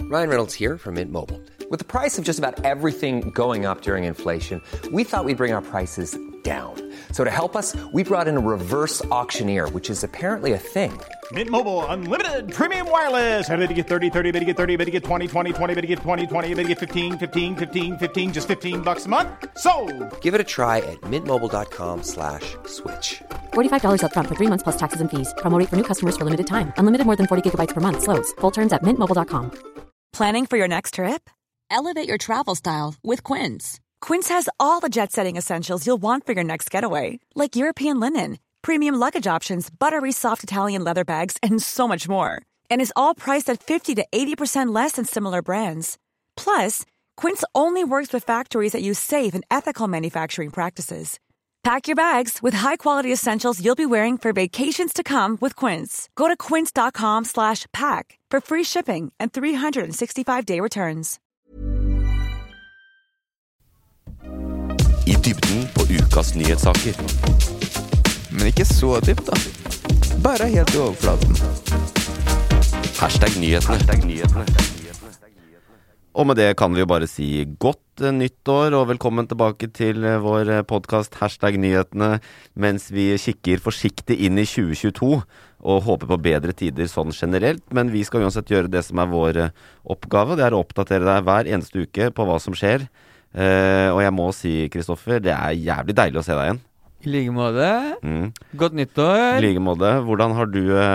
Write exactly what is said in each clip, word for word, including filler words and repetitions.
Ryan Reynolds here from Mint Mobile. With the price of just about everything going up during inflation, we thought we'd bring our prices down. So to help us, we brought in a reverse auctioneer, which is apparently a thing. Mint Mobile Unlimited Premium Wireless. How to get thirty, thirty, how to get thirty, how to get twenty, twenty, twenty, how to get twenty, twenty, how to get fifteen, fifteen, fifteen, fifteen, just fifteen bucks a month? Sold! Give it a try at mintmobile.com slash switch. forty-five dollars up front for three months plus taxes and fees. Promo rate for new customers for limited time. Unlimited more than forty gigabytes per month. Slows full terms at mint mobile dot com. Planning for your next trip? Elevate your travel style with Quince. Quince has all the jet-setting essentials you'll want for your next getaway, like European linen, premium luggage options, buttery soft Italian leather bags, and so much more. And is all priced at fifty to eighty percent less than similar brands. Plus, Quince only works with factories that use safe and ethical manufacturing practices. Pack your bags with high-quality essentials you'll be wearing for vacations to come with Quince. Go to quince.com slash pack for free shipping and three sixty-five day returns. I dybden på ukas nyhetssaker. Men ikke så dypt da. Bare helt I overflaten. Hashtag nyhetene. Hashtag nyhetene. Og med det kan vi jo bare si godt nyttår og velkommen tilbake til vår podcast Hashtag nyhetene, mens vi kikker forsiktig inn I tjue tjueto og håper på bedre tider sånn generelt, men vi skal uansett gjøre det som er vår oppgave, det er å oppdatere deg hver eneste uke på hva som skjer. Uh, og jeg må si, Kristoffer, det er jævlig deilig å se deg igjen. I like måte. Mm. Godt nyttår. I like måte. Hvordan har du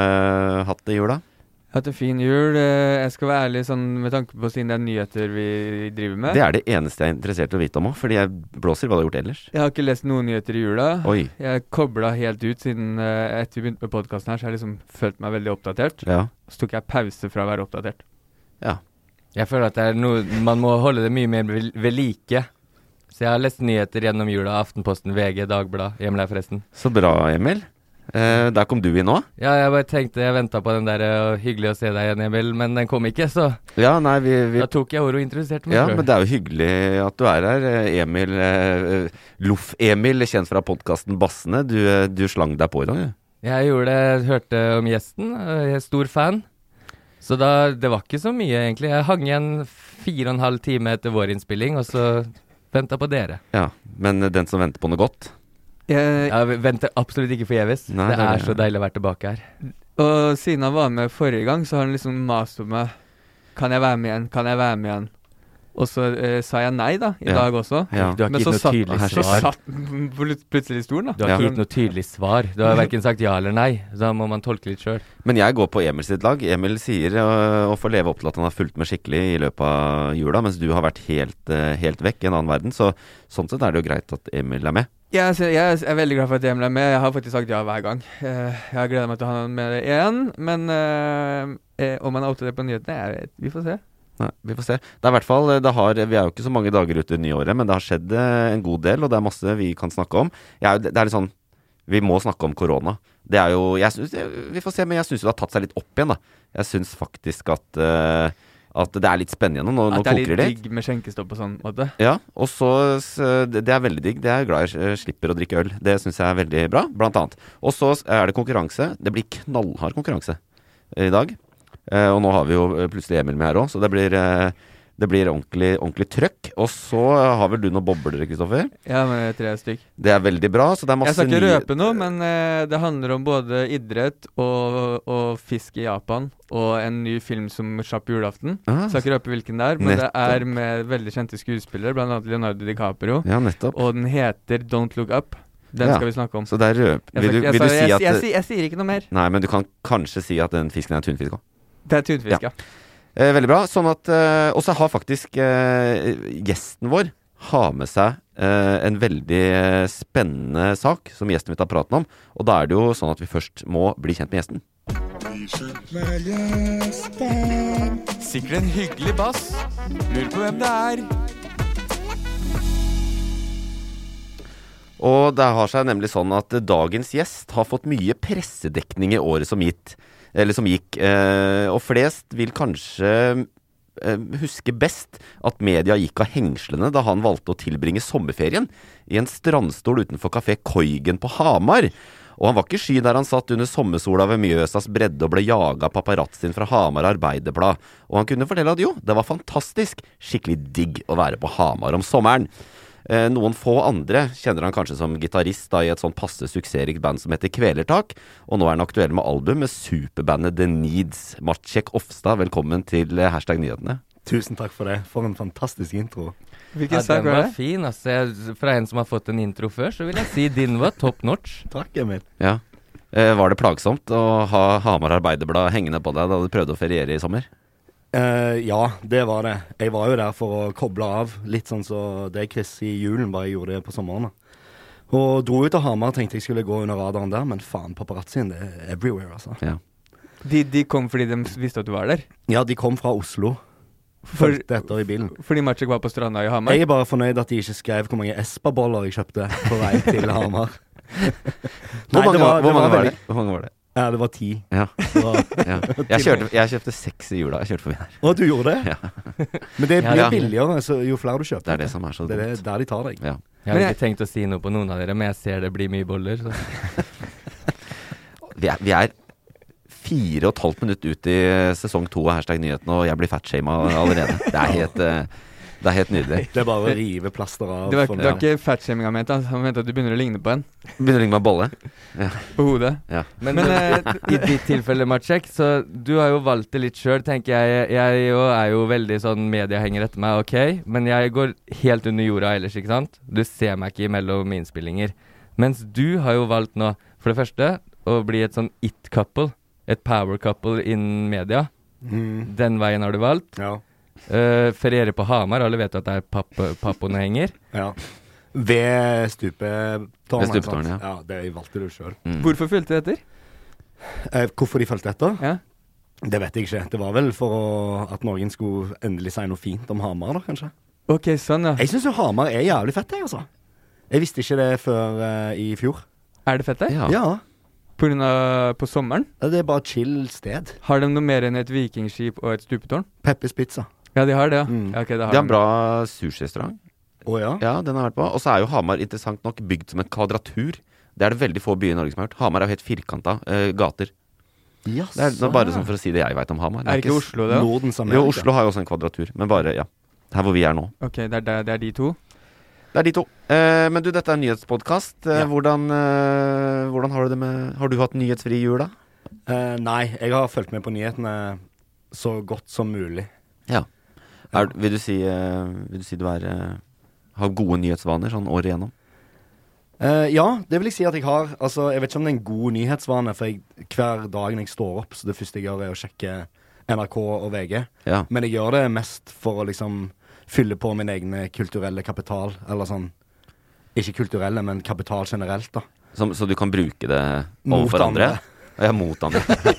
uh, hatt det I jula? Jeg har hatt en fin jul. Jeg skal være ærlig sånn, med tanke på siden det er nyheter vi driver med. Det er det eneste jeg er interessert I å vite om også, fordi jeg blåser hva du har gjort ellers. Jeg har ikke lest noen nyheter I jula. Oi. Jeg koblet helt ut siden uh, etter vi begynte med podcasten her, så har jeg liksom følt meg veldig oppdatert. Ja. Så tok jeg pause fra å være oppdatert. Ja. Jeg føler at det er noe, man må holde det mye mer ved, ved like. Så jeg har lest nyheter gjennom jula, Aftenposten, V G, Dagblad, hjemme der forresten. Så bra, Emil. Eh, der kom du I nå. Ja, jeg bare tenkte, jeg ventet på den der, uh, hyggelig å se deg igjen, Emil, men den kom ikke, så ja, nei, vi, vi... da tok jeg ordet og interesserte meg. Ja, men det er jo hyggelig at du er her, Emil, eh, Loff-Emil, kjent fra podcasten Bassene. Du, du slang deg på I dag, ja? Jeg gjorde det, hørte om gjesten, jeg er stor fan. Så da, det var ikke så mye egentlig. Jeg hang igjen fire og en halv time etter vår innspilling, og så ventet på dere. Ja, men den som venter på noe godt? Jeg, jeg venter absolutt ikke forgjeves. Nei, det, det er så deilig å være tilbake her. Og siden han var med forrige gang, så har han liksom mast på meg. Kan jeg være med igjen? Kan jeg være med igjen? Og så eh, sa jeg nei da, I ja. dag også. Ja. Du har ikke gitt noe satt, tydelig så svar. satt pl plutselig stolen da. Du har ikke gitt noe tydelig svar. Du har hverken sagt ja eller nei. Da må man tolke litt selv. Men jeg går på Emil sitt lag. Emil sier uh, å få leve opp til at han har fulgt med skikkelig I løpet av jula, mens du har vært helt, uh, helt vekk I en annen verden. Så sånn sett er det jo greit at Emil er med. Ja, jeg, jeg er veldig glad for at Emil er med. Jeg har faktisk sagt ja hver gang. Uh, jeg har gledet meg til å ha han med igjen, men uh, uh, om han er opptatt på nyhetene, jeg vet, vi får se. Nei, vi får se. Det er I hvert fall, det har, vi er jo ikke så mange dager ute I nyåret, men det har skjedd en god del, og det er masse vi kan snakke om. Jeg, det er litt sånn, vi må snakke om korona. Det er jo, jeg synes, vi får se, men jeg synes jo det har tatt seg litt opp igjen da. Jeg synes faktisk at, uh, at det er litt spennende nå, nå koker det litt. At det er litt digg med skjenkestopp og sånn måte. Ja, og så, det, det er veldig digg. Det er jeg glad jeg slipper å drikke øl. Det synes jeg er veldig bra, blant annet. Og så er det konkurranse. Det blir knallhard konkurranse I dag. Uh, og nå har vi jo plutselig Emil med her også, så det blir, uh, det blir ordentlig, ordentlig trøkk. Og så har vel du noen bobler, Kristoffer? Ja, men tre stykk. Det er veldig bra, så det er masse Jeg skal ikke nye... røpe noe, men uh, det handler om både idrett og, og fisk I Japan, og en ny film som slapp på julaften. Ah, jeg skal ikke røpe hvilken det er, men nettopp. Det er med veldig kjente skuespillere, blant annet Leonardo DiCaprio. Ja, nettopp. Og den heter Don't Look Up. Den ja. Skal vi snakke om. Så det er røp. Vil du, vil du si jeg, at... Jeg, jeg, jeg, jeg sier ikke noe mer. Nei, men du kan kanskje si at den fisken er tunfisk også. Det er tunfisk, ja. ja. Eh, veldig bra. Sånn at, eh, og så har faktisk eh, gjesten vår har med seg eh, en veldig spennende sak som gjesten vil ta praten om. Og da er det jo sånn at vi først må bli kjent med gjesten. Bli kjent med gjesten. Sikkert en hyggelig bass. Lurer på hvem det er. Og det har seg nemlig sånn at dagens gjest har fått mye pressedekning I året som gitt. Eller som gikk, eh, og flest vil kanskje eh, huske best at media gikk av hengslene da han valgte å tilbringe sommerferien I en strandstol utenfor kafé Koigen på Hamar. Og han var ikke sky der han satt under sommersola ved Mjøsas bredde og ble jaget av paparazzien fra Hamar Arbeiderblad. Og han kunne fortelle at jo, det var fantastisk, skikkelig digg å være på Hamar om sommeren. Eh, noen få andre kjenner han kanskje som gitarist da, i et sånn passe suksessrikt band som heter Kvelertak, og nå er han aktuell med album med superbandet The Needs. Maciek Ofstad, velkommen til eh, Hashtag Nyhetene. Tusen takk for det, for en fantastisk intro. Hvilken ja, den var fin, altså. Jeg, fra en som har fått en intro før, så vil jeg si din var top notch. Takk, Emil. Ja. Eh, var det plagsomt å ha Hamar Arbeiderblad hengende på deg da du prøvde å feriere i sommer? Uh, ja, det var det. Jeg var jo der for å koble av, litt sånn så det Chris i julen bare gjorde det på sommeren. Og dro ut av Hamar, tenkte jeg skulle gå under radaren der, men faen, paparazzien, det er everywhere, altså. Ja. De, de kom fordi de visste at du var der? Ja, de kom fra Oslo. For, etter i bilen. Fordi Maciek var på stranda i Hamar? Jeg er bare fornøyd at de ikke skrev hvor mange Espa-boller jeg kjøpte på vei til Hamar. Nei, hvor mange, det var, hvor, mange var det? hvor mange var det? Ja, det var ti. Ja. Det var, ja. Jeg, kjørte, jeg kjøpte seks i jula. Jeg kjørte forbi der. Å, du gjorde det? Ja. Men det blir ja, ja. billigere så jo flere du kjøper. Det er det som er så dumt. Det er der de tar deg. Ja. Jeg har ikke tenkt å si noe på noen av dere, men jeg ser det blir mye boller. Så. vi, er, vi er fire og et halvt minutt ut i sesong to av Hashtag Nyhetene, og jeg blir fatshamet allerede. Det er helt, det er helt nydelig. Det er bare å rive plaster av. Det var, det var ikke fatshaming han mente. Han mente at du begynner å ligne på en. Begynner å ligne på en bolle? Ja. På hodet. Ja. Men, Men uh, i ditt tilfelle, Maciek, så du har jo valgt det litt selv, tenker jeg. Jeg jo, er jo veldig sånn, media henger etter meg, ok? Men jeg går helt under jorda ellers, ikke sant? Du ser meg ikke mellom innspillinger. Mens du har jo valgt nå, for det første, å bli et sånn it-couple. Et power couple innen media. Mm. Den veien har du valgt. Ja. Uh, feriere på Hamar. Alle vet at det er papp, pappoene henger. Ja. Ved stupetårnet. Ved stupetårnet, ja. Ja, det valgte du selv. Mm. Hvorfor følte du etter? Eh, hvorfor de følte etter? Ja. Det vet jeg ikke. Det var vel for å, at noen skulle endelig si noe fint om Hamar da, kanskje. Ok, sånn ja. Jeg synes jo Hamar er jævlig fett, jeg, altså. Jeg visste ikke det før uh, i fjor. Er det fett der? Ja. Ja. På grunn av på sommeren? Ja, det er bare chill sted. Har de noe mer enn et vikingskip og et stupetårn? Peppers Pizza. Ja, de har det, ja. Mm. Ja okay, det har de har en bra sushi-restaurant. Å ja? Ja, den har vært på. Og så er jo Hamar interessant nok bygd som en kvadratur. Det er det veldig få byer i Norge som har gjort. Hamar er jo helt firkanta uh, gater. Yes, det er bare sånn for å si det jeg vet om Hamar. Er ikke Oslo det? Nordens Amerika. Jo, Oslo har jo også en kvadratur, men bare, ja. Her hvor vi er nå. Ok, det er, det er de to? Det er de to. Eh, men du, dette er en nyhetspodcast. Eh, ja. hvordan, eh, hvordan har du det med Har du hatt nyhetsfri jul, da? Uh, nei, jeg har fulgt med på nyhetene så godt som mulig. Ja. Er, vil, du si, uh, vil du si du er uh, har gode nyhetsvaner sånn året igjennom? Uh, ja, det vil jeg si at jeg har. Altså, jeg vet ikke om det er en god nyhetsvane, for jeg, hver dag når jeg står opp, så det første jeg gjør er å sjekke N R K og V G. Ja. Men jeg gjør det mest for å liksom fylle på min egne kulturelle kapital, eller sånn, ikke kulturelle, men kapital generelt da. Som, så du kan bruke det overfor andre? Ja, mot andre.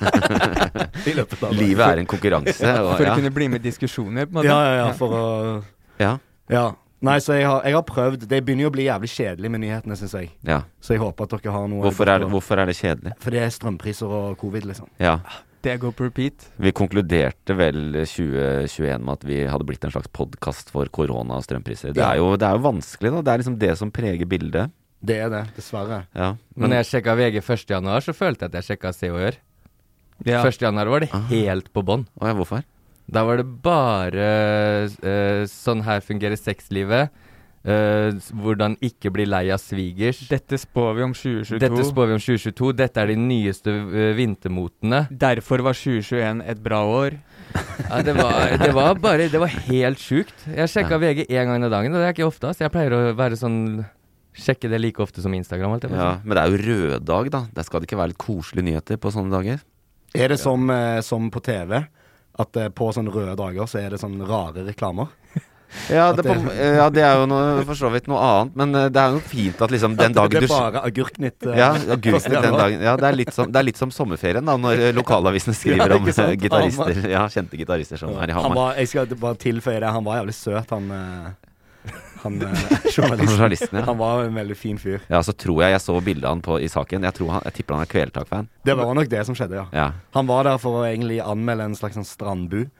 Livet er en konkurranse. Og, for ja. å kunne bli med i diskusjoner, på en måte? Ja, ja, ja, for å... Ja. Ja. Nei, så jeg har, jeg har prøvd, det begynner jo å bli jævlig kjedelig med nyhetene, synes jeg. Ja. Så jeg håper at dere har noe... Hvorfor er, det, hvorfor er det kjedelig? For det er strømpriser og covid, liksom. Ja. Det går på repeat. Vi konkluderte vel tjue tjueen med at vi hadde blitt en slags podcast for korona og strømpriser. Det, ja. er jo, det er jo vanskelig da. Det er liksom det som preger bildet. Det er det, dessverre. Ja. Men, Men når jeg sjekket V G første januar, så følte jeg at jeg sjekket Se og Hør. Ja. første januar var det helt på bånd. Å ja, hvorfor? Da var det bare uh, sånn her fungerer sexlivet. Uh, hvordan ikke bli lei av svigers. Dette spår vi om tjue tjueto. Dette spår vi om tjue tjueto. Dette er de nyeste uh, vintermotene. Derfor var tjue tjueen et bra år. Ja, det var, det var bare, det var helt sykt. Jeg sjekket ja. V G en gang i dagen, og det er ikke ofte. Så jeg pleier å være sånn, sjekke det like ofte som Instagram. Alt det, ja, men det er jo røddag da. Der skal det ikke være litt koselige nyheter på sånne dager. Er det som, eh, som på T V? At eh, på sånne røde dager så er det sånne rare reklamer? Ja det, på, ja, det er jo noe, for så vidt noe annet. Men uh, det er jo noe fint at liksom den dagen du... Det er bare agurknytt. Uh, ja, agurknytt den dagen. Ja, det er litt som, det er litt som sommerferien da, når uh, lokalavisene skriver ja, om uh, gitarister. Ja, kjente gitarister som ja. er i Hamar. Han var, jeg skal bare tilføye det, han var jævlig søt, han... Uh, han uh, journalisten. journalisten ja. Han var en veldig fin fyr. Ja, så tror jeg jeg så bildet han på i saken. Jeg, tror han, jeg tipper han er Kvelertak-fan. Det var nok det som skjedde, ja. ja. Han var der for å egentlig anmelde en slags sånn strandbu.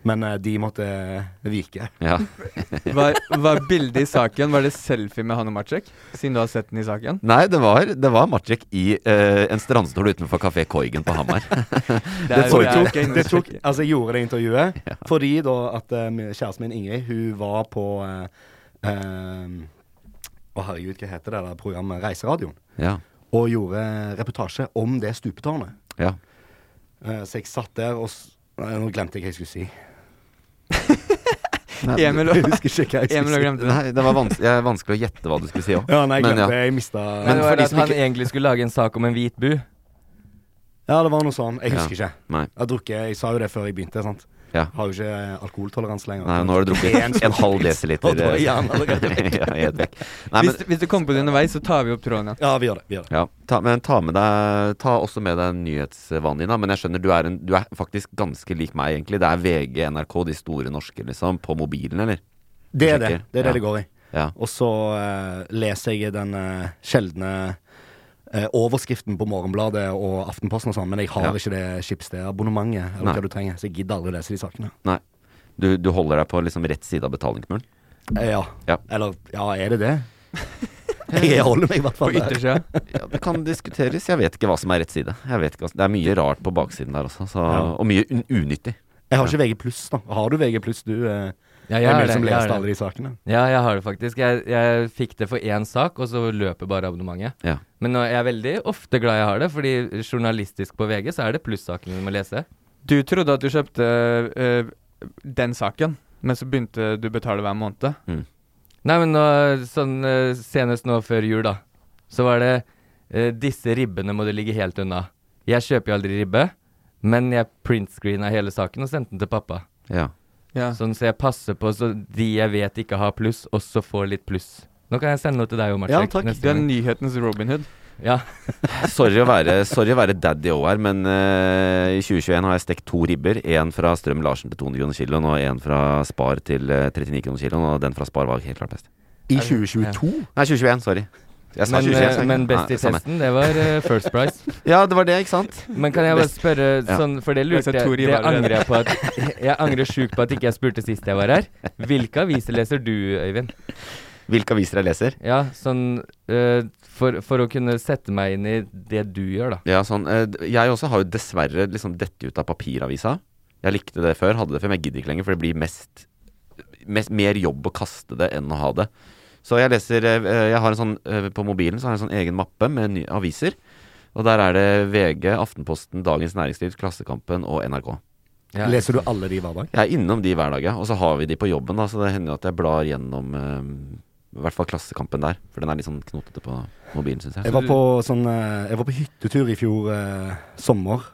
Men uh, de måtte vike. Ja. var, var bildet i saken, var det selfie med han og Maciek? Siden du har sett den i saken? Nei, det var, det var Maciek i uh, en strandstol utenfor Café Koigen på Hamar. det, det, tok, det, tok, det tok, altså jeg gjorde det intervjuet, ja. fordi da at uh, kjæresten min Ingrid, hun var på uh, uh, å herregud, hva heter det der programmet? Reiseradioen. Ja. Og gjorde reportasje om det stupetårnet. Ja. Uh, så jeg satt der og Nei, nå glemte jeg hva jeg skulle si. Nei, Emil og, jeg husker ikke hva jeg skulle si. Nei, det var vans jeg, vanskelig å gjette hva du skulle si også. Ja, nei, jeg glemte men, ja. jeg mistet... Men, men det var at han ikke... egentlig skulle lage en sak om en hvit bu. Ja, det var noe sånn. Jeg husker ja. ikke. Nei. Jeg, drukket, jeg sa jo det før jeg begynte, sant? Ja. Har jo ikke alkoholtoleranse lenger. Nei, nå har du drukket en, en halv desiliter. ja, helt vekk. Nei, hvis, hvis du kommer på det underveis, så tar vi opp tråden. Ja, vi gjør det. Vi gjør det. Ja, ta, men ta, med deg, ta også med deg nyhetsvanen din, da. Men jeg skjønner, du er, en, du er faktisk ganske lik meg, egentlig. Det er V G, N R K, de store norske, liksom, på mobilen, eller? Det er det. Det er det ja. det går i. Ja. Og så uh, leser jeg den uh, sjeldne Uh, overskriften på Morgenbladet og Aftenposten og sånn, men jeg har ja. ikke det Schibsted-abonnementet eller Nei. hva du trenger, så jeg gidder aldri lese de sakene. Nei, du, du holder deg på liksom rett side av betalingsmuren? Uh, ja. ja, eller ja, er det det? jeg holder meg i hvert fall på yttersida. Ja, det kan diskuteres, jeg vet ikke hva som er rett side. Jeg vet ikke, det er mye rart på baksiden der også, så, ja. og mye un unyttig. Jeg har ikke V G pluss da. Har du V G pluss, du? Uh, Ja, jeg er har det som det, leste alle de sakene. Ja, jeg har det faktisk. Jeg, jeg fikk det for én sak, og så løper bare abonnementet. Ja. Men nå er jeg veldig ofte glad jeg har det, fordi journalistisk på V G så er det plussakene du må lese. Du trodde at du kjøpte uh, den saken, men så begynte du å betale hver måned. Mm. Nei, men nå, sånn uh, senest nå før jul da, så var det uh, disse ribbene må du ligge helt unna. Jeg kjøper jo aldri ribbe, men jeg printscreena hele saken og sendte den til pappa. Ja. Ja. Sånn så jeg passer på så de jeg vet ikke har pluss, også får litt pluss. Nå kan jeg sende noe til deg, Omar. Ja, takk. Du er nyhetens Robin Hood. Ja. sorry, å være, sorry å være daddy også her, men uh, i tjue tjueen har jeg stekt to ribber. En fra Strøm Larsen til to hundre kroner kiloen, og en fra Spar til uh, trettioni kroner kiloen, og den fra Spar var helt klart best. I tjue tjueto? Ja. Nei, tjue tjueen, sorry. Men, uh, men best i testen, det var uh, first price. Ja, det var det, ikke sant? Men kan jeg bare spørre, sånn, for det lurte jeg, det angrer jeg på at jeg angrer sjukt på at ikke jeg spurte sist jeg var her. Hvilke aviser leser du, Øyvind? Hvilke aviser jeg leser? Ja, sånn uh, for, for å kunne sette meg inn i det du gjør, da. Ja, sånn, uh, jeg også har jo dessverre liksom dette ut av papiravisa. Jeg likte det før, hadde det før, men jeg gidder ikke lenger, for det blir mest, mest mer jobb å kaste det enn å ha det. Så jeg leser, jeg har en sånn, på mobilen så har jeg en sånn egen mappe med nye aviser, og der er det V G, Aftenposten, Dagens Næringsliv, Klassekampen og N R K. Ja. Leser du alle de hver dag? Jeg er innom de hver dag, ja, og så har vi de på jobben da, så det hender at jeg blar gjennom, um, i hvert fall Klassekampen der, for den er litt sånn knotete på mobilen, synes jeg. Jeg var på, sånn, jeg var på hyttetur i fjor eh, sommer,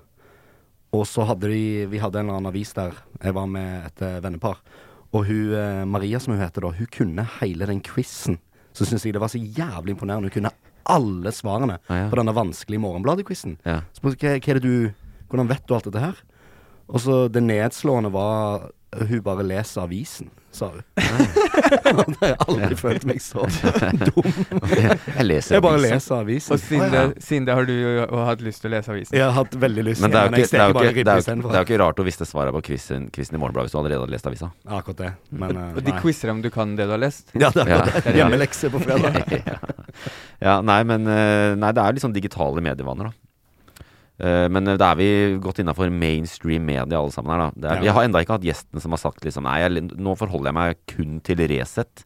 og så hadde de, vi hadde en eller annen avis der, jeg var med et eh, vennepar, og hun, eh, Maria som hun heter da, hun kunne hele den quizen. Så synes jeg det var så jævlig imponerende. Hun kunne alle svarene ah, ja. på denne vanskelige morgenbladet-quizen. Ja. Så hva, hva er det du, hvordan vet du alt dette her? Og så det nedslående var, hun bare leser avisen, sa hun. Jeg har aldri følt meg så dum. Jeg leser Jeg bare avisen. leser avisen. Og siden, oh, ja. det, siden det har du jo hatt lyst til å lese avisen. Jeg har hatt veldig lyst. Men det er jo ikke, det er jo ikke, det er jo, det det er jo ikke rart å visste svaret på quizen, quizen i Morgenbladet hvis du allerede hadde lest avisa. Akkurat det. Men, uh, og de quizer om du kan det du har lest. Ja, det er ja. det. Hjemmelekse på fredag. ja. ja, nei, men uh, nei, det er liksom digitale medievaner da. Uh, men uh, da er vi gått innenfor mainstream media alle sammen her da. Det er, ja. Jeg har enda ikke hatt gjesten som har sagt liksom, nei, jeg, nå forholder jeg meg kun til Resett.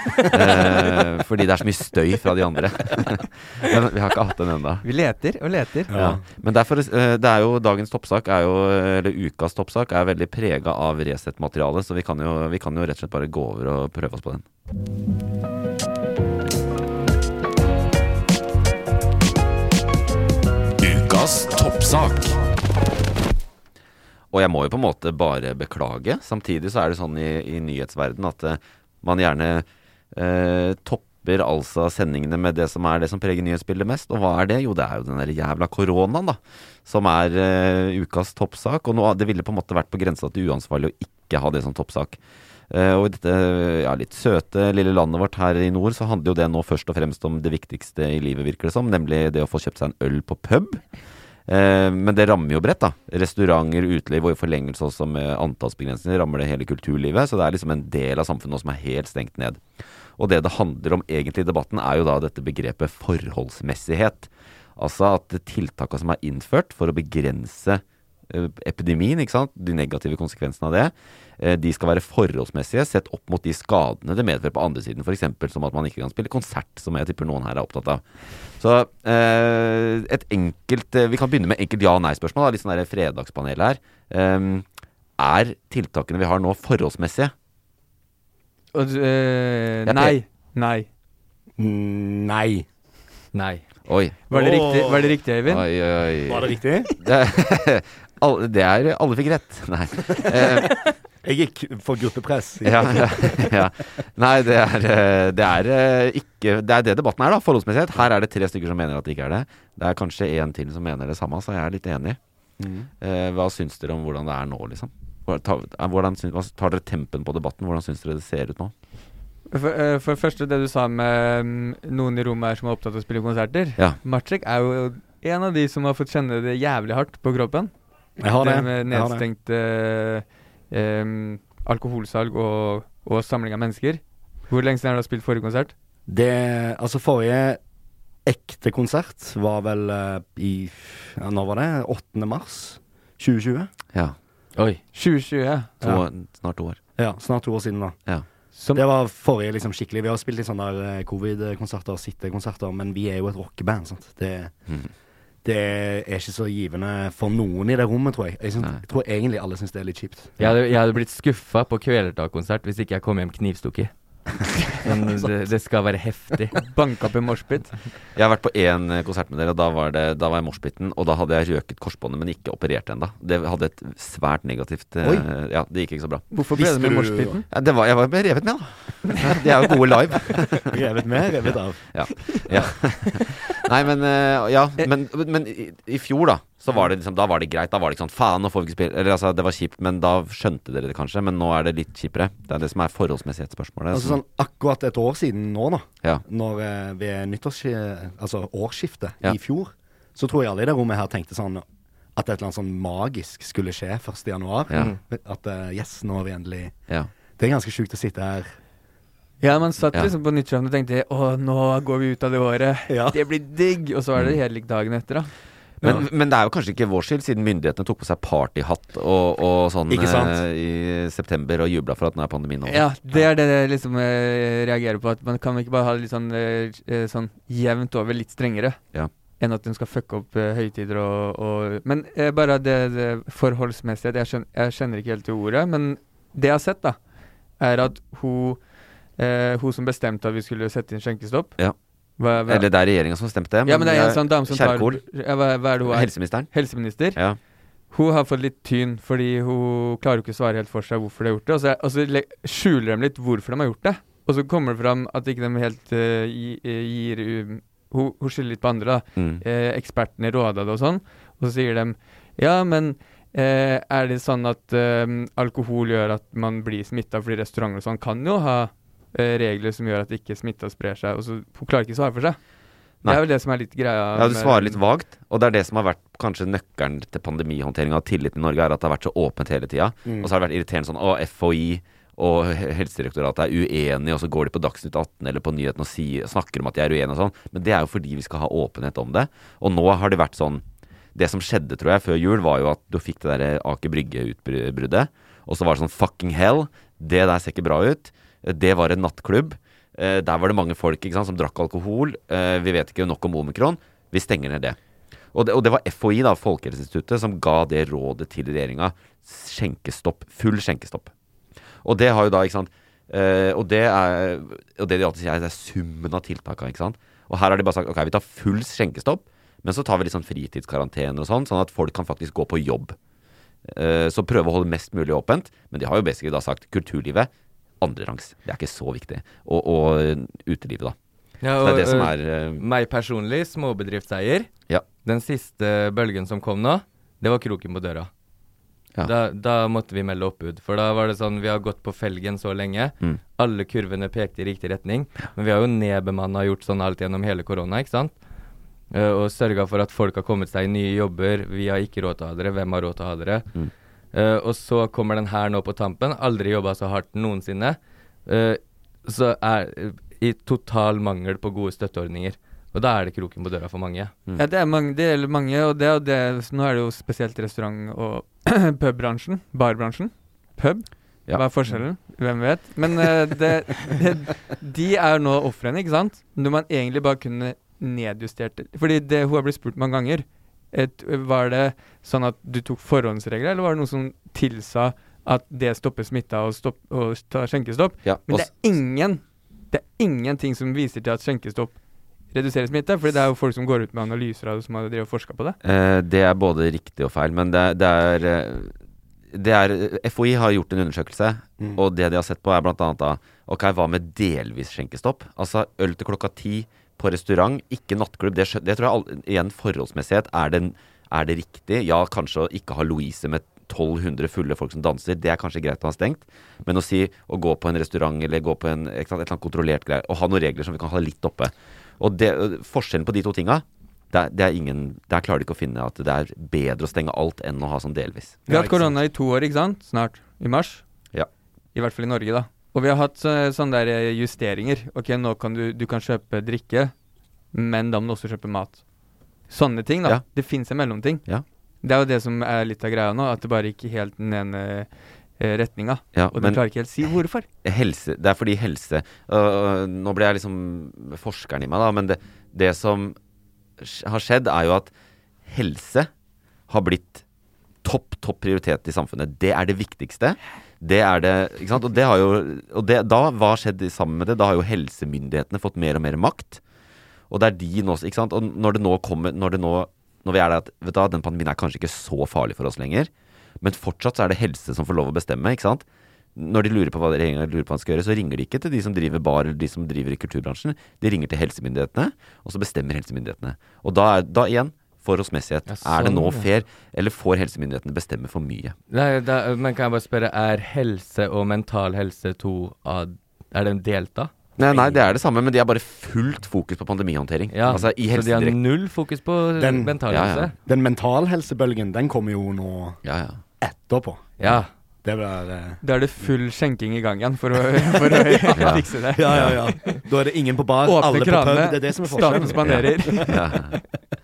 uh, fordi det er så mye støy fra de andre. Men vi har ikke hatt den enda. Vi leter og leter. Ja. Men derfor, uh, det er jo dagens toppsak, er jo, eller ukas toppsak, er veldig preget av Resett-materialet, så vi kan, jo, vi kan jo rett og slett bare gå over og prøve oss på den. Toppsak. Og jeg må jo på en måte bare beklage. Samtidig så er det sånn i, i nyhetsverden at uh, man gjerne uh, topper altså sendingene med det som er det som preger nyhetsbildet mest. Og hva er det? Jo, det er jo den der jævla koronaen da, som er uh, ukas toppsak. Og nå, det ville på en måte vært på grensa til uansvarlig å ikke ha det som toppsak. Uh, og i dette ja, litt søte lille landet vårt her i nord, så handler jo det nå først og fremst om det viktigste i livet, virker det som, nemlig det å få kjøpt seg en øl på pub. Eh, men det rammer jo bredt da. Restauranter, uteliv og i forlengelse også med antallsbegrensninger rammer det hele kulturlivet, så det er liksom en del av samfunnet som er helt stengt ned. Og det det handler om egentlig i debatten er jo da dette begrepet forholdsmessighet. Altså at tiltakene som er innført for å begrense eh, epidemien, ikke sant? De negative konsekvensene av det, eh, de skal være forholdsmessige sett opp mot de skadene det medfører på andre siden, for eksempel som at man ikke kan spille konsert, som jeg tipper noen her er opptatt av. Så eh, et enkelt, eh, vi kan begynne med enkelt ja-nei-spørsmål, litt sånn der fredagspanel her. Eh, er tiltakene vi har nå forholdsmessige? Og, øh, nei. Nei. Nei. Nei. Oi. Var det riktig, var det riktig, Eivind? Oi, oi. Var det riktig? Det, alle, det er, alle fikk rett. Nei. Eh, Jeg gikk for gruppepress. ja, ja, ja. Nei, det er, det er ikke, det er det debatten er da, forholdsmessighet. Her er det tre stykker som mener at det ikke er det. Det er kanskje en til som mener det samme, så jeg er litt enig. Mm. Eh, hva syns dere om hvordan det er nå, liksom? Hvordan, hvordan tar dere tempen på debatten? Hvordan syns dere det ser ut nå? For, uh, for første, det du sa med um, noen i rommet her som er opptatt av å spille konserter. Ja. Maciek er jo en av de som har fått kjenne det jævlig hardt på kroppen. Jeg har det. Det med nedstengt uh, um, alkoholsalg og, og samling av mennesker. Hvor lenge siden har du spilt forrige konsert? Det, altså forrige ekte konsert var vel uh, i, ja, når var det? åttende mars tjue tjue. Ja. Oi. tjue tjue. To, ja. Snart to år. Ja, snart to år siden da. Ja. Som det var forrige liksom skikkelig. Vi har spilt litt sånne der covid-konserter, sittekonserter, men vi er jo et rockeband, sant? Det, mm. det er ikke så givende for noen i det rommet, tror jeg. Jeg, synes, jeg tror egentlig alle synes det er litt kjipt. Jeg hadde, jeg hadde blitt skuffet på Kvelertak-konsert hvis ikke jeg kom hjem knivstukket. Men det, det skal være heftig. Banka opp i moshpit. Jeg har vært på en konsert med dere, og da var, det, da var jeg moshpiten, og da hadde jeg røket korsbåndet, men ikke operert enda. Det hadde et svært negativt uh, ja, det gikk ikke så bra. Hvorfor ble det med moshpiten? Ja, det var, jeg var revet med, da. De er jo gode live. Revet med, revet av. Ja, ja. Nei, men uh, ja, men, men i, i fjor da, så var det liksom, da var det greit, da var det ikke sånn, faen, nå får vi ikke spille, eller altså, det var kjipt, men da skjønte dere det kanskje, men nå er det litt kjipere. Det er det som er forholdsmessighetsspørsmålet. Altså sånn, akkurat et år siden nå da, ja. når eh, ved nyttårs, altså årsskiftet ja. i fjor, så tror jeg alle i det rommet her tenkte sånn, at et eller annet sånn magisk skulle skje første januar. Ja. At, uh, yes, nå har vi endelig, ja. det er ganske sjukt å sitte her. Ja, man satt ja. liksom på nyttårsaften og tenkte, å, nå går vi ut av det året, ja. det blir digg, og så var det helt likt dagen etter da. Men, ja. men det er jo kanskje ikke vår skyld, siden myndighetene tok på seg partyhatt og, og sånn eh, i september og jubla for at nå er pandemien over. Ja, det er det jeg liksom eh, reagerer på, at man kan ikke bare ha det litt sånn, eh, sånn jevnt over, litt strengere, ja. enn at den skal fucke opp eh, høytider og, og Men eh, bare det, det forholdsmessige, jeg skjønner, jeg skjønner ikke helt til ordet, men det jeg har sett da, er at hun, eh, hun som bestemte at vi skulle sette inn skjenkestopp, ja. Hva, hva? Eller det er regjeringen som stemte det. Ja, men det er en sånn dame som Kjerkol. tar ja, hva, hva er det hun er? Helseministeren. Helseminister. Ja. Hun har fått litt tyn, fordi hun klarer ikke å svare helt for seg hvorfor de har gjort det. Og så, og så le- skjuler de litt hvorfor de har gjort det. Og så kommer det fram at ikke de helt uh, gi- gir uh, Hun, hun skylder litt på andre, da. Mm. Eh, ekspertene råda det og sånn. Og så sier de ja, men eh, er det sånn at uh, alkohol gjør at man blir smittet, fordi restauranter og sånn kan jo ha uh, regler som gjør at ikke smitta sprer seg. Og så hun klarer ikke å svare for seg. Nei. Det er vel det som er litt greia. Ja, du svarer litt vagt, og det er det som har vært kanskje nøkkelen til pandemihåndtering av tillit i Norge, er at det har vært så åpent hele tida. Mm. Og så har det vært irriterende sånn, å, F H I og Helsedirektoratet er uenige, og så går de på Dagsnytt atten eller på nyheten og sier, snakker om at de er uenige og sånn, men det er jo fordi vi skal ha åpenhet om det. Og nå har det vært sånn, det som skjedde, tror jeg, før jul, var jo at du fikk det der Aker Brygge-utbruddet, og så var det sånn, fucking hell, det der ser ikke bra ut, det var en nattklubb. Uh, der var det mange folk, ikke sant, som drakk alkohol. Uh, vi vet ikke nok om omikron. Vi stenger ned det. Og, det. og det var F H I, da, Folkehelseinstituttet, som ga det rådet til regjeringa. Skjenkestopp. Full skjenkestopp. Og det har jo da, ikke sant, uh, og det er og det de alltid sier, det er summen av tiltakene, ikke sant. Og her har de bare sagt, ok, vi tar full skjenkestopp, men så tar vi litt sånn fritidskarantene og sånn, sånn at folk kan faktisk gå på jobb. Uh, så prøve å holde mest mulig åpent, men de har jo basically da sagt kulturlivet, andrerangs. Det er ikke så viktig. Og, og utelivet, da. Ja, og, så det er det som er uh, meg personlig, småbedriftseier. Ja. Den siste bølgen som kom nå, det var kroken på døra. Ja. Da, da måtte vi melde oppbud. For da var det sånn, vi har gått på felgen så lenge. Mm. Alle kurvene pekte i riktig retning. Men vi har jo nedbemannet og gjort sånn alt gjennom hele korona, ikke sant? uh, og sørget for at folk har kommet seg i nye jobber. Vi har ikke råd til å ha dere. Hvem har råd til å ha dere? Mm. Uh, og så kommer den her nå på tampen. Aldri jobbet så hardt noensinne. Uh, så er uh, i total mangel på gode støtteordninger. Og da er det kroken på døra for mange. Mm. Ja, det er mange, det gjelder mange, og det, og det, nå er det jo spesielt restaurant- og pubbransjen, barbransjen. Pub, ja. Hva er forskjellen? Hvem vet? Men uh, det, det, de er nå offrene, ikke sant? Når man egentlig bare kunne nedjustert det. Fordi det, hun har blitt spurt mange ganger. Et, var det sånn at du tok forhåndsregler, eller var det noe som tilsa at det stopper smitta og, stopp, og tar skjenkestopp? Ja, men det er ingen, det er ingenting som viser til at skjenkestopp reduserer smitte, fordi det er jo folk som går ut med analyser av det, som har drevet og forsket på det. Eh, det er både riktig og feil, men det, det er... Det er, F O I har gjort en undersøkelse, mm. og det de har sett på er blant annet da, ok, hva med delvis skjenkestopp? Altså øl til klokka ti på restaurant, ikke nattklubb, det, det tror jeg all, igjen forholdsmessighet, er det, er det riktig? Ja, kanskje å ikke ha Louise med tolv hundre fulle folk som danser, det er kanskje greit å ha stengt, men å si å gå på en restaurant eller gå på en, et eller annet kontrollert greie, og ha noen regler som vi kan ha litt oppe. Og det, forskjellen på de to tinga, Det er, det er ingen, der klarer de ikke å finne at det er bedre å stenge alt enn å ha sånn delvis. Vi har hatt korona i to år, ikke sant? Snart. I mars. Ja. I hvert fall i Norge, da. Og vi har hatt så, sånne der justeringer. Ok, nå kan du, du kan kjøpe drikke, men da må du også kjøpe mat. Sånne ting, da. Ja. Det finnes en mellomting. Ja. Det er jo det som er litt av greia nå, at det bare ikke helt den ene eh, retninga. Ja, og du klarer ikke helt si hvorfor. Helse, det er fordi helse uh, Nå ble jeg liksom forskeren i meg, da, men det, det som har skjedd er jo at helse har blitt topp, topp prioritet i samfunnet. Det er det viktigste. Det er det, ikke sant? Og det har jo, og det, da, hva har skjedd sammen med det? Da har jo helsemyndighetene fått mer og mer makt. Og det er de nå, ikke sant? Og når det nå kommer, når det nå, når vi er der at, vet du, den pandemien er kanskje ikke så farlig for oss lenger, men fortsatt så er det helse som får lov å bestemme, ikke sant? Når de lurer på hva regjeringen lurer på hva han skal gjøre, så ringer de ikke til de som driver bar eller de som driver i kulturbransjen. De ringer til helsemyndighetene, og så bestemmer helsemyndighetene. Og da, er, da igjen, forholdsmessighet. Ja, sånn, er det nå fair, eller får helsemyndighetene bestemme for mye? Nei, da, men kan jeg bare spørre, er helse og mental helse to av, er det en delta? Nei, nei, det er det samme, men de har bare fullt fokus på pandemihåndtering. Ja, altså, i så de har null fokus på den, mental helse? Ja, ja. Den mentalhelsebølgen, den kommer jo nå ja, ja. etterpå. Ja. Det blir, uh... Da er det full skjenking i gang igjen for å, for å ja. fikse det. Ja, ja, ja. Da er det ingen på bar, åpne alle kranene, på pub. Det er det som er forskjellen. Staten spanderer. Ja.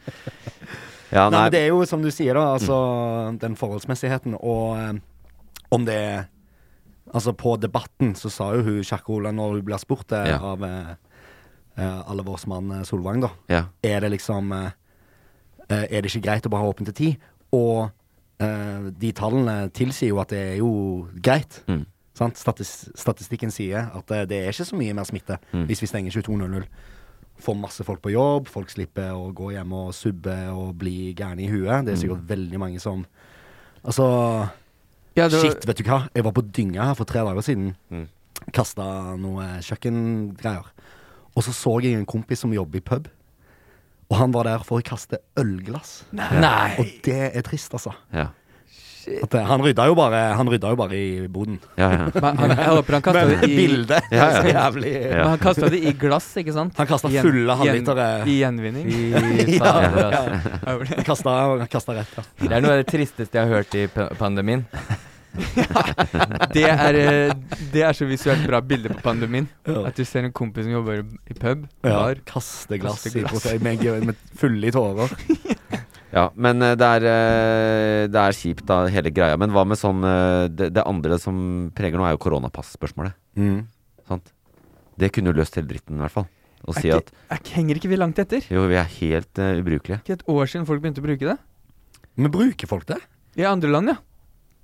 Ja, nei. nei, men det er jo som du sier da, altså mm. den forholdsmessigheten, og um, om det er, altså på debatten så sa jo hun Kjerkol, når hun blir spurt uh, ja. av uh, uh, alle vårs mann uh, Solvang da, ja. er det liksom, uh, uh, er det ikke greit å bare ha åpent til tid? Og Uh, de tallene tilsier jo at det er jo greit. Mm. Sant? Statis statistikken sier at uh, det er ikke så mye mer smitte mm. hvis vi stenger tjueto null null. Får masse folk på jobb, folk slipper å gå hjem og subbe og bli gærne i huet. Det er sikkert mm. veldig mange som altså ja, det... shit, vet du hva? Jeg var på dynga her for tre dager siden. Mm. Kastet noe kjøkkengreier. Og så så jeg en kompis som jobber i pub. Og han var der for å kaste ølglass. Nei. Og det er trist, altså. Ja. At, uh, han rydda jo bare Han rydda jo bare i boden. Ja, ja. Men, han, jeg håper han kastet det i bildet. Ja, ja. Jævlig. Ja. Men han kastet det i glass, ikke sant? Han kastet fulle halvlitere. I gjenvinning. I, ja, ja, ja. Han kastet, kastet rett, ja. Det er noe av det tristeste jeg har hørt i pandemien. Ja, det er Det er så visuelt bra bilde på pandemien. Ja. At du ser en kompis som jobber i pub, bar, ja, kaste glass, kaste glass. I med, med fulle i tårer. Ja, men det er, det er kjipt da, hele greia. Men hva med sånn det, det andre som preger nå er jo koronapass-spørsmålet. Mm. Sant? Det kunne jo løst hele dritten i hvert fall. Og si ikke, at er, henger ikke vi langt etter? Jo, vi er helt uh, ubrukelige. Ikke et år siden folk begynte å bruke det. Men bruker folk det? I andre land, ja.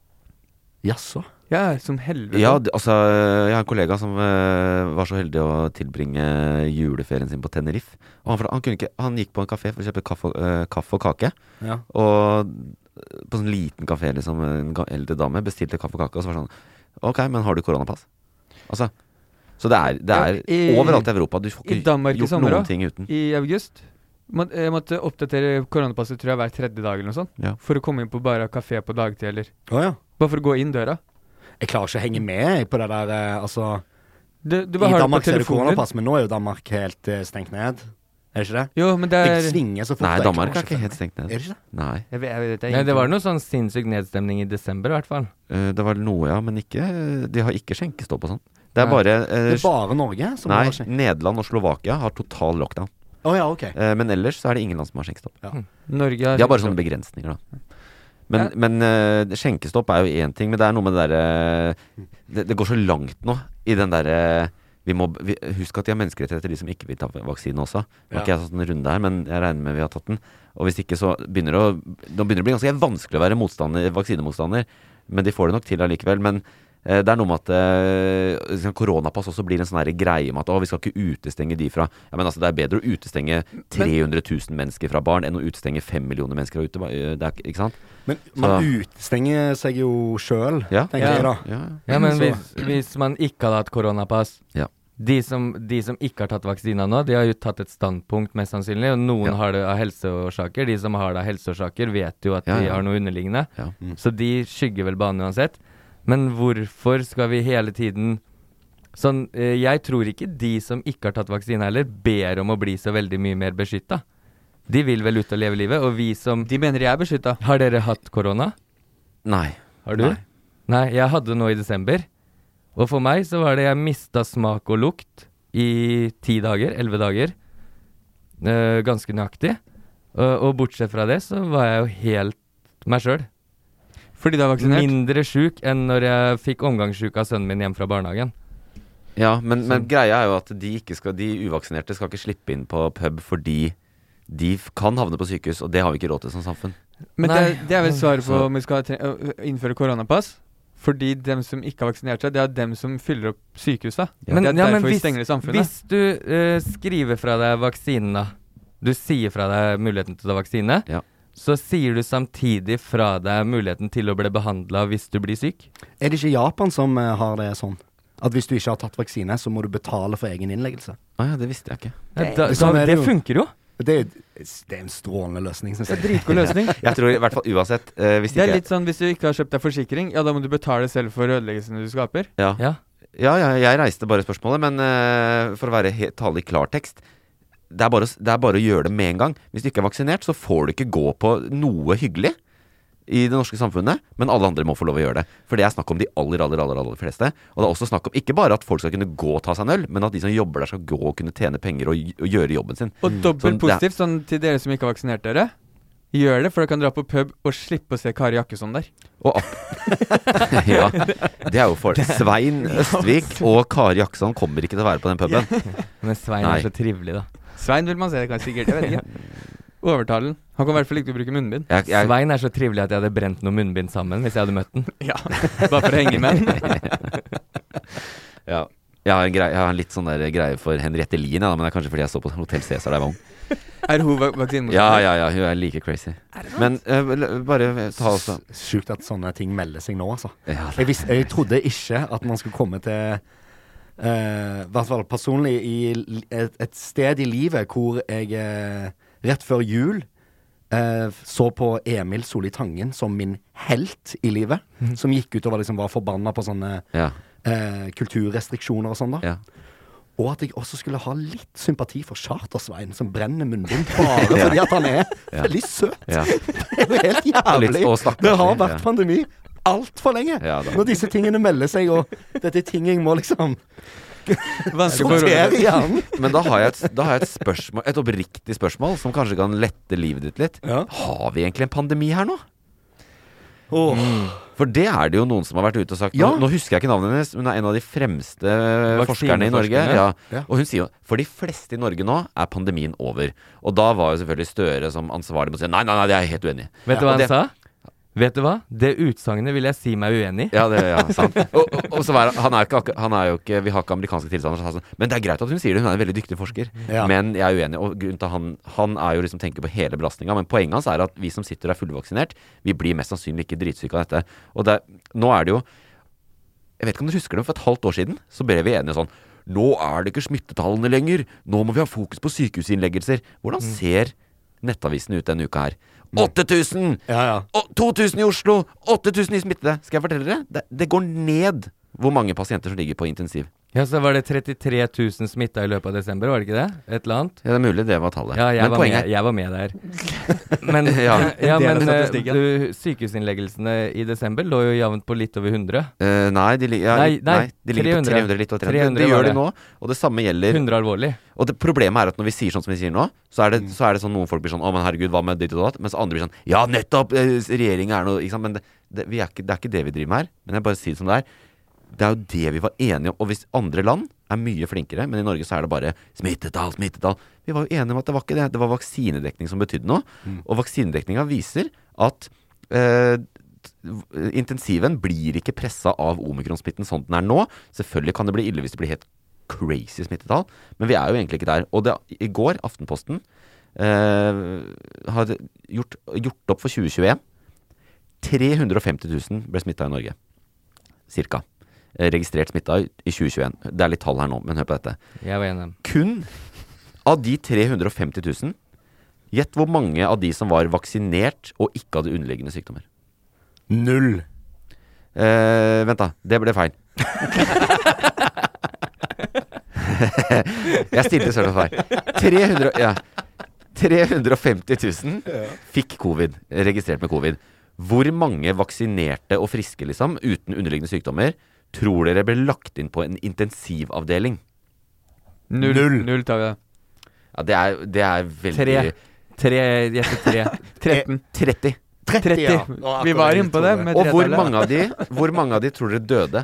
Jaså? Ja, som helvete. Ja, altså, jeg har en kollega som uh, var så heldig å tilbringe juleferien sin på Tenerife. Og han, han, kunne ikke, han gikk på en kafé for å kjøpe kaffe, uh, kaffe og kake. Ja. Og på sånn liten kafé, liksom, en eldre dame bestilte kaffe og kake, og så var det sånn, ok, men har du koronapass? Altså, så det er, det er ja, i, overalt i Europa. Du får ikke Danmark, gjort sommer, noen ting uten. I august. Jeg måtte oppdatere koronapasset, tror jeg, hver tredje dag eller noe sånt. Ja. For å komme inn på bare kafé på dagtid, eller. Å ja. Bare for å gå inn døra. Jeg klarer ikke å henge med på det der, altså... Du, du I Danmark er det koronapass, men nå er jo Danmark helt uh, stengt ned. Er det ikke det? Jo, men det er... Det svinger så fort. Nei, det Danmark ikke er ikke helt stengt ned. Er det ikke det? Nei. Jeg vet, jeg vet, jeg Nei, det var noe sånn sinnssyk nedstemning i desember i hvert fall. Uh, det var noe, ja, men ikke De har ikke skjenkestopp og sånn. Det er Nei. bare uh, Det er bare Norge som Nei, har skjenk. Nederland og Slovakia har total lockdown. Å ja, ok. Uh, men ellers så er det ingen land som har skjenkestopp. Ja. Norge De har bare sånne begrensninger, da. Men, Ja. men uh, skjenkestopp er jo én ting, men det er noe med det derre det, det går så langt nå i den derre vi må, vi, Husk at de har menneskerettigheter, de som ikke vil ta vaksine også. Nå har ikke jeg tatt en runde her, men jeg regner med vi har tatt den. Og hvis ikke, så begynner det å Nå begynner det å bli ganske vanskelig å være motstander, vaksinemotstander. Men de får det nok til allikevel. Men eh, det er noe med at eh, koronapass også blir en sånn her greie med at å, vi skal ikke utestenge de fra Ja, men altså, det er bedre å utestenge tre hundre tusen mennesker fra barn enn å utestenge fem millioner mennesker fra ute. Det er, ikke sant? Men man utestenger seg jo sjøl, ja. tenker Ja. jeg da. Ja, Ja, men Så- hvis, hvis man ikke hadde hatt koronapass Ja. de, som, de som ikke har tatt vaksina nå, de har jo tatt et standpunkt mest sannsynlig, og noen Ja. har det av helseårsaker. De som har det av helseårsaker vet jo at Ja, de ja. har noe underliggende. Ja. Så de skygger vel banen uansett. Men hvorfor skal vi hele tiden Sånn, eh, jeg tror ikke de som ikke har tatt vaksine heller, ber om å bli så veldig mye mer beskytta. De vil vel ut og leve livet, og vi som De mener jeg er beskytta. Har dere hatt korona? Nei. Har du? Nei. Nei, jeg hadde det nå i desember. Og for meg så var det jeg mista smak og lukt i ti dager, elleve dager. Eh, ganske nøyaktig. Og, og bortsett fra det så var jeg jo helt meg sjøl. Fordi du er vaksinert? Mindre sjuk enn når jeg fikk omgangssjuk av sønnen min hjem fra barnehagen. Ja, men, men greia er jo at de, ikke skal, de uvaksinerte skal ikke slippe inn på pub fordi de f- kan havne på sykehus, og det har vi ikke råd til som samfunn. Men det, Nei. er- det er vel svaret på Så- om vi skal tre å innføre koronapass. Fordi dem som ikke har vaksinert seg, det er dem som fyller opp sykehusa. Men, det er ja, derfor men vi hvis, stenger det samfunnet. hvis du eh, skriver fra deg vaksinen, da. Du sier fra deg muligheten til å ta vaksine. Ja. Så sier du samtidig fra deg muligheten til å bli behandla hvis du blir syk. Er det ikke Japan som eh, har det sånn? At hvis du ikke har tatt vaksine, så må du betale for egen innleggelse? Ah, ja, det visste jeg ikke. Ja, da, sånn da, er det det jo. funker jo. Det er, det er en strålende løsning, synes Det er jeg. dritgod løsning. Jeg tror i hvert fall uansett eh, hvis Det er ikke litt sånn hvis du ikke har kjøpt deg forsikring, ja da må du betale selv for ødeleggelsene du skaper. Ja, Ja. ja, ja jeg reiste bare spørsmålet, men eh, for å være he- tale i klartekst det er, bare, å s- det er bare å gjøre det med en gang. Hvis du ikke er vaksinert, så får du ikke gå på noe hyggelig i det norske samfunnet, men alle andre må få lov å gjøre det. For det er snakk om de aller, aller, aller, aller fleste. Og det er også snakk om ikke bare at folk skal kunne gå og ta seg en øl, men at de som jobber der skal gå og kunne tjene penger og, gj- og gjøre jobben sin. Og dobbelt Sånn, det er- positivt sånn til dere som ikke har vaksinert dere. Gjør det, for dere kan dra på pub og slippe å se Kari Jakkesson der. Og opp. Ja, det er jo for Svein Østvik og Kari Jakkesson kommer ikke til å være på den puben. Men Svein Nei. er så trivelig, da. Svein vil man se, det kan sikkert, jeg vet ikke. Overtalen. Han kan i hvert fall ikke bruke munnbind. Jeg, jeg, Svein er så trivelig at jeg hadde brent noen munnbind sammen hvis jeg hadde møtt den. Ja, bare for å henge med den. ja. Jeg har, en greie, jeg har en litt sånn der greie for Henriette Lien, ja, men det er kanskje fordi jeg så på Hotel Cæsar da jeg var ung. Er hun va vaksinemotstander? Ja, ja, ja, hun er like crazy. Men eh, l- bare ta også Sjukt at sånne ting melder seg nå, altså. ja, Jeg, visste, jeg trodde ikke at man skulle komme til eh, I hvert fall personlig i l- et, et sted i livet hvor jeg eh, rett før jul eh, så på Emil Solli Tangen som min helt i livet. Som gikk ut og var, liksom, var forbanna på sånne ja, eh, kulturrestriksjoner og sånn, da. ja. Og at jeg også skulle ha litt sympati for Charter-Svein, som brenner munnbind bare fordi at han er Ja. veldig søt. ja. Det er jo helt Og litt- jævlig. og stakkars, Det har ja. vært pandemi altfor lenge. Ja, da. Når disse tingene melder seg, og dette er ting jeg må liksom Vanskelig for sortere i hjernen. Men da har jeg et, da har jeg et spørsmål, et oppriktig spørsmål, som kanskje kan lette livet ditt litt. Ja. Har vi egentlig en pandemi her nå? Åh. For det er det jo noen som har vært ute og sagt. Ja. Nå, nå husker jeg ikke navnet hennes, men hun er en av de fremste forskerne i Norge. Vaksineforskerne. Ja. Ja. Og hun sier jo for de fleste i Norge nå er pandemien over. Og da var jo selvfølgelig Støre som ansvarlig med å si nei, nei, nei, det er jeg helt uenig i. Vet du Og hva han det- sa? Vet du hva? Det utsagnet vil jeg si meg uenig i. Ja, det ja, sant. Og, og, og så var, han, er jo ikke, akkur- han er jo ikke Vi har ikke amerikanske tilstander. Så han sa sånn, men det er greit at hun sier det. Hun er en veldig dyktig forsker. Ja. Men jeg er uenig. Og grunnen til han, han er jo liksom tenker på hele belastninga. Men poenget hans er at vi som sitter og er fullvaksinert, vi blir mest sannsynlig ikke dritsyke av dette. Og det, nå er det jo Jeg vet ikke om du husker det, for et halvt år siden så ble vi enige sånn. Nå er det ikke smittetallene lenger. Nå må vi ha fokus på sykehusinnleggelser. Hvordan ser nettavisen ut denne uka her? åtte tusen! Ja, ja. Og to tusen i Oslo! åtte tusen i smittede! Skal jeg fortelle dere? Det, det går ned hvor mange pasienter som ligger på intensiv. Ja, så var det trettitre tusen smitta i løpet av desember, var det ikke det? Et eller annet? Ja, det er mulig det var tallet. Ja, jeg, men var, poenget... med, jeg var med der. Men, ja, ja, men du, sykehusinnleggelsene i desember lå jo jevnt på litt over hundre. Uh, nei, de, ja, nei, nei, nei, de ligger tre hundre. På tre hundre, litt over tre hundre. tre hundre det, det gjør det. de nå, og det samme gjelder... hundre alvorlig. Og det problemet er at når vi sier sånn som vi sier nå, så er det, mm. så er det sånn noen folk blir sånn, å, men herregud, hva med ditt og datt? Mens andre blir sånn, ja, nettopp, regjeringen er noe, ikke sant? Men det, det, vi er ikke, det er ikke det vi driver med her. Men jeg bare sier det som det er. Det er jo det vi var enige om. Og hvis andre land er mye flinkere, men i Norge så er det bare smittetall, smittetall. Vi var jo enige om at det var ikke det. Det var vaksinedekning som betydde noe. Mm. Og vaksinedekninga viser at eh, intensiven blir ikke presset av omikronsmitten sånn den er nå. Selvfølgelig kan det bli ille hvis det blir helt crazy smittetall, men vi er jo egentlig ikke der. Og det, i går, Aftenposten eh, hadde gjort, gjort opp for tjue tjueen. tre hundre og femti tusen ble smittet i Norge. Cirka. Registrert smitta i tjue tjueen. Det er litt tall her nå, men hør på dette. Jeg var enig. Kun av de tre hundre og femti tusen, gjett hvor mange av de som var vaksinert og ikke hadde underliggende sykdommer. Null. Eh, vent da, det ble feil. Jeg stilte selv og feil. tre hundre, ja, tre hundre og femti tusen fikk covid, registrert med covid. Hvor mange vaksinerte og friske liksom, uten underliggende sykdommer, tror dere ble lagt inn på en intensivavdeling? Null. Null, Null tar vi det. Ja, det er, det er veldig... Tre. Tre, gjetter tre. tretten. tretti. tretti, ja. Vi var inne på det. Med og hvor mange, av de, hvor mange av de tror dere døde?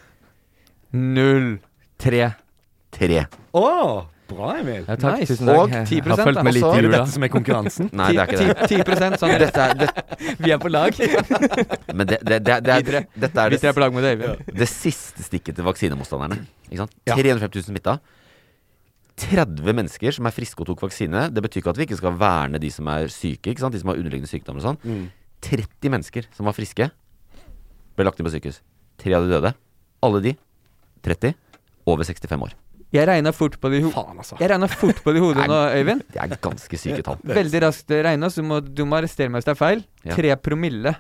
Null. Tre. Tre. Åh! Bra, Emil. Ja, takk, nice. tusen takk. Og ti prosent. Har følt meg litt Er i det jula. dette som er konkurransen? Nei, det er ikke det. ti prosent, sånn. Dette er, det, Vi er på lag. men det, det, det, det er, Vi tre. dette er Vi tre er det, på lag med David. det siste stikket til vaksinemotstanderne. Ikke sant? Ja. tre hundre og femti tusen smitta. tretti mennesker som er friske og tok vaksine. Det betyr ikke at vi ikke skal verne de som er syke, ikke sant? De som har underliggende sykdommer og sånn. Mm. tretti mennesker som var friske ble lagt inn på sykehus. Tre av de døde. Alle de, tretti, over sekstifem år. Jeg regnet fort på det i, ho Faen, altså. Jeg regnet fort på det i hodet nå, Øyvind. Det er ganske syke tall. Veldig raskt regnet, så må, du må arrestere meg hvis det er feil. Ja. Tre promille.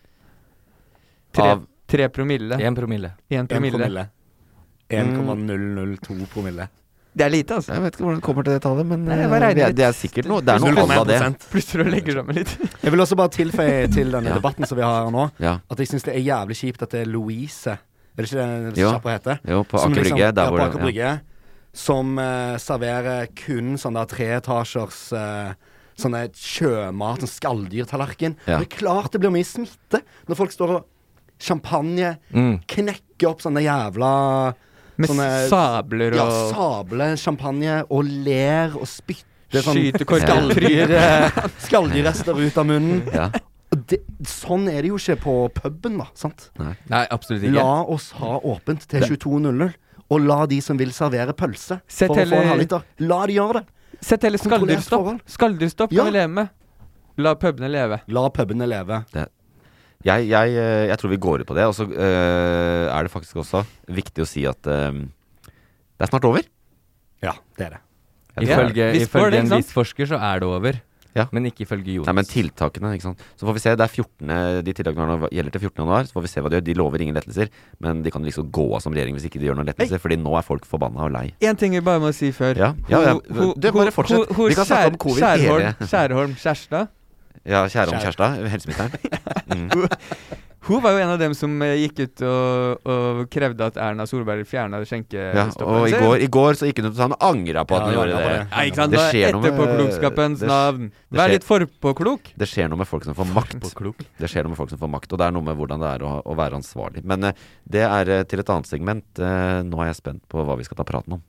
Tre, Av- tre promille. En promille. En En promille. promille. en komma null null to promille. Det er lite, altså. Jeg vet ikke hvordan det kommer til det tallet, men Nei, jeg bare eh, regner det, er, litt. det er sikkert noe. Det er noe null komma alle én av det. Plutselig legger sammen litt. Jeg vil også bare tilføye til denne Ja. debatten som vi har her nå, Ja. at jeg synes det er jævlig kjipt at det er Louise, er det ikke det Jo. kjappa heter? Jo, på Som Aker liksom- Brygge. Der ja, hvor på det- Aker Brygge. Som eh, serverer kun sånne der treetasjers eh, sånne sjømat, sånn skalldyrtallerken. Ja. Det er klart det blir mye smitte når folk står og champagne, Mm. knekker opp sånne jævla Med sånne, sabler og Ja, sable champagne og ler og spytter sånn Skyter korker. skalldyr, skalldyrrester ut av munnen. Ja. Og det, sånn er det jo ikke på puben, da. Sant? Nei, absolutt ikke. La oss ha åpent til tjueto null null. Og la de som vil servere pølse Sett for å få heller- en halvliter, la de gjøre det. Sett heller Kontrollert skalldyrstopp. forhold. Skalldyrstopp Ja. kan vi leve med. La pubene leve. La pubene leve. Jeg, jeg, eh, jeg tror vi går ut på det. Og så eh, er det faktisk også viktig å si at eh, det er snart over. Ja, det er det. Ifølge, Visst var ifølge det, en ikke sant? viss forsker så er det over. Ja. Men ikke ifølge Jonas. Nei, men tiltakene, ikke sant. Så får vi se. Det er fjortende, de tiltakene nå gjelder til fjortende januar. Så får vi se hva de gjør. De lover ingen lettelser, men de kan liksom gå av som regjering hvis ikke de gjør noen lettelser. Fordi nå er folk forbanna og lei. En ting vi bare må si før. Ja, ja, ja. Ho- ho- Du, bare ho- fortsett. ho- ho- Vi kan snakke om Skjær- covid Skjærholm, hele- Skjærholm Kjærstad. Ja, kjære om Kjære. Kjærstad, helseministeren. Mm. Hun var jo en av dem som eh, gikk ut og, og krevde at Erna Solberg fjerna Ja, skjenkestoppet. og i går, i går så gikk hun ut og sa han angra på at Ja, hun ja, gjorde ja, det. det. Ja, ikke sant? Det Det skjer noe med- Etterpåklokskapens det- navn. det Vær skjer- litt forpåklok. Det skjer noe med folk som får makt. Det skjer noe med folk som får makt, og det er noe med hvordan det er å, å være ansvarlig. Men eh, det er eh, til et annet segment. Eh, nå er jeg spent på hva vi skal ta praten om.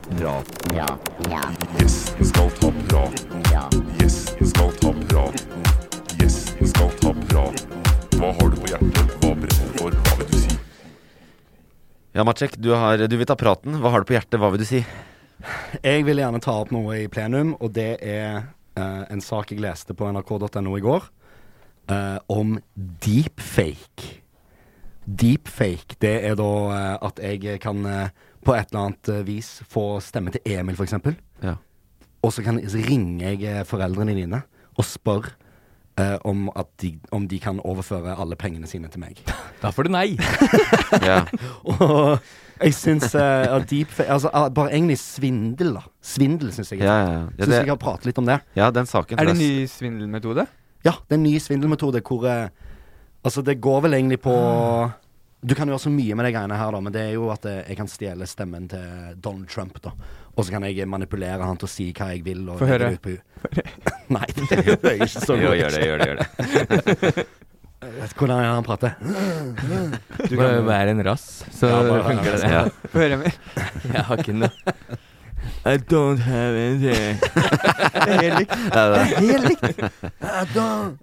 Yes, vi skal ta praten. Yes, vi skal ta praten. Yes, vi skal ta praten. Hva har du på hjertet? Hva brenner du for? Hva vil du si? Ja, Maciek, du, har, du vil ta praten. Hva har du på hjertet? Hva vil du si? Jeg vil gjerne ta opp noe i plenum, og det er eh, en sak jeg leste på n r k punktum n o i går, eh, om deepfake. Deepfake, det er da eh, at jeg kan eh, på et eller annet eh, vis få stemme til Emil, for eksempel. Ja. Og så kan så ringer jeg eh, foreldrene dine og spør uh, om, at de, om de kan overføre alle pengene sine til meg. Da får du nei. Ja. Og jeg synes uh, deepfake, altså uh, bare egentlig svindel da. Svindel synes jeg. Ja, ja, ja. Synes det, jeg har pratet litt om det. Ja, den saken. Er det en ny svindelmetode? Ja, det er en ny svindelmetode hvor, uh, altså det går vel egentlig på, du kan gjøre så mye med de greiene her da, men det er jo at uh, jeg kan stjele stemmen til Donald Trump da. Og så kan jeg manipulere han til å si hva jeg vil. Og få høre. Ut på Nei, det gjør jeg ikke så godt. Jo, gjør det, gjør det, gjør det. Hvordan er han prater? Du kan jo være en rass, så Ja, bare- funker det. Ja. Få høre mer. Jeg har ikke noe. I don't have anything. Det er helt likt. Ja, det. Helt likt. I don't.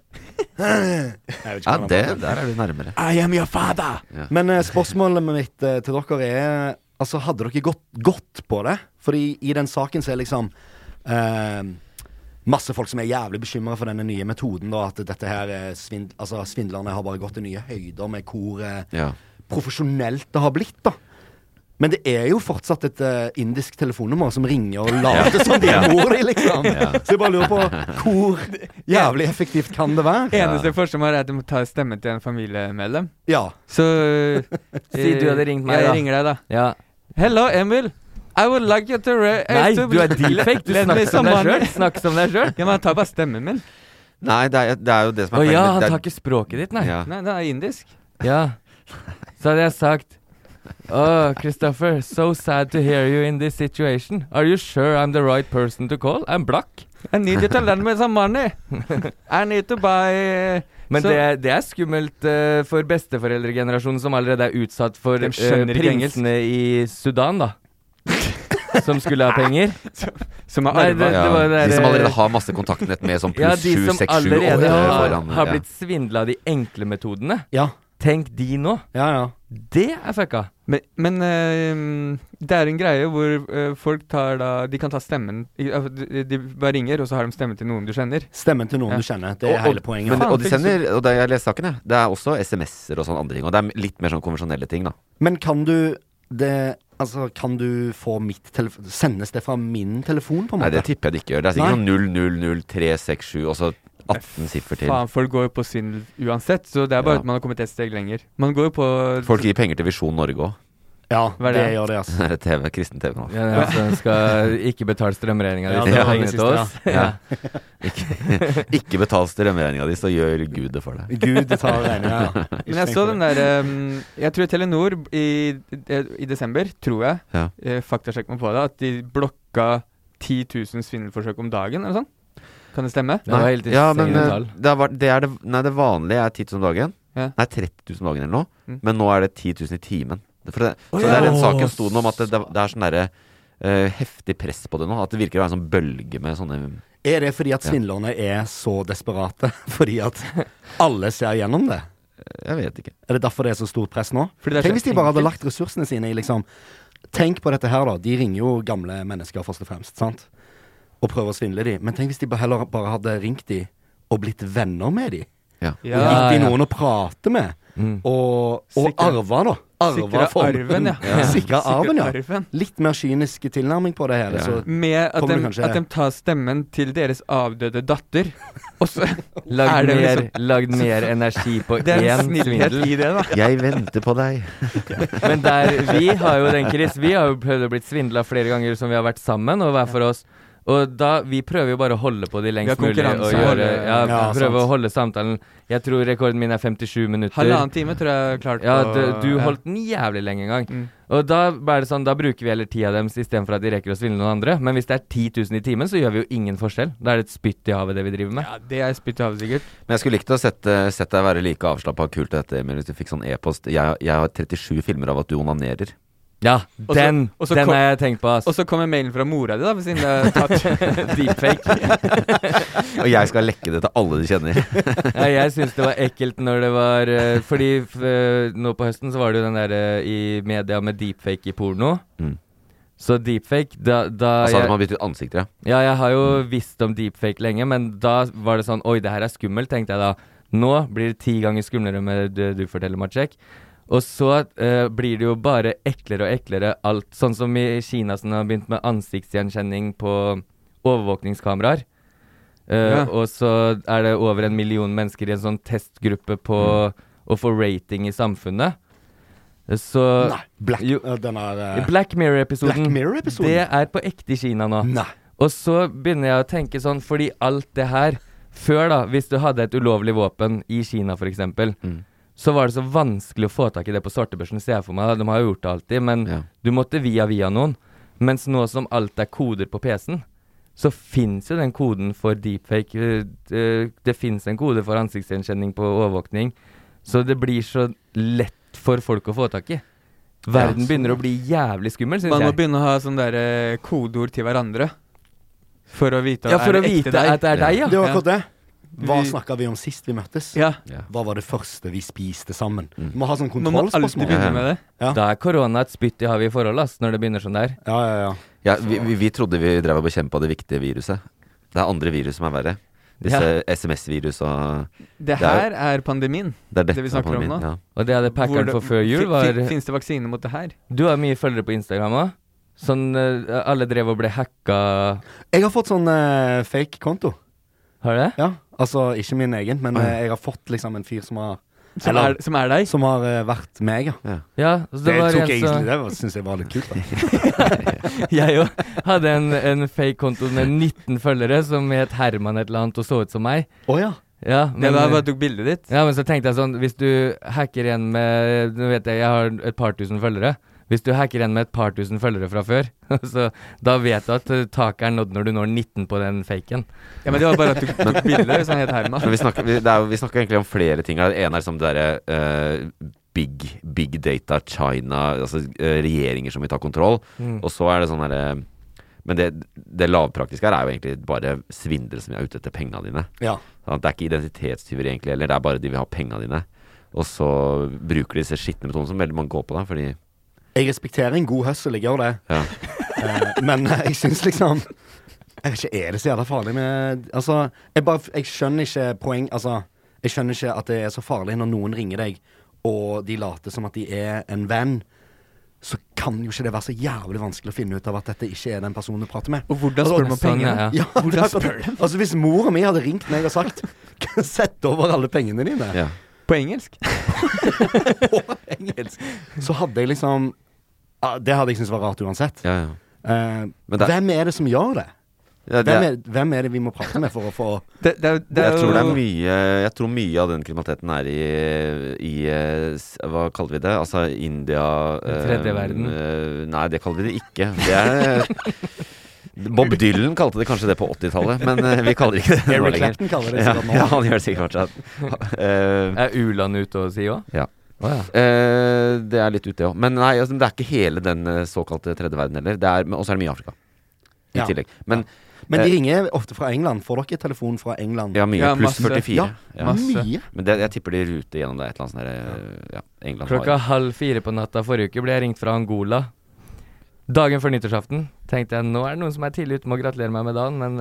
Ja, det, der er du nærmere. I am your father. Ja. Men uh, spørsmålet mitt uh, til dere er, altså hadde dere gått, gått på det? Fordi i den saken så er liksom uh, masse folk som er jævlig bekymret for denne nye metoden da, at dette her er svindl, altså svindlerne har bare gått til nye høyder med hvor uh, Ja. profesjonelt det har blitt da. Men det er jo fortsatt et uh, indisk telefonnummer som ringer og later som de er mor di, liksom. Ja. Så jeg bare lurer på hvor jævlig effektivt kan det være? Eneste forskjell er at du må ta stemmen til en familiemedlem. Ja. Så Si du hadde ringt meg, jeg da. ringer deg da. Ja. Hello, Emil. I would like you to... Re- Nei, to du er deepfake. Du Let me snakker som deg someone- selv. Snakker som deg selv. Ja, men ta bare stemmen min. Nei, det er, det er jo det som er Å ja, poenget. han Det er- tar ikke språket ditt, nei. Ja. Nei, det er indisk. Ja. Så hadde jeg sagt Oh, Christopher, so sad to hear you in this situation. Are you sure I'm the right person to call? I'm black. I need you to lend me some money. I need to buy... Men Så- det, det er skummelt uh, for besteforeldregenerasjonen som allerede er utsatt for De uh, skjønner ikke engelsk. prinsene i Sudan, da. Som skulle ha penger. Som er Nei, arva. det- Ja, var det de som der- allerede har masse kontaktnett med sånn Ja, pluss de sju, som seks, sju, allerede åtte har, foran. har Ja. blitt svindla av de enkle metodene. Ja. Tenk de nå. Ja, ja. Det er fucka. Men, men eh, det er en greie hvor eh, folk tar da De kan ta stemmen i- altså, de, de bare ringer, og så har de stemmen til noen du kjenner. Stemmen til noen Ja. du kjenner. Det er Og- hele poenget. Men, Faen, og de sender, og det, jeg leser saken, jeg. Det er også S M S-er og sånne andre ting. Og det er litt mer sånn konvensjonelle ting, da. Men kan du det Altså, kan du få mitt telefon sendes det fra min telefon, på en Nei, måte? det tipper jeg det ikke gjør. Det er sikkert Nei. sånn null null null tre seks sju, og så atten siffer til. Faen, folk går jo på svindel uansett, så det er bare Ja. at man har kommet et steg lenger. Man går jo på Folk gir penger til Visjon Norge òg. Ja, Hva er det det? gjør det, altså. Det er T V, kristen T V nå. Ja, ja. Så skal ikke betale strømregninga Ja, di. det Ja, var det pengene til siste, oss. ja. Ikke, ikke betal strømregninga di, så gjør Gud det for deg. Gud tar regninga, ja. Men jeg så den der um, Jeg tror Telenor i, i desember, tror jeg, Ja. eh, faktasjekk meg på det, at de blokka ti tusen svindelforsøk om dagen, eller sånn. Kan det stemme? Det var helt ja, men insane eh, tall. det, er, var- det, er det, nei, det vanlige er ti tusen om dagen. Ja. Nei, tretti tusen om dagen eller noe. Mm. Men nå er det ti tusen i timen. Det- For det, Å, så det er ja. den saken sto det om at det, det, det er sånn derre eh, heftig press på det nå. At det virker å være en sånn bølge med sånne Er det fordi at svindlerne er så desperate? Fordi at alle ser gjennom det? Jeg vet ikke. Er det derfor det er så stort press nå? Fordi det er så Tenk hvis de bare hadde enkelt. lagt ressursene sine i liksom Tenk på dette her, da. De ringer jo gamle mennesker først og fremst, sant? Og prøver å svindle de. Men tenk hvis de bare heller bare hadde ringt de og blitt venner med de. Ja. Og gitt de ja. noen å prate med. Mm. Og, og Sikre- arva, da. Arva Sikre formen. arven, ja. Ja. Sikre arven, ja. arven. Litt mer kynisk tilnærming på det hele. Ja. Så Med at Kommer de, du kanskje- at de tar stemmen til deres avdøde datter. Og så er Lagd det mer, liksom lagd mer energi på Det er en én snillhet svindel. i det, da. Jeg venter på deg. Men der, vi har jo den, Chris, vi har jo prøvd å blitt svindla flere ganger som vi har vært sammen, og hver for oss. Og da, vi prøver jo bare å holde på de Vi har lengst mulig. Og konkurranse. gjøre, ja, Ja, prøve sant. å holde samtalen. Jeg tror rekorden min er femtisju minutter. Halvannen time tror jeg jeg klarte Ja, å- du, du ja. holdt den jævlig lenge en gang. Mm. Og da er det sånn, da bruker vi heller tida deres istedenfor at de rekker å svindle noen andre. Men hvis det er ti tusen i timen, så gjør vi jo ingen forskjell. Da er det et spytt i havet, det vi driver med. Ja, det er spytt i havet, sikkert. Men jeg skulle likt å sette, sett deg være like avslappa og kult til dette, men hvis du fikk sånn e-post jeg, jeg har trettisju filmer av at du onanerer. Ja, Og så- den, og så den kom- har jeg tenkt på, ass. Og så kommer mailen fra mora di, da, siden det er tatt. Deepfake. Og jeg skal lekke det til alle du kjenner. Ja, jeg syns det var ekkelt når det var eh, Fordi f eh, nå på høsten så var det jo den der eh, i media med deepfake i porno. Mm. Så deepfake da, da Altså hadde jeg, man byttet ansikter, ja. Ja, jeg har jo visst om deepfake lenge, men da var det sånn Oi, det her er skummelt, tenkte jeg da. Nå blir det ti ganger skumlere med det du forteller, Maciek. Og så eh, blir det jo bare eklere og eklere alt. Sånn som i Kina som har begynt med ansiktsgjenkjenning på overvåkningskameraer. Uh, Ja. Og så er det over en million mennesker i en sånn testgruppe på å få rating i samfunnet. Så Nei, Black, jo, uh, den er, uh, Black Mirror-episoden, Black Mirror-episoden? det er på ekte i Kina nå. Nei. Og så begynner jeg å tenke sånn, fordi alt det her, før da, hvis du hadde et ulovlig våpen i Kina for eksempel, Mm. så var det så vanskelig å få tak i det på svartebørsen, ser jeg for meg. De har jo gjort det alltid, men Ja. du måtte via via noen. Mens nå som alt er koder på P C-en, så finnes jo den koden for deepfake. eh, Det, det finnes en kode for ansiktsgjenkjenning på overvåkning. Så det blir så lett for folk å få tak i. Verden begynner å bli jævlig skummel, synes Man må jeg. begynne å ha sånne der eh, kodeord til hverandre. For å vite Ja, for er å det ekte vite deg? at det er deg, ja. Det var akkurat det. Hva Vi- snakket vi om sist vi møttes? Ja. Ja. Hva var det første vi spiste sammen? Mm. Du må ha sånn Man må alltid kontrollspørsmål. begynne med det. Ja. Da er korona et spytt i havet i forhold, ass, når det begynner sånn der. Ja, ja, ja. Ja, vi, vi, vi trodde vi drev og bekjempet det viktige viruset. Det er andre virus som er verre. Disse S M S-virus og Det Det er- her er pandemien. Det er dette Det vi som er snakker om pandemien, nå. ja. Og det hadde packeren for før jul var Fins det vaksine mot det her? Du har mye følgere på Instagram òg. Sånn eh, alle drev og ble hacka. Jeg har fått sånn eh, fake konto. Har du det? Ja, altså ikke min egen, men Ah, ja. eh, jeg har fått liksom en fyr som har Som, Eller- er, som er deg? Som har eh, vært meg, ja. Ja. Ja, så det, Det, var tok en jeg som egentlig, det var- synes jeg var litt kult, da. Jeg jo hadde en, en fake konto med nitten følgere som het Herman et eller annet og så ut som meg. Å ja. Ja, Det men, var bare tok bildet ditt. ja, men så tenkte jeg sånn, hvis du hacker en med, nå vet jeg, jeg har et par tusen følgere. Hvis du hacker en med et par tusen følgere fra før, så da vet du at eh, taket er nådd når du når nitten på den faken. Ja, men det var bare at du tok bildet hvis han het Herman. Men vi snakker, vi, det er, jo- vi snakker egentlig om flere ting. Det ene er som det derre eh, big, big data China, altså eh, regjeringer som vil ta kontroll. Mm. Og så er det sånn derre Men det, det lavpraktiske her er jo egentlig bare svindlere som er ute etter pengene dine. Ja. Sånn at det er ikke identitetstyver egentlig, eller det er bare de vil ha pengene dine. Og så bruker de disse skitne metodene som veldig mange går på, da, fordi Jeg respekterer en god hustle, jeg gjør det. ja. Eh, men eh, jeg syns liksom Jeg vet ikke, er det så jævla farlig med Altså, jeg bare Jeg skjønner ikke poeng Altså, jeg skjønner ikke at det er så farlig når noen ringer deg, og de later som at de er en venn. Så kan jo ikke det være så jævlig vanskelig å finne ut av at dette ikke er den personen du prater med. Og hvordan spør du om Sånn, pengene? ja, Ja, Hvordan det er spør akkurat- Altså, hvis mora mi hadde ringt meg og sagt sett over alle pengene dine ja. På engelsk? på engelsk, så hadde jeg liksom ja, det hadde jeg syntes var rart uansett. ja, ja. Eh, Men det- hvem er det som gjør det? ja det, Hvem er, hvem er det vi må prate med for å få Det, det, er- det er jeg tror det er jo- mye Jeg tror mye av den kriminaliteten er i, i eh, s- Hva kaller vi det? Altså India eh, Tredje verden. eh, Nei, det kaller vi det ikke. Det er Bob Dylan kalte det kanskje det på åttitallet, men eh, vi kaller det ikke det nå Eric lenger. Clapton kaller det Ja, sikkert nå. ja, han gjør det sikkert fortsatt. Eh, Er U-land ute og si òg? Ja. Å ja. eh, det er litt ute, ja. Men nei, altså, det er ikke hele den eh, såkalte tredje verden heller. Det er- men også er det mye Afrika i Ja. tillegg. Men Men Eh, de ringer ofte fra England. Får dere telefon fra England? ja, mye. Ja, Pluss masse. førtifire. Ja, Ja. masse. Mye. Men det, jeg tipper de ruter gjennom det et eller annet sånt der, eh, ja, England Klokka har. halv fire på natta forrige uke ble jeg ringt fra Angola. Dagen før nyttårsaften tenkte jeg nå er det noen som er tidlig ute med å gratulere meg med dagen, men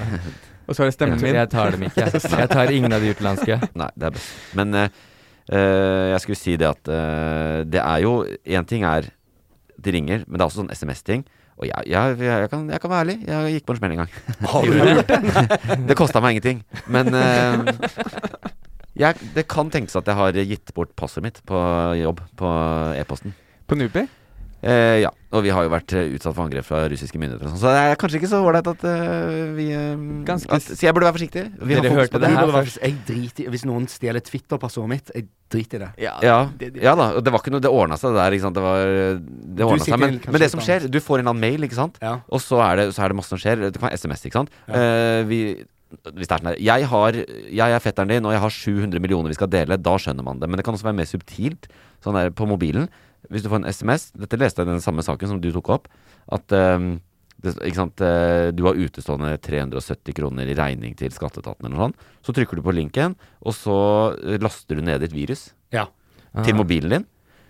Og så er det stemmen jeg, min. jeg tar dem ikke. Jeg tar ingen av de utenlandske. Nei, det er best. Men eh, eh, jeg skulle si det at eh, det er jo én ting er de ringer, men det er også sånn S M S-ting. Og jeg, jeg, jeg, jeg, kan, jeg kan være ærlig, jeg gikk på en smell en gang. Har du gjort det? Det kosta meg ingenting. Men eh, jeg, det kan tenkes at jeg har gitt bort passordet mitt på jobb, på e-posten. På Nupi? Eh, ja, og vi har jo vært eh, utsatt for angrep fra russiske myndigheter og sånn, så det er kanskje ikke så ålreit at eh, vi eh, Ganske at, Så jeg burde være forsiktig. Vi har Dere fokus hørte på det Du her burde være- først. Jeg driter i Hvis noen stjeler Twitter-passordet mitt, jeg driter i det. Ja, ja da, og det var ikke noe Det ordna seg det der, ikke sant. Det var Det ordna sikkert seg. Men, kanskje men det som litt skjer, du får en eller annen mail, ikke sant. Ja. Og så er, det, så er det masse som skjer. Det kan være S M S, ikke sant. Ja. Eh, vi hvis det er sånn her jeg, har, jeg er fetteren din, og jeg har sju hundre millioner vi skal dele. Da skjønner man det. Men det kan også være mer subtilt. Sånn der på mobilen. Hvis du får en S M S. Dette leste jeg i den samme saken som du tok opp. At um, det, ikke sant, uh, du har utestående tre hundre og sytti kroner i regning til skatteetaten eller noe sånt. Så trykker du på linken, og så uh, laster du ned et virus Ja. til mobilen din.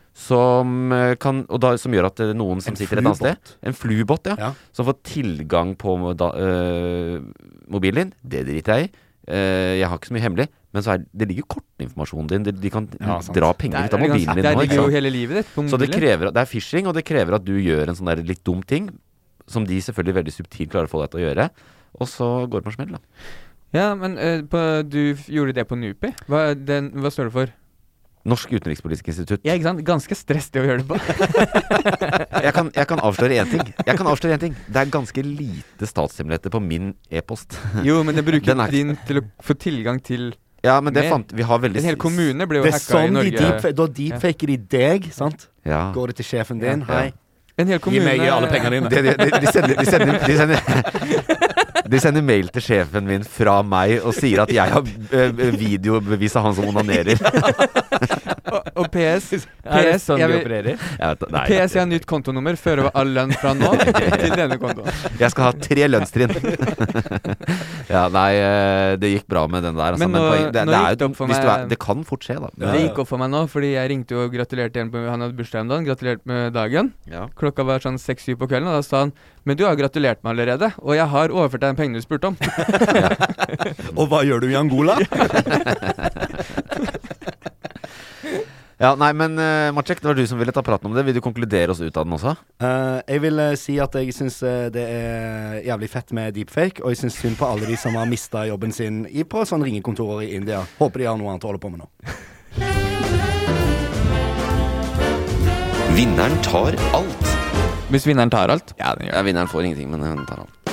Som, uh, kan, og da, som gjør at uh, noen som En sitter et annet flubot. sted, en flubot, ja, Ja. som får tilgang på da, uh, mobilen din. Det driter jeg i. Uh, jeg har ikke så mye hemmelig, men så er, det ligger jo kortinformasjonen din. De, de kan Ja, sant. dra penger ut av mobilen din Der nå. ligger Ikke jo sant? hele livet ditt på Så det mobilen. krever, det er phishing, og det krever at du gjør en sånn der litt dum ting, som de selvfølgelig veldig subtilt klarer å få deg til å gjøre, og så går det på en smell, da. Ja, men uh, på, du f- gjorde det på NUPI? Hva, den, hva står det for? Norsk utenrikspolitisk institutt. Ja, ikke sant? Ganske stress det å gjøre det på. jeg, kan, jeg kan avsløre en ting. Jeg kan avsløre en ting. Det er ganske lite statshemmeligheter på min e-post. Jo, men det bruker Den er- din til å få tilgang til Ja, men det mer. fant Vi har veldig En hel kommune ble jo Det er hacka i sånn de Norge. deepfa- da deepfaker de deg, sant? Ja. Går det til sjefen din, Ja. hei. En hel Gi kommune meg alle pengene dine. De, de, de, de, sender, de, sender, de, sender, de sender mail til sjefen min fra meg og sier at jeg har uh, videobevis av han som onanerer. og, og P S Er det PS, sånn jeg de vil- opererer? Jeg vet, nei, P S, jeg har nytt kontonummer. Fører over all lønn fra nå til denne kontoen. Jeg skal ha tre lønnstrinn. ja, nei, eh, det gikk bra med den der. Altså, Men men nå- poeng, det, nå det, gikk er, det jo- opp for hvis du meg- er, det kan fort skje, da. Det gikk opp for meg nå, fordi jeg ringte og gratulerte igjen på, han hadde bursdag om dagen. Gratulerte med dagen. Ja. Klokka var sånn seks-syv på kvelden, og da sa han men du har gratulert meg allerede, og jeg har overført deg den pengene du spurte om. Og hva gjør du i Angola? Ja, nei, men uh, Maciek, det var du som ville ta praten om det. Vil du konkludere oss ut av den også? Eh, jeg vil eh, si at jeg syns eh, det er jævlig fett med deepfake, og jeg syns synd på alle de som har mista jobben sin i, på sånn ringekontorer i India. Håper de har noe annet å holde på med nå. Vinneren tar alt. Hvis vinneren tar alt? Ja, den gjør Ja, vinneren får ingenting, men hun tar alt.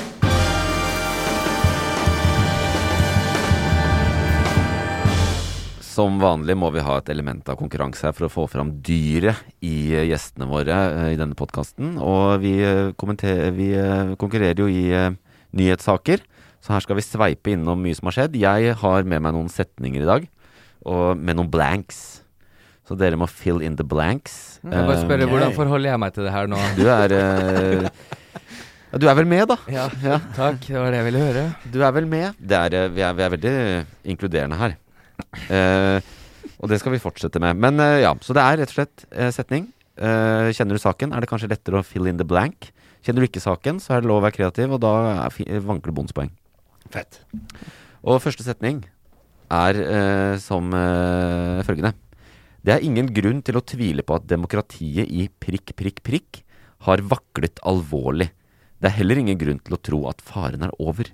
Som vanlig må vi ha et element av konkurranse her for å få fram dyret i eh, gjestene våre eh, i denne podcasten. Og vi, eh, kommenter- vi eh, konkurrerer jo i eh, nyhetssaker, så her skal vi sveipe innom mye som har skjedd. Jeg har med meg noen setninger i dag, og med noen blanks. Så dere må fill in the blanks. Jeg bare spørre, Eh, hvordan forholder jeg meg til det her nå? Du er eh, ja, du er vel med, da. Ja, takk. Det var det jeg ville høre. Du er vel med. Det er, eh, vi, er, vi er veldig inkluderende her. Eh, og det skal vi fortsette med. Men eh, ja, så det er rett og slett eh, setning. Eh, kjenner du saken, er det kanskje lettere å fill in the blank. Kjenner du ikke saken, så er det lov å være kreativ, og da er fi- vanker det bonuspoeng. Fett. Og første setning er eh, som eh, følgende. Det er ingen grunn til å tvile på at demokratiet i prikk, prikk, prikk har vaklet alvorlig. Det er heller ingen grunn til å tro at faren er over.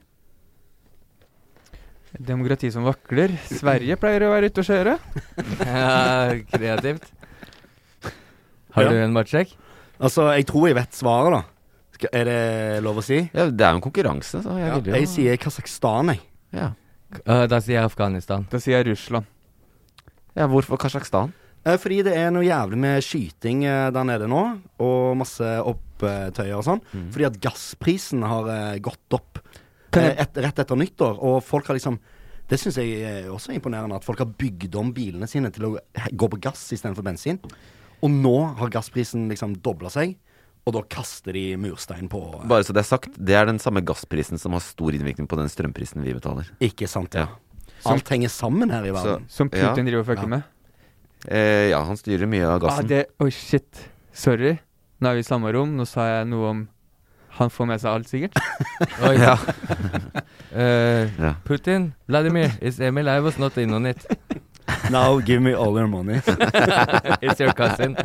Demokrati som vakler. Sverige pleier å være ute og kjøre. Ja, kreativt. Har Ja. du en matchsjekk? Altså, jeg tror jeg vet svaret, da. Skal, er det lov å si? Ja, det er jo en konkurranse, så jeg Ja, vil jo jeg sier Kasakhstan, jeg. ja. Uh, da sier jeg Afghanistan. Da sier jeg Russland. ja, hvorfor Kasakhstan? Eh, Fordi det er noe jævlig med skyting eh, der nede nå, og masse opptøyer og sånn. Mm. Fordi at gassprisen har eh, gått opp Kan eh, jeg- et, rett etter nyttår, og folk har liksom Det syns jeg er også imponerende, at folk har bygd om bilene sine til å he- gå på gass istedenfor bensin. Og nå har gassprisen liksom dobla seg, og da kaster de murstein på eh, Bare så det er sagt, det er den samme gassprisen som har stor innvirkning på den strømprisen vi betaler. Ikke sant, ja. Ja. Alt henger sammen her i verden. Som Putin Ja. driver og fucker Ja. med. Eh, ja, han styrer mye av Ah, gassen. det, oi, shit. Sorry. Nå er vi i samme rom. Nå sa jeg noe om han får med seg alt, sikkert. Oi. Ja. Uh, Ja. Putin, Vladimir, is Emil, I was not in on it. Now give me all your money. It's your cousin.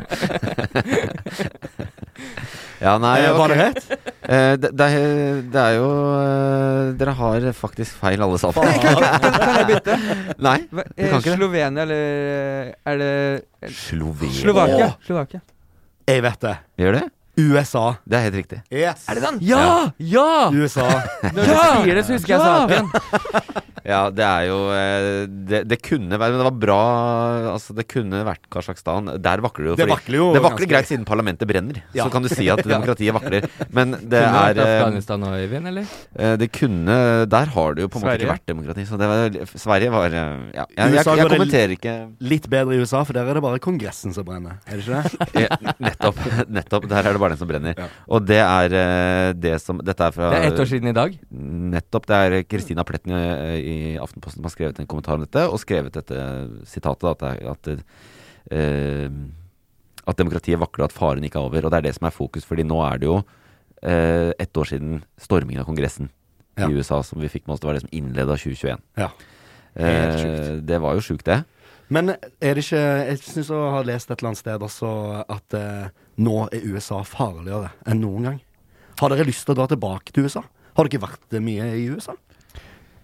Ja, nei, Eh, Var ok. det rett? Eh, det, det, er, det er jo eh, Dere har faktisk feil alle sammen. kan, kan jeg bytte? Nei, Hva, du eh, kan ikke det. Slovenia, eller er det Slovenia. Slovakia? Åh. Slovakia. Jeg vet det. Gjør det? U S A. Det er helt riktig. Yes. Er det sant? Ja! Ja! U S A. Når du sier det, så husker jeg saken. Ja, det er jo eh, det, det kunne være Men det var bra. Altså, det kunne vært Kasakhstan. Der vakler det jo. Det fordi- vakler jo det vakler ganske- greit siden parlamentet brenner. Ja. Så kan du si at demokratiet vakler. Men det Kunne vært er eh, Afghanistan og Øyvind, eller? eh, Det kunne Der har det jo på en måte Sverige. ikke vært demokrati. Så det var, Sverige var eh, Ja, jeg, jeg, U S A jeg, går det kommenterer ikke Litt bedre i U S A, for der er det bare Kongressen som brenner. Er det ikke det? Ja, nettopp, nettopp. Der er det bare den som brenner. Ja. Og det er eh, det som Dette er fra Det er ett år siden i dag. Nettopp. Det er Kristina Pletten eh, i Aftenposten som har skrevet en kommentar om dette, og skrevet dette sitatet, da, at, det er- at, eh, at demokratiet vakler, at faren ikke er over. Og det er det som er fokus, fordi nå er det jo eh, ett år siden stormingen av Kongressen Ja. i U S A, som vi fikk med oss. Det var det som innledet tjuetjueen. Ja. Helt Eh, sjukt. det var jo sjukt, det. Men er det ikke Jeg syns å ha lest et eller annet sted også at eh, nå er U S A farligere enn noen gang. Har dere lyst til å dra tilbake til U S A? Har dere ikke vært eh, mye i U S A?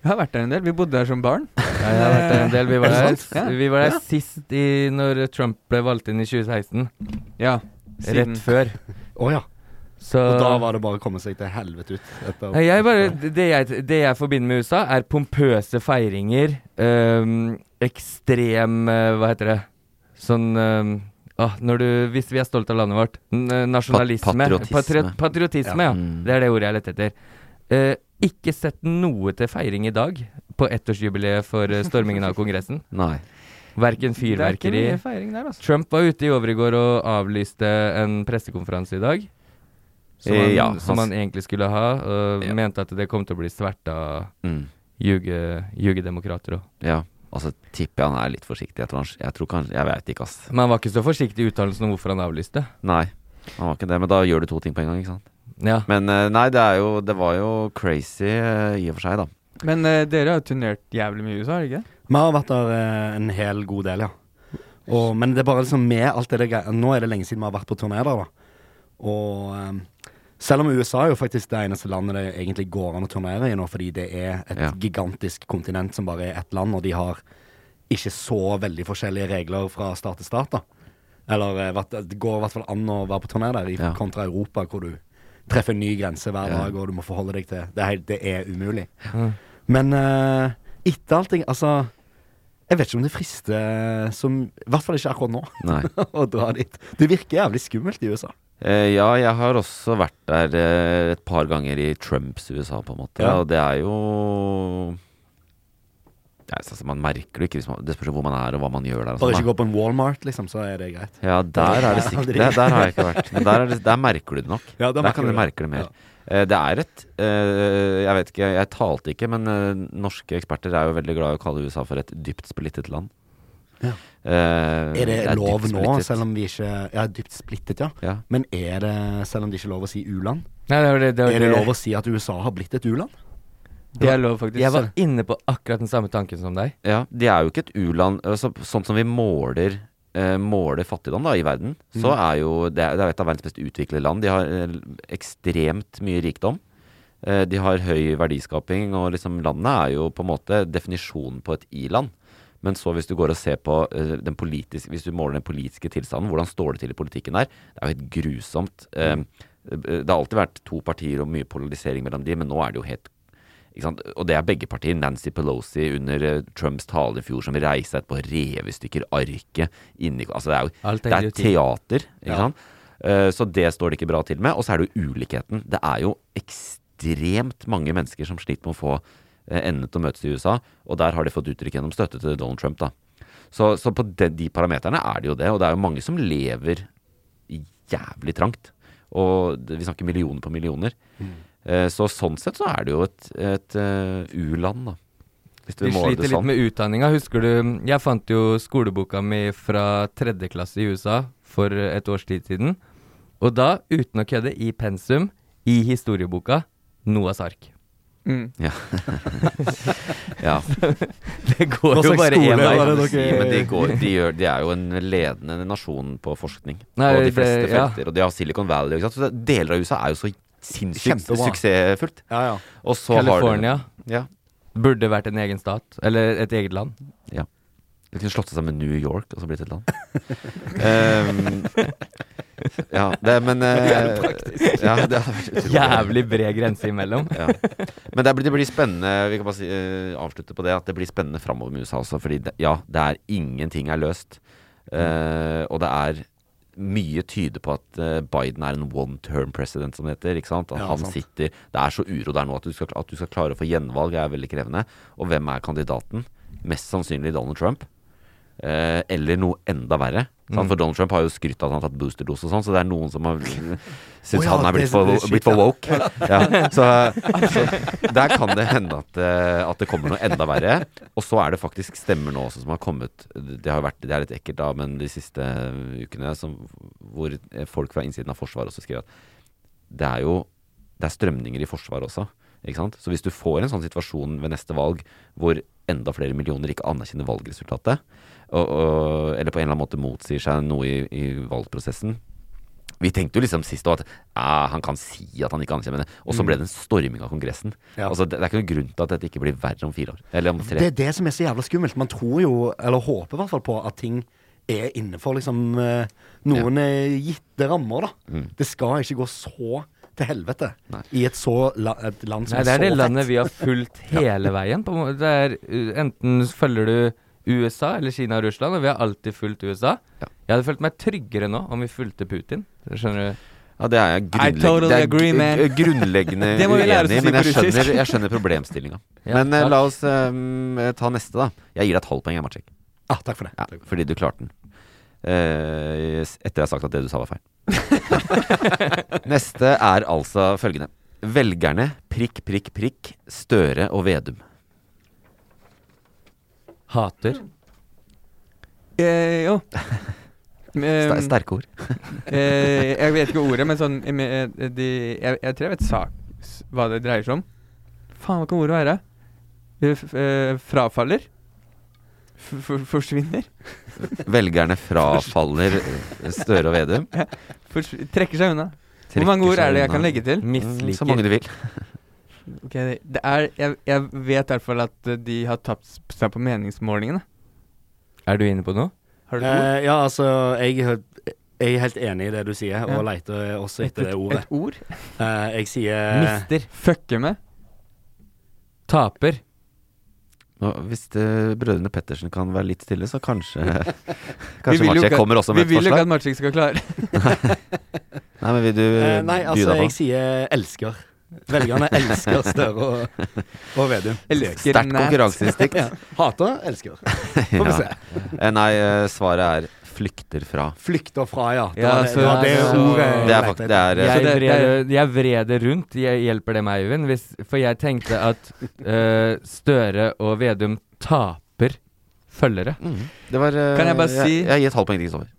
Jeg har vært der en del, vi bodde der som barn. Ja, jeg har vært der en del, vi var Er der, det sant? Ja. vi var der Ja. sist i, når Trump ble valgt inn i tjue seksten. Ja, siden- Rett før. Å ja. Så Og da var det bare å komme seg til helvete ut. Etter, Nei, jeg bare, det, jeg, det jeg forbinder med U S A er pompøse feiringer, øhm, ekstrem, øh, hva heter det, sånn, øhm, ah, når du, hvis vi er stolt av landet vårt, n- nasjonalisme, patriotisme. Patri- patriotisme, ja, Ja. Mm. det er det ordet jeg lette etter. Eh, ikke sett noe til feiring i dag, på ettårsjubileet for eh, stormingen av kongressen. Nei. Hverken Det er ikke fyrverkeri. mye feiring der, altså. Trump var ute i overgård og avlyste en pressekonferanse i dag, som han, Eh, ja, som han- han egentlig skulle ha, og Ja. mente at det kom til å bli svært av Mm. ljuge, ljugedemokrater også. Ja, altså tipper jeg han er litt forsiktig. Jeg tror, han, jeg tror kanskje, jeg vet ikke, ass. Men han var ikke så forsiktig i uttalelsen om hvorfor han avlyste. Nei, han var ikke det, men da gjør du to ting på en gang, ikke sant? Ja. Men eh, nei, det er jo, det var jo crazy eh, i og for seg, da. Men eh, dere har jo turnert jævlig mye i U S A, har dere ikke? Vi har vært der eh, en hel god del, ja. Og, men det er bare liksom med alt det der, nå er det lenge siden vi har vært på turné der, da. Og eh, selv om U S A er jo faktisk det eneste landet det egentlig går an å turnere i nå, fordi det er et Ja. gigantisk kontinent som bare er ett land, og de har ikke så veldig forskjellige regler fra stat til stat, da. Eller eh, hvert- det går i hvert fall an å være på turné der, i Ja. kontra Europa, hvor du treffer en ny grense hver Ja. dag, og du må forholde deg til. Det er, helt- det er umulig. Mm. Men eh, etter alt, jeg- altså jeg vet ikke om det frister som, i hvert fall ikke akkurat nå, Nei. å dra dit. Det virker jævlig skummelt i U S A. Eh, ja, jeg har også vært der eh, et par ganger i Trumps U S A, på en måte. Ja. Og det er jo ja, altså, Man merker det ikke hvis man, det spørs jo hvor man er og hva man gjør der. Og Bare sånn, ikke gå på en Walmart, liksom, så er det greit. da. Ja, der er det sikkert det, Der har jeg ikke vært. Men der, er det, der merker du det nok. Ja, da der merker kan du du det. merke det mer. Eh, det er et eh, Jeg vet ikke, jeg talte ikke, men eh, norske eksperter er jo veldig glad i å kalle U S A for et dypt splittet land. Ja. Eh, Er det, lov dypt nå, splittet. selv om vi ikke Ja, dypt splittet, ja. Ja. Men er det, selv om det ikke er lov å si u-land, Nei, det var det, det var er det det- lov å si at U S A har blitt et u-land? Det er lov, faktisk. Jeg var inne på akkurat den samme tanken som deg. Ja, de er jo ikke et u-land. Altså, sånn som vi måler eh, Måler fattigdom da i verden, så Mm. er jo det, er- det er et av verdens best utviklede land. De har eh, ekstremt mye rikdom. Eh, de har høy verdiskaping, og liksom landet er jo på en måte definisjonen på et i-land. Men så hvis du går og ser på eh, den politiske Hvis du måler den politiske tilstanden, hvordan står det til i politikken der? Det er jo helt grusomt. Eh, det har alltid vært to partier og mye polarisering mellom de, men nå er det jo helt ikke sant? Og det er begge partier. Nancy Pelosi under eh, Trumps tale i fjor som reiste seg på rev i stykker arket inni Altså det er jo Alt er det er idioti. teater, ikke Ja. sant? Eh, så det står det ikke bra til med. Og så er det jo ulikheten. Det er jo ekstremt mange mennesker som sliter med å få eh, endene til å møtes i U S A, og der har de fått uttrykk gjennom støtte til Donald Trump, da. Så, så på de, de parameterne er det jo det, og det er jo mange som lever jævlig trangt. Og det, vi snakker millioner på millioner. Eh, så sånn sett så er det jo et, et eh, u-land, da. Hvis du Vi måler sliter det litt sånn. med utdanninga. Husker du Jeg fant jo skoleboka mi fra tredje klasse i U S A for et års tid siden. Og da, uten å kødde, i pensum, i historieboka, Noahs ark. Mm. Ja. ja. Det går Hva jo slags bare skole én vei. var det Si, dere- men de, går, de, gjør, de er jo en ledende nasjon på forskning. Nei, på de det- fleste ja. felter. Og de har Silicon Valley. Ikke sant? Så det, deler av U S A er jo så sinnssykt Kjempebra. suksessfullt. Ja, ja. Og så har de- California Ja. burde vært en egen stat. Eller et eget land. De kunne slått seg sammen med New York og så blitt et land. um, ja, det, men uh, ja, det hadde vært utrolig. Jævlig bred grense imellom. Ja. Men det blir, det blir spennende. Vi kan bare si, eh, avslutte på det at det blir spennende framover med U S A også. Fordi det, ja, det er ingenting er løst. Eh, og det er mye tyder på at eh, Biden er en one term president, som det heter. Ikke sant? At Ja, han sant. sitter Det er så uro der nå at du, skal, at du skal klare å få gjenvalg, er veldig krevende. Og hvem er kandidaten? Mest sannsynlig Donald Trump. Eh, eller noe enda verre. Sant? Mm. For Donald Trump har jo skrytt av at han har tatt boosterdose og sånn, så det er noen som har syns Å ja, han er blitt det- for, det er shit, blitt for ja. woke. Ja, så, så der kan det hende at, eh, at det kommer noe enda verre. Og så er det faktisk stemmer nå også som har kommet. Det har vært, det er litt ekkelt da, men de siste ukene som, hvor eh, folk fra innsiden av Forsvaret også skriver at det er jo det er strømninger i Forsvaret også. Ikke sant? Så hvis du får en sånn situasjon ved neste valg hvor enda flere millioner ikke anerkjenner valgresultatet, og, og, eller på en eller annen måte motsier seg noe i, i valgprosessen, Vi tenkte jo liksom sist også at ja, han kan si at han ikke anerkjenner det, og så ble det en storming av kongressen. Ja. Altså, det, det er ikke noen grunn til at dette ikke blir verre om fire år, eller om tre. Det er det som er så jævla skummelt. Man tror jo, eller håper i hvert fall på, at ting er innenfor liksom eh, noen ja. gitte rammer, da. Mm. Det skal ikke gå så til helvete Nei. I et så la, et land som Nei, er så fett. det er det landet vi har fulgt hele veien. På, det er, enten følger du U S A eller Kina og Russland, og vi har alltid fulgt U S A. Ja. Jeg hadde følt meg tryggere nå om vi fulgte Putin. Skjønner du? Ja, det er jeg grunnlegg- totally det er agree, man. g- grunnleggende Det må vi lære oss å uenig, si men jeg på russisk. skjønner, jeg skjønner problemstillingen. Ja, men eh, takk. la oss um, ta neste da. Jeg gir deg et halvt poeng, Maciek. Ah, takk for det. Ja, fordi du klarte den. Eh, etter jeg har sagt at det du sa var feil. Neste er altså følgende. Velgerne, prikk, prikk, prikk, Støre og Vedum. Hater. Eh, jo. Ster- Sterke ord. eh, jeg vet ikke ordet, men sånn med, de, jeg, jeg tror jeg vet sak, s- hva det dreier seg om. Faen, hva kan ordet være? Eh, f- eh, Frafaller? F f forsvinner? Velgerne frafaller Støre og Vedum. Fors trekker seg unna. Trekker Hvor mange ord er det jeg seg kan unna. legge til? Misliker. Så mange du vil. Ok, det- det er, jeg, jeg vet i hvert fall at eh, de har tapt s- seg på meningsmålingene. Er du inne på noe? Har du et ord? Eh, ja, altså, jeg, jeg er helt enig i det du sier, Ja. og leter også etter Et- det ordet. Et ord? Eh, jeg sier Mister. Fucke med? Taper. Nå, hvis det, brødrene Pettersen kan være litt stille, så kanskje Vi Kanskje vil jo Maciek ikke- kommer også med Vi et vil jo ikke forslag. at Maciek skal klare. Nei, men vil du eh, Nei, by altså, deg jeg på? sier elsker. Velgerne elsker Støre og, og Vedum. Elsker Sterkt nært. konkurranseinstinkt. Ja. Hater, elsker. Får vi se. Eh, Nei, eh, svaret er flykter fra. Flykter fra, ja. Det Ja, var det, så- det, var det så- ordet Det er jeg faktisk lette det er, eh, Jeg det- vred, det- jeg vred det rundt. Jeg hjelper det meg, Øyvind. Hvis, for jeg tenkte at eh, Støre og Vedum taper følgere. mm, det var eh, Kan jeg bare si- Jeg, jeg gir et halvt poeng til Kristoffer.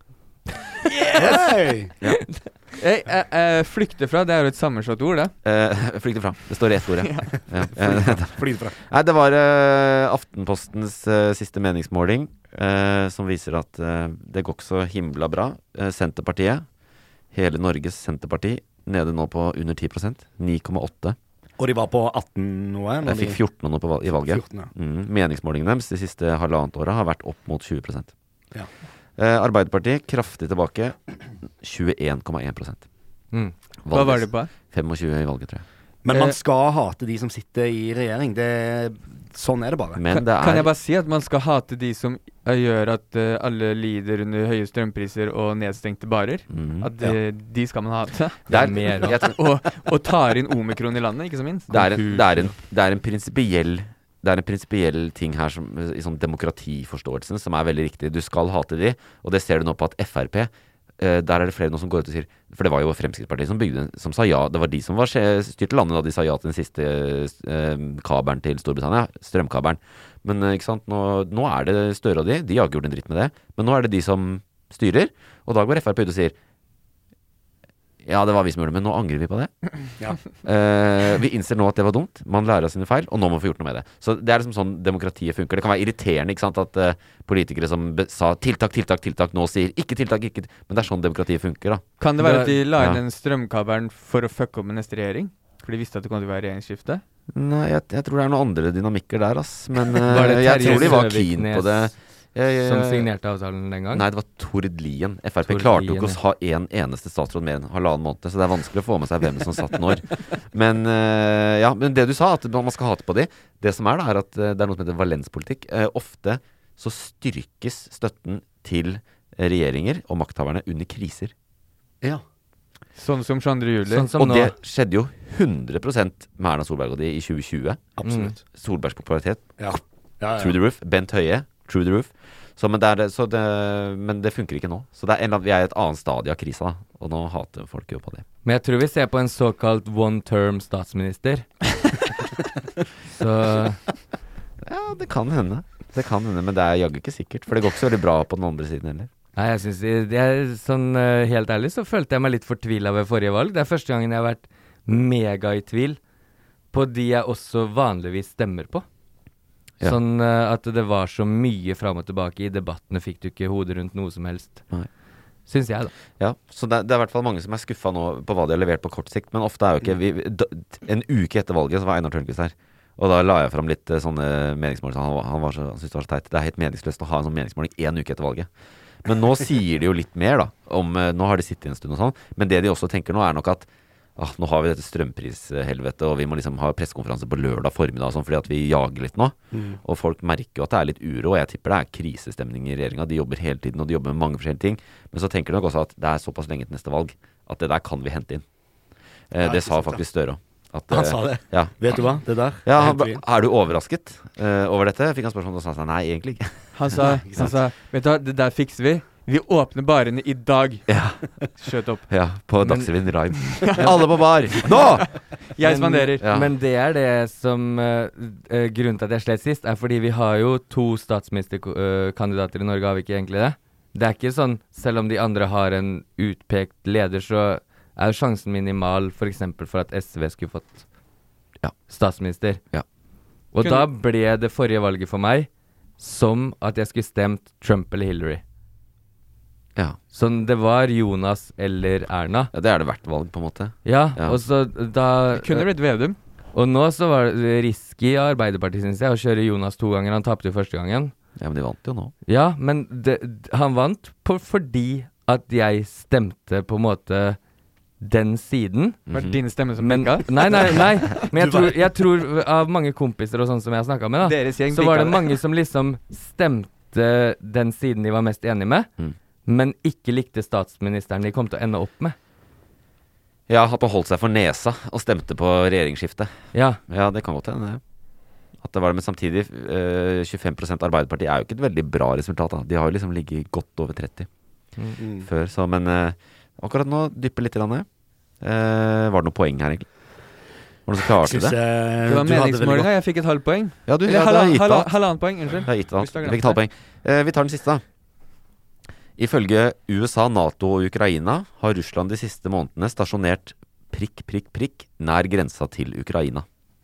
Hey! Jeg, jeg, jeg flykter fra, det er jo et sammenslått ord, det. Eh, flykter fra. Det står i ett ord, ja. ja. Eh, Flyt fra. Nei, det var eh, Aftenpostens eh, siste meningsmåling eh, som viser at eh, det går ikke så himla bra. Eh, Senterpartiet, hele Norges Senterparti, nede nå på under ti prosent. ni komma åtte. Og de var på atten noe? når Jeg fikk de- fjorten nå på val i valget. fjorten, ja. Mm, meningsmålingene deres de siste halvannet året har vært opp mot tjue prosent. Ja. Eh, Arbeiderpartiet kraftig tilbake, tjueen komma én prosent. Mm. Hva var det på? tjuefem i valget, tror jeg. Men man Eh, skal hate de som sitter i regjering. Det, sånn er det bare. Men Kan, det kan jeg er bare si at man skal hate de som eh, gjør at eh, alle lider under høye strømpriser og nedstengte barer? mm, At de, de skal man hate. det er, mer, jeg tror- og, og tar inn omikron i landet, ikke så minst. det er en, det er en, det er en prinsipiell Det er en prinsipiell ting her som, i sånn demokratiforståelsen som er veldig riktig. Du skal hate de, og det ser du nå på at F R P eh, der er det flere nå som går ut og sier. For det var jo Fremskrittspartiet som bygde Som sa ja. Det var de som var skje- styrte landet da de sa ja til den siste eh, kabelen til Storbritannia. Strømkabelen. Men eh, ikke sant, nå, nå er det Støre og de. De har ikke gjort en dritt med det. Men nå er det de som styrer. Og da går F R P ut og sier ja, det var vi som gjorde det, men nå angrer vi på det. Ja. Eh, vi innser nå at det var dumt. Man lærer av sine feil, og nå må vi få gjort noe med det. Så det er liksom sånn demokratiet funker. Det kan være irriterende, ikke sant, at eh, politikere som be- sa tiltak, tiltak, tiltak, nå sier ikke tiltak, ikke t-. Men det er sånn demokratiet funker, da. Kan det være at de la inn Ja. den strømkabelen for å fucke opp med neste regjering? For de visste at det kom til å være regjeringsskifte? Nei, jeg, jeg tror det er noen andre dynamikker der, ass. Men eh, Var det jeg Terje tror de var keen Søviknes på det. Jeg, jeg, som signerte avtalen den gang? Nei, det var Tord Lien. F R P Tord klarte jo Lien, ikke å ha en eneste statsråd mer enn halvannen måned, så det er vanskelig å få med seg hvem som satt når. Men eh, ja, men det du sa, at man skal hate på de, det som er da, er at eh, det er noe som heter valenspolitikk. Eh, ofte så styrkes støtten til regjeringer og makthaverne under kriser. Ja. Sånn som tjueandre juli. Sånn som Og nå. det skjedde jo hundre prosent med Erna Solberg og de i tjue tjue. Absolutt. Solbergs popularitet, Ja. Ja, true ja. the roof. Bent Høie, true the roof. Så, men, det er, det- så det, men det funker ikke nå. Så det er en, eller annen- vi er i et annet stadie av krisa, da. Og nå hater folk jo på det. Men jeg tror vi ser på en såkalt one-term statsminister. Så Ja, det kan hende. Det kan hende, men det er jaggu ikke sikkert. For det går ikke så veldig bra på den andre siden heller. Nei, jeg synes det- det er sånn eh, helt ærlig så følte jeg meg litt fortvila ved forrige valg. Det er første gangen jeg har vært mega i tvil på de jeg også vanligvis stemmer på. Ja. Sånn eh, at det var så mye fram og tilbake. I debattene fikk du ikke hodet rundt noe som helst. Nei. Synes jeg da. Ja, så det, det er i hvert fall mange som er skuffet nå på hva de har levert på kort sikt, men ofte er jo ikke vi, da, en uke etter valget så var Einar Tørnquist her, og da la jeg frem litt eh, sånne meningsmålinger, han, var- han, var så, han syntes det var så teit. Det er helt meningsløst å ha en sånn meningsmåling en uke etter valget. Men nå sier de jo litt mer da, om, eh, nå har de sittet en stund og sånn, men det de også tenker nå er nok at ah, nå har vi dette strømprishelvete, og vi må liksom ha pressekonferanse på lørdag formiddag og sånn, fordi at vi jager litt nå. Mm. Og folk merker jo at det er litt uro, og jeg tipper det er krisestemning i regjeringa. De jobber hele tiden, og de jobber med mange forskjellige ting. Men så tenker de nok også at det er såpass lenge til neste valg, at det der kan vi hente inn. Eh, Ja, det ikke sa sant, ja. faktisk Støre. At, Han eh, sa det. Ja. Vet du hva? Det der. Ja, er han, helt ba- fint. er du overrasket eh, over dette? Fikk han spørsmål, og sa han nei, egentlig ikke. Han sa, Ikke han sant. sa vet du hva, det der fikser vi. Vi åpner barene i dag. Ja, Skjøt opp. ja på Men- Dagsrevyen Rhyme. Alle på bar! Nå! Jeg spanderer. Ja. Men det er det som eh, eh, grunnen til at jeg slet sist, er fordi vi har jo to statsministerkandidater i Norge, har vi ikke egentlig det? Det er ikke sånn, selv om de andre har en utpekt leder, så er jo sjansen minimal for eksempel for at S V skulle fått Ja. statsminister. Ja. Og Kunne- da ble det forrige valget for meg som at jeg skulle stemt Trump eller Hillary. Ja. Sånn, det var Jonas eller Erna. ja, det er det hvert valg, på en måte. Ja, Ja. og så da Kunne blitt Vedum. Og nå så var det risky av Arbeiderpartiet, synes jeg, å kjøre Jonas to ganger. Han tapte jo første gangen. Ja, men de vant jo nå. Ja, men det, d- han vant på, fordi at jeg stemte på en måte den siden. Var det din stemme som Men, blinka? nei, nei, nei. Men jeg tror, jeg tror av mange kompiser og sånn som jeg har snakket med, da, Deres gjeng så var det blinka. mange som liksom stemte den siden de var mest enige med, Mm. men ikke likte statsministeren de kom til å ende opp med. Ja, har holdt seg for nesa og stemte på regjeringsskiftet. Ja, Ja, det kan godt hende, det. At det var det, men samtidig, eh, tjuefem prosent Arbeiderpartiet er jo ikke et veldig bra resultat, da. De har jo liksom ligget godt over tretti Mm. før, så, men eh, akkurat nå dypper litt i landet. Eh, var det noe poeng her, egentlig? Var det noen som klarte Syns det? jeg Det var du hadde veldig meningsmålinga. godt- Jeg fikk et halvt poeng. Ja, du, Eller ja, det halva, er gitt halva, alt. halvannet poeng, unnskyld. Det er gitt alt. Hvis du har Vi glemt fikk et halvt det. poeng. Eh, vi tar den siste, da. Ifølge U S A, NATO og Ukraina har Russland de siste månedene stasjonert prikk, prikk, prikk nær grensa til Ukraina.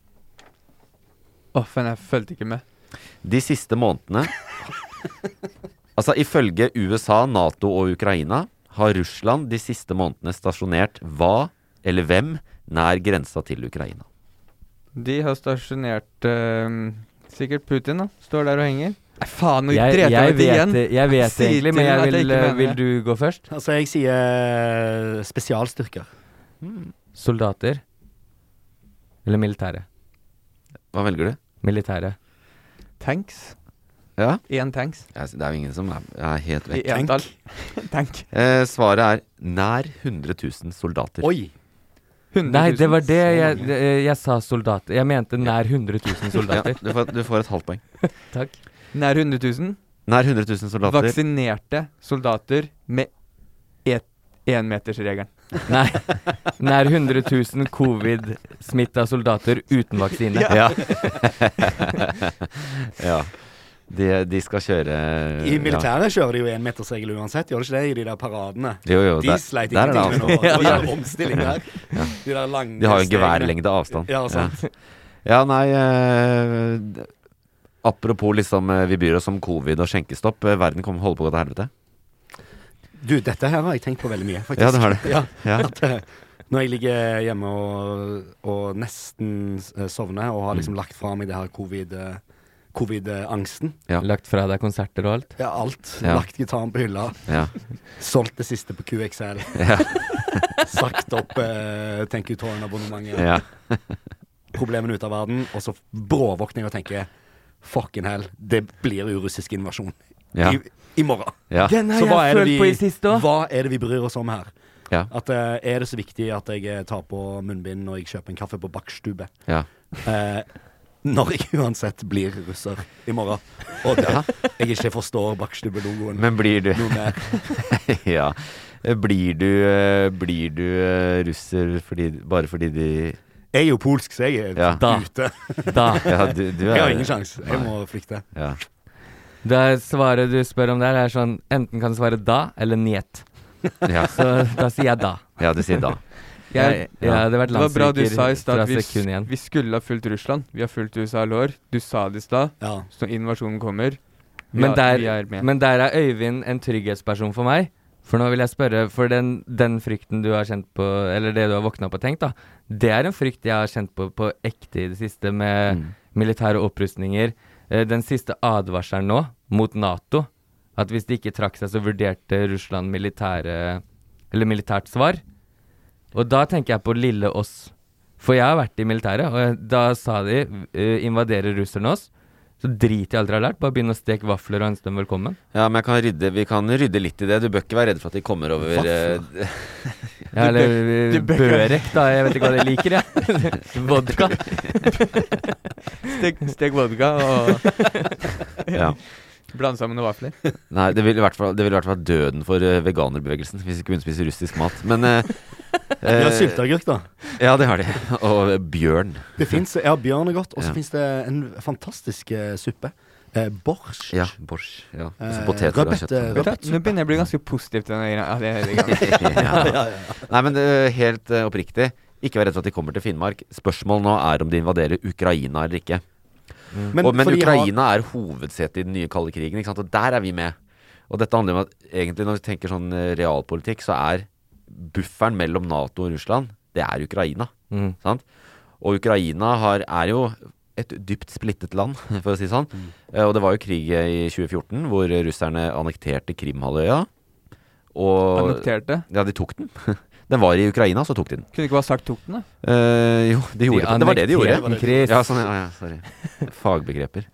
Å, faen, jeg fulgte ikke med. De siste månedene Altså, ifølge U S A, NATO og Ukraina har Russland de siste månedene stasjonert hva eller hvem nær grensa til Ukraina. De har stasjonert ehm, sikkert Putin, da. Står der og henger. Nei, faen, nå jeg, dreit jeg jeg meg vet, igjen. det- jeg vet det Si egentlig, til men jeg at jeg vil, ikke mener vil det. du gå først? Altså, jeg sier eh, spesialstyrker. Soldater? Eller militære? Hva velger du? Militære. Tanks. Ja? Én tanks. Jeg, det er jo ingen som er, er helt I vekk. entall. Tank. Eh, svaret er nær hundre tusen soldater. Oi! Nei, det var det jeg, det- jeg sa soldater. Jeg mente nær hundre tusen Ja, soldater. du, får, du får et halvt poeng. Takk. Nær hundre tusen. Nær hundre tusen soldater. Vaksinerte soldater med énmetersregelen. Nei. Nær hundre tusen covid-smitta soldater uten vaksine. Ja. ja. De, de skal kjøre I militæret kjører de jo énmetersregel uansett, gjør det ikke det? I de der paradene. Ja. Jo, jo, De der, sleit der er det ingenting med avstand. noe. Det var omstilling der. De der lange De har jo en stegene. geværlengde avstand. Ja, sant. Ja, nei eh, d- apropos liksom eh, vi bryr oss om covid og skjenkestopp. eh, Verden kommer holde på å gå til helvete. Du, dette her har jeg tenkt på veldig mye, faktisk. Ja, det har du. Ja, Ja. at, eh, når jeg ligger hjemme og, og nesten eh, sovner, og har liksom lagt fra meg det her covid, eh, covid-angsten. Ja. Lagt fra deg konserter og alt. Ja, alt. Ja. Lagt gitaren på hylla. Ja. Solgt det siste på Q X L. Ja. Sagt opp uh, Thank you Torn-abonnementet. Ja. Problemene ut av verden. Og så bråvåkner jeg og tenker fucking hell, det blir jo russisk invasjon Ja. I, i morgen. Ja. Den har Så hva jeg er det følt vi- på i siste òg. Hva er det vi bryr oss om her? Ja. At eh, Er det så viktig at jeg eh, tar på munnbind når jeg kjøper en kaffe på Bakkstube? Ja. Eh, når jeg uansett blir russer i morgen. Og det, jeg ikke forstår Bakkstube-logoen Men blir du noe mer. Ja. Eh, Blir du, eh, blir du eh, russer fordi, bare fordi de Jeg er jo polsk, så jeg er Ja. Da. ute. Da. Ja, du, du er Jeg har ingen sjanse. Jeg Nei. må flykte. Ja. Det er svaret du spør om der, er sånn enten kan du svare da eller njet. Ja. Så da sier jeg da. ja, du sier da. Jeg, jeg hadde vært Det var bra du landstryker sa i stad fra at vi, sekund igjen. vi skulle ha fulgt Russland. Vi har fulgt U S A i år. Du sa det i stad. Ja. Så invasjonen kommer. Vi, Men er- der, vi er med. men der er Øyvind en trygghetsperson for meg. For nå vil jeg spørre, for den, den frykten du har kjent på, eller det du har våknet opp og tenkt da, det er en frykt jeg har kjent på på ekte i det siste med mm. militære opprustninger. Eh, den siste advarselen nå mot NATO, at hvis de ikke trakk seg, så vurderte Russland militære, eller militært svar. Og da tenker jeg på lille oss. For jeg har vært i militæret, og da sa de, uh, invaderer russerne oss, så driter jeg aldri har lært, bare begynne å steke vafler og ønske dem velkommen. Ja, men jeg kan rydde, vi kan rydde litt i det. Du bør ikke være redd for at de kommer over... Uh, ja, eller børek da, jeg vet ikke hva de liker, jeg. Vodka. stek, stek vodka og... ja. Blande sammen noen vafler. Nei, det vil i hvert fall, det vil i hvert fall døden for uh, veganerbevegelsen, hvis de ikke begynner å spise russisk mat. Men... Uh, de har sylteagurk da. Ja, det har de. Og bjørn. Det finnes, ja, bjørn er godt. Og så ja. finnes det en fantastisk uh, suppe. Eh, borsj. Ja, borsj. Ja. Eh, poteter og kjøtt. Nå begynner jeg å bli ganske positiv til denne ja, det, det, ja. ja, ja, ja. Nei, men uh, helt uh, oppriktig. Ikke vær redd for at de kommer til Finnmark. Spørsmålet nå er om de invaderer Ukraina eller ikke. Mm. Men, og, men Ukraina har... er hovedsetet i den nye kalde krigen, ikke sant? Og der er vi med. Og dette handler om at egentlig når vi tenker sånn realpolitikk, så er bufferen mellom NATO og Russland, det er Ukraina. Mm. Sant? Og Ukraina har, er jo et dypt splittet land, for å si sånn. Mm. Uh, og det var jo krig i tjue fjorten, hvor russerne annekterte Krimhalvøya. Og annekterte? Ja, de tok den. Den var i Ukraina, så tok de den. Kunne ikke bare sagt tok den, da? Uh, jo, de gjorde de det. Det var det de gjorde. Den, ja, sånn, ja, ja, sorry. Fagbegreper.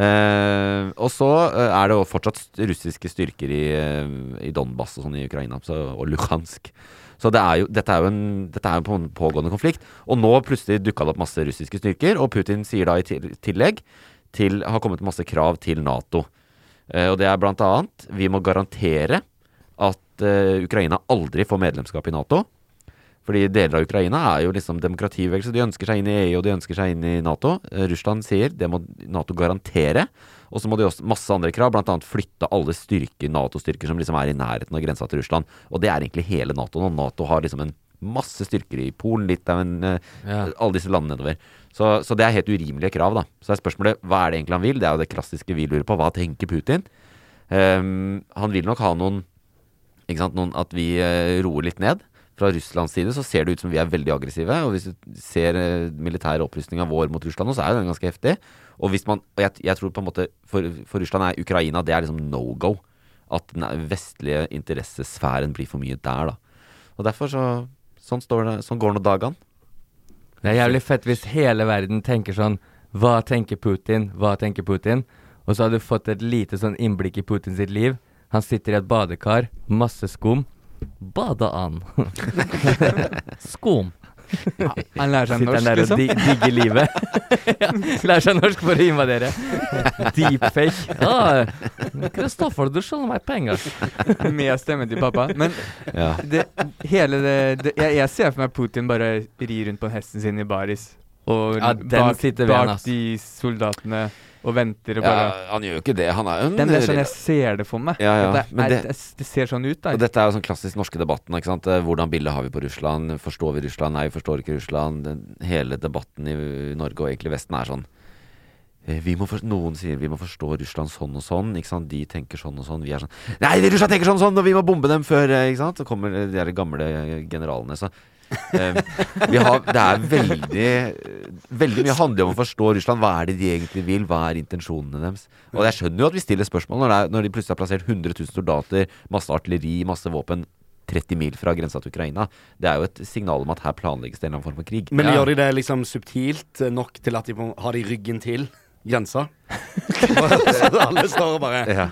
Uh, og så uh, er det jo fortsatt russiske styrker i, uh, i Donbass og sånn i Ukraina, så, og Luhansk. Så det er jo, dette er jo en, dette er jo en pågående konflikt. Og nå plutselig dukket det opp masse russiske styrker, og Putin sier da i tillegg til, har kommet masse krav til NATO. Uh, og det er blant annet, vi må garantere at uh, Ukraina aldri får medlemskap i NATO. Fordi deler av Ukraina er jo liksom demokrativegelse. De ønsker seg inn i E U, og de ønsker seg inn i NATO. Uh, Russland sier, det må NATO garantere. Og så må de også masse andre krav, blant annet flytte alle styrker, NATO-styrker som liksom er i nærheten av grensa til Russland. Og det er egentlig hele NATO nå. NATO har liksom en masse styrker i Polen, Litauen, uh, ja. alle disse landene nedover. Så, så det er helt urimelige krav da. Så er spørsmålet, hva er det egentlig han vil? Det er jo det klassiske vi lurer på. Hva tenker Putin? Um, han vil nok ha noen Ikke sant? Noen, at vi uh, roer litt ned. Fra Russlands side så ser det ut som vi er veldig aggressive, og hvis du ser uh, militære opprustninger vår mot Russland nå, så er den ganske heftig. Og hvis man, og jeg, jeg tror på en måte, for, for Russland er Ukraina, det er liksom no-go. At den vestlige interessesfæren blir for mye der da. Og derfor så, sånn står det, sånn går nå dagene. Det er jævlig fett hvis hele verden tenker sånn, hva tenker Putin, hva tenker Putin? Og så har du fått et lite sånn innblikk i Putin sitt liv. Han sitter i et badekar, masse skum. Bada an. Skum. Ja, han lærer seg norsk, der liksom. Di digge livet. Ja, lærer seg norsk for å invadere. Deepfake. Ah, Kristoffer, du skjønner meg penger. Med stemme til pappa. Men ja. det, hele det, det jeg, jeg ser for meg Putin bare ri rundt på hesten sin i baris. Og ja, bak, bak de soldatene og venter og bare... Ja, han gjør jo ikke det. Han er jo en... Den er sånn jeg ser det for meg. Ja, ja. Det, er, det, det, det ser sånn ut da. Og dette er jo sånn klassisk norske debatten, ikke sant? Hvordan bildet har vi på Russland? Forstår vi Russland? Nei, vi forstår ikke Russland. Den, hele debatten i Norge og egentlig Vesten er sånn... Vi må for, noen sier vi må forstå Russland sånn og sånn, ikke sant? De tenker sånn og sånn. Vi er sånn... Nei, Russland tenker sånn og sånn, og vi må bombe dem før, ikke sant? Så kommer de der gamle generalene, så... Uh, vi har, det er veldig veldig mye handler om å forstå Russland. Hva er det de egentlig vil? Hva er intensjonene deres? Og jeg skjønner jo at vi stiller spørsmål når, det er, når de plutselig har plassert hundre tusen soldater, masse artilleri, masse våpen tretti mil fra grensa til Ukraina. Det er jo et signal om at her planlegges det en eller annen form for krig. Men ja. Gjør de det liksom subtilt nok til at de må, har de ryggen til grensa? Så alle står og bare ja.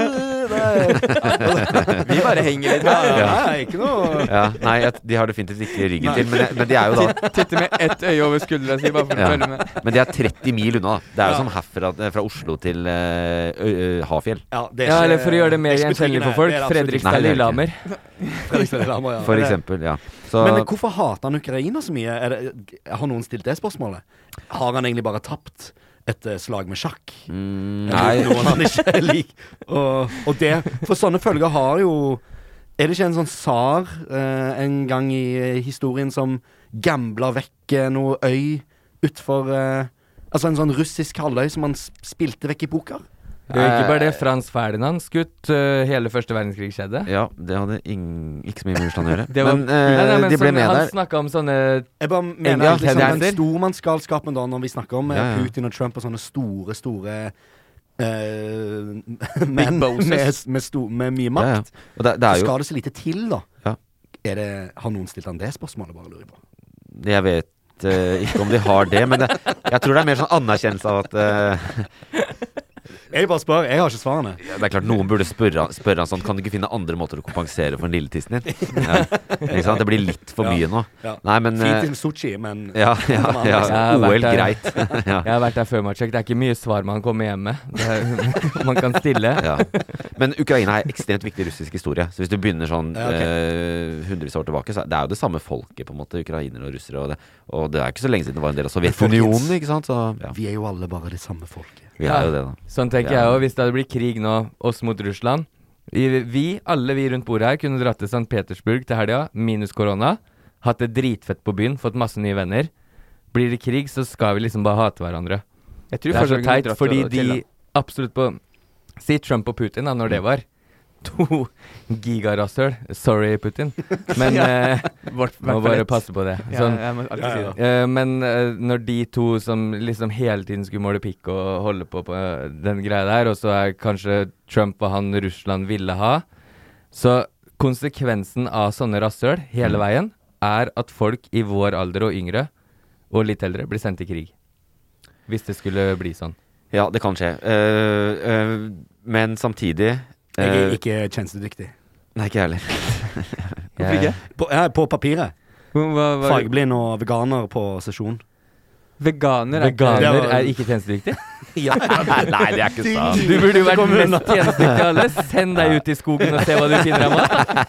Vi bare henger litt her. Ja, ja, ikke noe ja, nei, de har definitivt ikke ryggen til, men, men de er jo da Titter med ett øye over skuldra si, bare for ja. å følge med. Men de er tretti mil unna. Det er jo ja. som herfra fra Oslo til uh, uh, Hafjell. Ja, det er ikke, ja, eller for å gjøre det mer gjenkjennelig for folk, Fredrikstad Lillehammer. Fredrikstad Lillehammer, ja. For eksempel, ja. Så, men hvorfor hater han Ukraina så mye? Er det, har noen stilt det spørsmålet? Har han egentlig bare tapt et uh, slag med sjakk? Mm, nei. Noen han ikke lik. Og, og det, for sånne følger har jo... Er det ikke en sånn tsar uh, en gang i uh, historien som gambler vekk uh, noe øy utfor... Uh, altså en sånn russisk halvøy som han spilte vekk i poker? Det er ikke bare det, Frans Ferdinand skutt uh, hele første verdenskrig skjedde. Ja, det hadde ing, ikke så mye med Russland å gjøre. Var, men, uh, nei, nei, men de ble sånn, med han der. Han snakket om sånne... Jeg bare mener at liksom, den stormannsgalskapen da, når vi snakker om ja, ja. Putin og Trump og sånne store, store uh, menn med, med, sto, med mye makt, ja, ja. Og det, det er jo... så skal det så lite til da. Ja. Er det, har noen stilt han det spørsmålet, bare lurer på? Jeg vet uh, ikke om de har det, men det, jeg tror det er mer sånn anerkjennelse av at... Uh, Jeg bare spør, jeg har ikke svarene. Ja, det er klart, noen burde spørre, spørre han sånn, kan du ikke finne andre måter å kompensere for den lille tissen din? Ja, ikke sant? Det blir litt for mye nå. Ja. Nei, men... Fint til Sochi, men... Ja, ja, ja, ja O L greit. Ja. Jeg har vært der før, Maciek. Det er ikke mye svar man kommer hjem med. Det er, man kan stille. Ja. Men Ukraina er ekstremt viktig russisk historie. Så hvis du begynner sånn ja, okay. eh, hundrevis år tilbake, så det er jo det samme folket, på en måte, ukrainere og russere. Og det, og det er ikke så lenge siden det var en del av Sovjetunionen, ikke sant? Så, ja. Vi er jo alle bare det samme folket. Vi er jo det, da. Sånn tenker ja. jeg også. Hvis det hadde blitt krig nå, oss mot Russland, vi, vi alle vi rundt bordet her, kunne dratt til Sankt Petersburg til helga, minus korona, hatt det dritfett på byen, fått masse nye venner. Blir det krig, så skal vi liksom bare hate hverandre. Jeg tror det er så teit, fordi de absolutt på... Si Trump og Putin da, når det var. To gigarasshøl. Sorry, Putin. Men ja. eh, Vårt, må bare passe på det. Sånn, ja, jeg må alltid si det. Eh, men eh, når de to som liksom hele tiden skulle måle pikk og holde på på den greia der, og så er kanskje Trump og han Russland ville ha, så konsekvensen av sånne rasshøl hele veien er at folk i vår alder og yngre, og litt eldre, blir sendt i krig. Hvis det skulle bli sånn. Ja, det kan skje. Uh, uh, men samtidig Jeg er ikke tjenestedyktig. Nei, ikke heller. Hvorfor ikke? På, ja, på papiret. Hva, hva, Fargeblind og veganer på sesjon. Veganer er, veganer er, er ikke tjenestedyktig? Ja. Nei, det er ikke sant. Du burde jo vært mest tjenestedyktig av alle. Send deg ut i skogen og se hva du finner av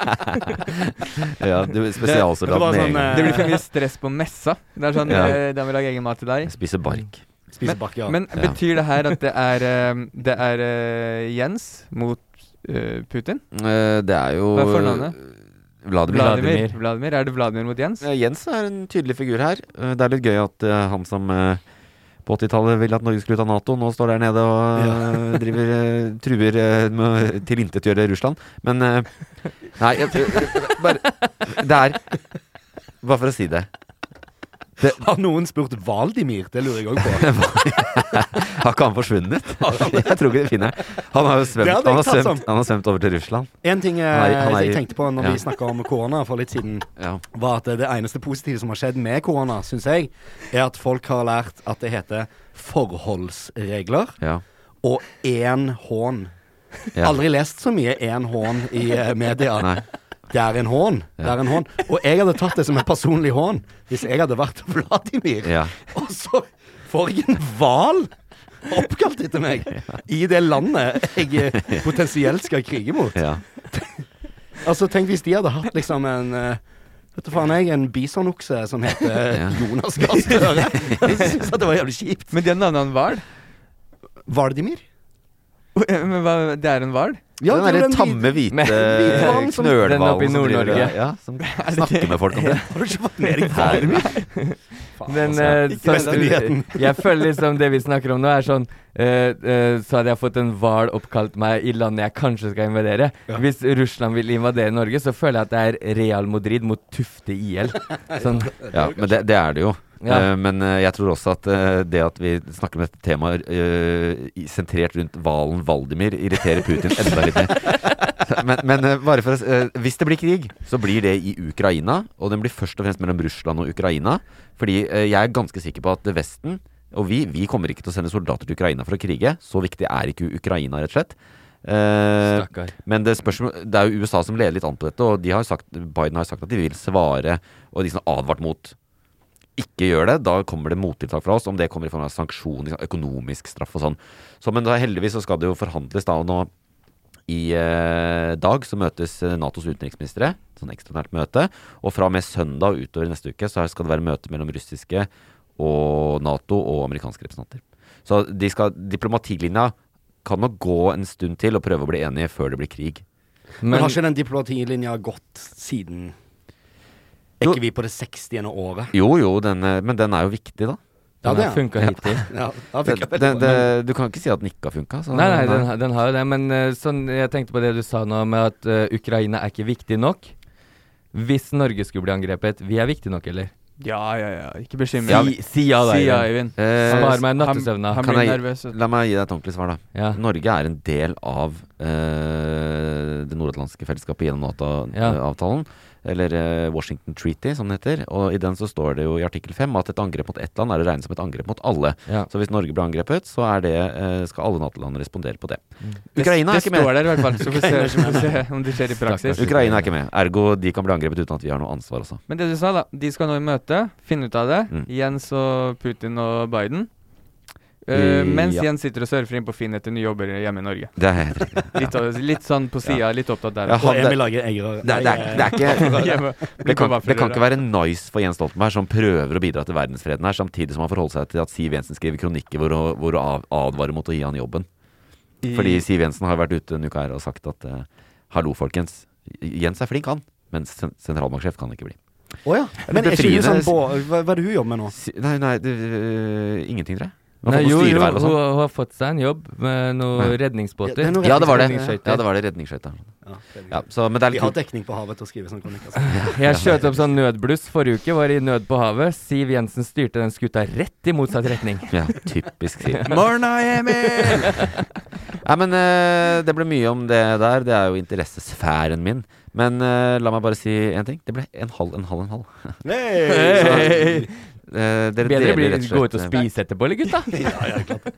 mat. Ja, du spesialsoldat med sånn, det blir for mye stress på messa. Det er sånn, ja. De vil lage egen mat til deg. Spise bark. Men, bark, ja. men betyr det her at det er, det er uh, Jens mot uh, Putin? Uh, det er jo... Hva er fornavnet? Vladimir. Vladimir. Vladimir. Er det Vladimir mot Jens? Uh, Jens er en tydelig figur her. Uh, det er litt gøy at uh, han som uh, på åttitallet ville at Norge skulle ut av NATO, nå står der nede og uh, ja. driver, uh, truer uh, med å tilintetgjøre Russland. Men uh, nei, jeg, bare, det er... Bare for å si det. Det, har noen spurt Valdimir? Det lurer jeg også på. Har ikke han forsvunnet? Jeg tror ikke det finner. Han har jo svømt, han har svømt, han har svømt over til Russland. En ting jeg, han er, han er, jeg tenkte på når ja. vi snakket om korona for litt siden, ja. var at det eneste positive som har skjedd med korona, synes jeg, er at folk har lært at det heter forholdsregler ja. og en hån. Ja. Aldri lest så mye en hån i uh, media. Nei. Det er en hån. Ja. Det er en hån. Og jeg hadde tatt det som en personlig hån hvis jeg hadde vært Vladimir. Ja. Og så får jeg en hval oppkalt etter meg ja. i det landet jeg potensielt skal krige mot. Ja. Altså, tenk hvis de hadde hatt liksom en vet du faen jeg, en bisonokse som heter ja. Jonas Gahr Støre. Jeg synes at det var jævlig kjipt. Men det er navnet han hval? Vladimir? Men hva, det er en hval? Ja, den der tamme, hvite knølhvalen den oppe i Nord-Norge. Ja, som snakker med folk om det. Har du ikke fått med deg Vladimir? Men uh, så, jeg føler liksom det vi snakker om nå er sånn uh, uh, så hadde jeg fått en hval oppkalt meg i landet jeg kanskje skal invadere. Ja. Hvis Russland vil invadere Norge, så føler jeg at det er Real Madrid mot Tufte I L. Sånn. Ja, men det, det er det jo. Ja. Uh, men uh, jeg tror også at uh, det at vi snakker om dette temaet uh, sentrert rundt hvalen Valdimir irriterer Putin enda litt mer. Men, men uh, bare for å, uh, hvis det blir krig, så blir det i Ukraina, og den blir først og fremst mellom Russland og Ukraina, fordi uh, jeg er ganske sikker på at Vesten, og vi, vi kommer ikke til å sende soldater til Ukraina for å krige, så viktig er ikke Ukraina rett og slett. Uh, men det, spørsmål, det er jo U S A som leder litt an på dette, og de har sagt, Biden har sagt at de vil svare, og de som har advart mot ikke gjør det, da kommer det mottiltak fra oss, om det kommer i form av sanksjon, økonomisk straff og sånn. Så, men da heldigvis så skal det jo forhandles da, og nå i eh, dag så møtes NATOs utenriksministre, sånn ekstraordinært møte, og fra og med søndag utover neste uke så skal det være møte mellom russiske og NATO og amerikanske representanter. Så de skal, diplomatilinja kan nok gå en stund til og prøve å bli enige før det blir krig. Men, men har ikke den diplomatilinja gått siden... Er ikke vi på det sekstiende året? Jo, jo, den, men den er jo viktig da. Den det har funket ja. hittil. Ja, det det, funket det, det, du kan ikke si at den ikke har funket. Nei, nei, den, den har jo det. Men uh, sånn, jeg tenkte på det du sa nå med at uh, Ukraina er ikke viktig nok. Hvis Norge skulle bli angrepet, vi er viktige nok, eller? Ja, ja, ja. Ikke bekymre. Si, si ja da, si ja, Eivind. Eh, Spar meg nattesøvna. Han, han blir nervøs. La meg gi deg et ordentlig svar, da. Ja. Norge er en del av uh, det nordatlantiske fellesskapet gjennom NATO-avtalen. Ja. Eller uh, Washington Treaty, som det heter. Og i den så står det jo i artikkel fem at et angrep mot ett land er å regne som et angrep mot alle. Ja. Så hvis Norge blir angrepet, så er det, uh, skal alle NATO-land respondere på det. Mm. Ukraina det, er ikke med. Det står der i hvert fall, så vi ser, så vi ser om det skjer i praksis. Ukraina er ikke med. Ergo, de kan bli angrepet uten at vi har noe ansvar også. Men det du sa da, de skal nå i møte, finne ut av det. Mm. Jens og Putin og Biden. Uh, mens ja. Jens sitter og surfer inn på Finn etter nye jobber hjemme i Norge. Det er helt riktig. litt, litt sånn på siden, ja. Litt opptatt der. Ja, og Emil lager eier. Det, det, det, det er ikke det, kan, det kan ikke være nice for Jens Stoltenberg, som prøver å bidra til verdensfreden her, samtidig som han forholder seg til at Siv Jensen skriver kronikker hvor, hvor å advare mot å gi han jobben. I... Fordi Siv Jensen har vært ute en uke her og sagt at uh, hallo folkens, Jens er flink han, men sen- sentralbanksjef kan han ikke bli. Åja, oh, ja. Men er ikke du sånn på, hva, hva er det hun jobber med nå? Si, nei, nei, det, uh, ingenting tror jeg. Nei, jo, jo, hun, hun har fått seg en jobb med noen ja. redningsbåter. Ja, det, ja, det var det. Ja, det var det, redningsskøyter. Ja, ja, så, men det er litt... De har dekning på havet til å skrive sånn kronikk. Altså. ja. Jeg skjøt opp sånn nødbluss forrige uke, var i nød på havet. Siv Jensen styrte den skuta rett i motsatt retning. Ja, typisk Siv. Morna, Emil! Nei, men uh, det ble mye om det der. Det er jo interessesfæren min. Men uh, la meg bare si en ting. Det ble en halv, en halv, en halv. Hey! Så, Uh, dere Bedre blir å gå ut og spise etterpå, eller gutta? ja, ja, klart.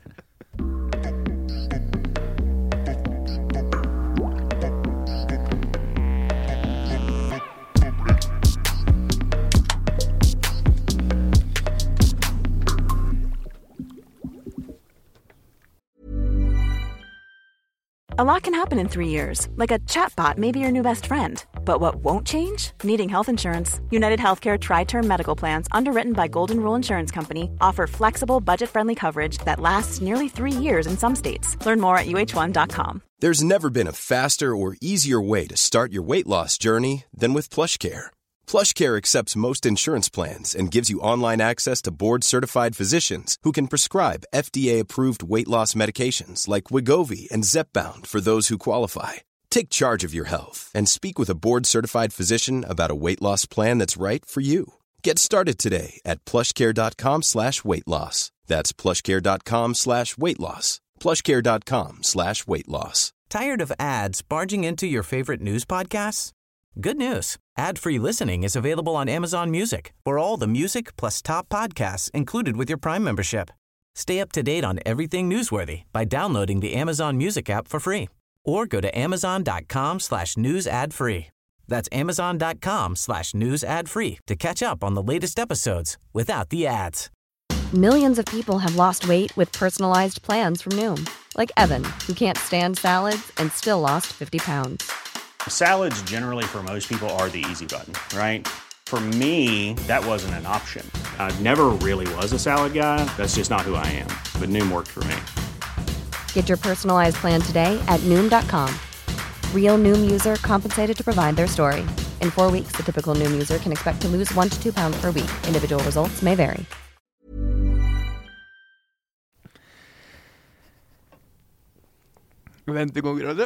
A lot can happen in three years, like a chatbot may be your new best friend. But what won't change? Needing health insurance. United Healthcare Tri-Term Medical Plans, underwritten by Golden Rule Insurance Company, offer flexible, budget-friendly coverage that lasts nearly three years in some states. Learn more at U H one dot com. There's never been a faster or easier way to start your weight loss journey than with PlushCare. PlushCare accepts most insurance plans and gives you online access to board-certified physicians who can prescribe F D A-approved weight loss medications like Wegovy and Zepbound for those who qualify. Take charge of your health and speak with a board-certified physician about a weight loss plan that's right for you. Get started today at plushcare.com slash weight loss. That's plushcare.com slash weight loss. plushcare.com slash weight loss. Tired of ads barging into your favorite news podcasts? Good news. Ad-free listening is available on Amazon Music for all the music plus top podcasts included with your Prime membership. Stay up to date on everything newsworthy by downloading the Amazon Music app for free or go to amazon.com slash news ad free. That's amazon.com slash news ad free to catch up on the latest episodes without the ads. Millions of people have lost weight with personalized plans from Noom. Like Evan, who can't stand salads and still lost fifty pounds. Salads generally for most people are the easy button, right? For me, that wasn't an option. I never really was a salad guy. That's just not who I am. But Noom worked for me. Get your personalized plan today at Noom dot com. Real Noom user compensated to provide their story. In four weeks, the typical Noom user can expect to lose one to two pounds per week. Individual results may vary. Ventekonkurranse.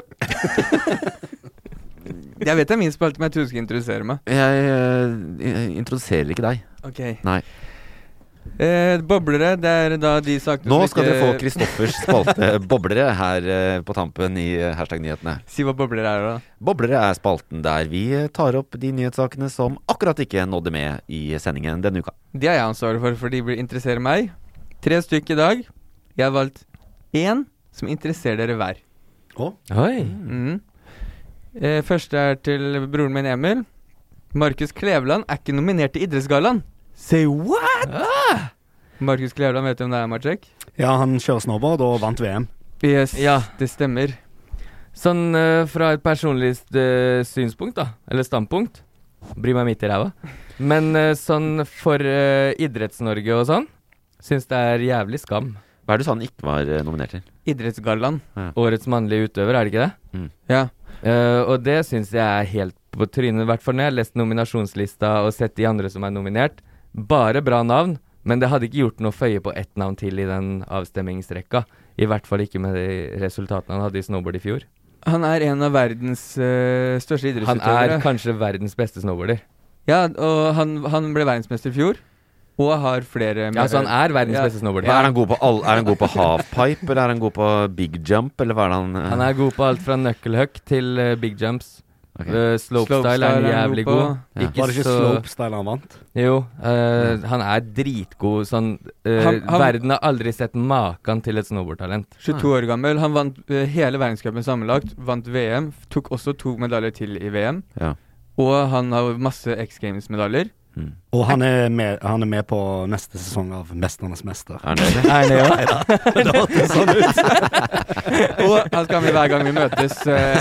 Jeg vet det er min spalte, men jeg tror du skal introdusere meg. Jeg, jeg introduserer ikke deg. Ok. Nei. Eh, boblere, det er da de sakene Nå som skal ikke... dere få Kristoffers spalte boblere her eh, på tampen i eh, hashtag-nyhetene. Si hva boblere er da. Boblere er spalten der vi tar opp de nyhetssakene som akkurat ikke nådde med i sendingen denne uka. De er jeg ansvarig for, for de vil interessere meg. Tre stykker i dag. Jeg har valgt én som interesserer dere hver. Å? Oi. Mm. Eh, første er til broren min Emil. Markus Kleveland er ikke nominert til idrettsgallaen. Say what? Ah! Markus Kleveland, vet du om det er, Marcek? Ja, han kjører snowboard og vant V M. Yes, Ja. det stemmer. Sånn uh, fra et personlig uh, synspunkt da, eller standpunkt, bryr meg midt i ræva. Men uh, sånn for uh, Idretts-Norge og sånn, synes det er jævlig skam. Hva er det du sa han ikke var eh, nominert til? Idrettsgallaen. Ja. Årets mannlige utøver, er det ikke det? Mm. Ja. Uh, og det synes jeg er helt på trynet, i hvert fall når jeg har lest nominasjonslista og sett de andre som er nominert. Bare bra navn, Men det hadde ikke gjort noe føye på ett navn til i den avstemmingsrekka. I hvert fall ikke med de resultatene han hadde i snowboard i fjor. Han er en av verdens uh, største idrettsutøvere. Han er kanskje verdens beste snowboarder. Ja, og han, han ble verdensmester i fjor. Og har flere... Ja, så han er verdens ja. beste snowboarder. Er han god på, all, er han god på halfpipe, eller er han god på big jump, eller hva er det han... Uh... Han er god på alt fra knucklehuck til uh, big jumps. Okay. Uh, slopestyle er han jævlig god. Ja. Var det ikke så... slopestyle han vant? Jo, uh, han er dritgod. Sånn, uh, han, han... Verden har aldri sett maken til et snowboardtalent. tjueto år gammel. Han vant uh, hele verdenscupen sammenlagt. Vant V M. Tok også to medaljer til i V M. Ja. Og han har masse X Games-medaljer. Mm. Og han er, med, han er med på neste sesong av Mesternes Mester. Er det det? Er det jo? Det hørtes sånn ut. Og han skal med hver gang vi møtes.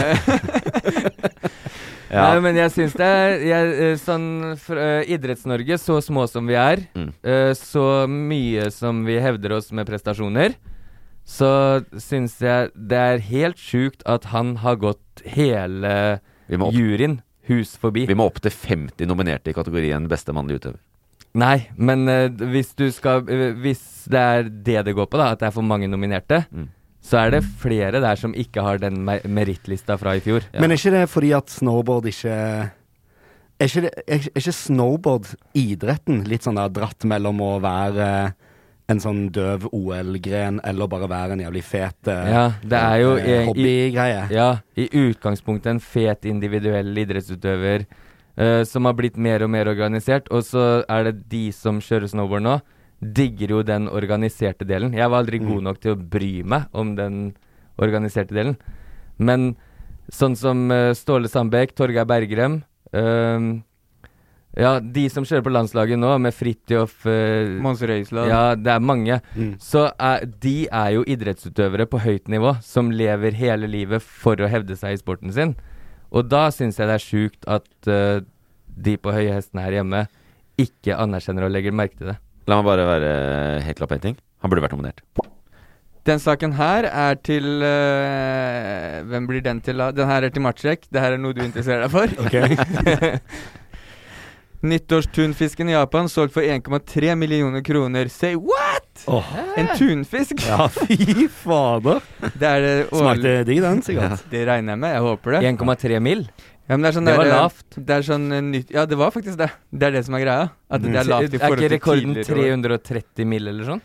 Ja. Nei, men jeg synes det er jeg, sånn for, uh, Idretts-Norge, så små som vi er, mm. uh, så mye som vi hevder oss med prestasjoner, så synes jeg det er helt sjukt at han har gått hele juryen hus forbi. Vi må opp til femti nominerte i kategorien beste mannlige utøver. Nei, men uh, hvis du skal uh, hvis det er det det går på da, at det er for mange nominerte, mm. så er det flere der som ikke har den mer- merittlista fra i fjor. Ja. Men er ikke det fordi at snowboard ikke... Er ikke, det, er, er ikke snowboard idretten litt sånn der dratt mellom å være en sånn døv O L-gren eller bare være en jævlig fet ja, det er jo eh, hobbygreie? Ja, i utgangspunktet en fet individuell idrettsutøver uh, som har blitt mer og mer organisert, og så er det de som kjører snowboard nå, digger jo den organiserte delen. Jeg var aldri mm. god nok til å bry meg om den organiserte delen. Men sånn som uh, Ståle Sandbekk, Torgeir Bergrem, uh, ja, de som kjører på landslaget nå, med Fridtjof uh, Mons Røisland. Ja, det er mange. Mm. Så er, de er jo idrettsutøvere på høyt nivå, som lever hele livet for å hevde seg i sporten sin. Og da synes jeg det er sjukt at uh, de på høye hestene her hjemme ikke anerkjenner og legger merke til det. La meg bare være helt klar på en ting. Han burde vært nominert. Den saken her er til uh, hvem blir den til da? Den her er til Matsjek. Det her er noe du interesserer deg for. Ok. Nyttårstunfisken i Japan solgt for en komma tre millioner kroner. Say what? Oh. En tunfisk? Ja, fy fader. Det er det Smakte digg den, sikkert. Ja. Det regner jeg med, jeg håper det. en komma tre mill? Ja, men det er sånn det var der, lavt. Det er sånn nytt. Ja, det var faktisk det. Det er det som er greia. At mm. det er lavt i forhold til tidligere. Er ikke rekorden tre hundre og tretti mill eller sånn?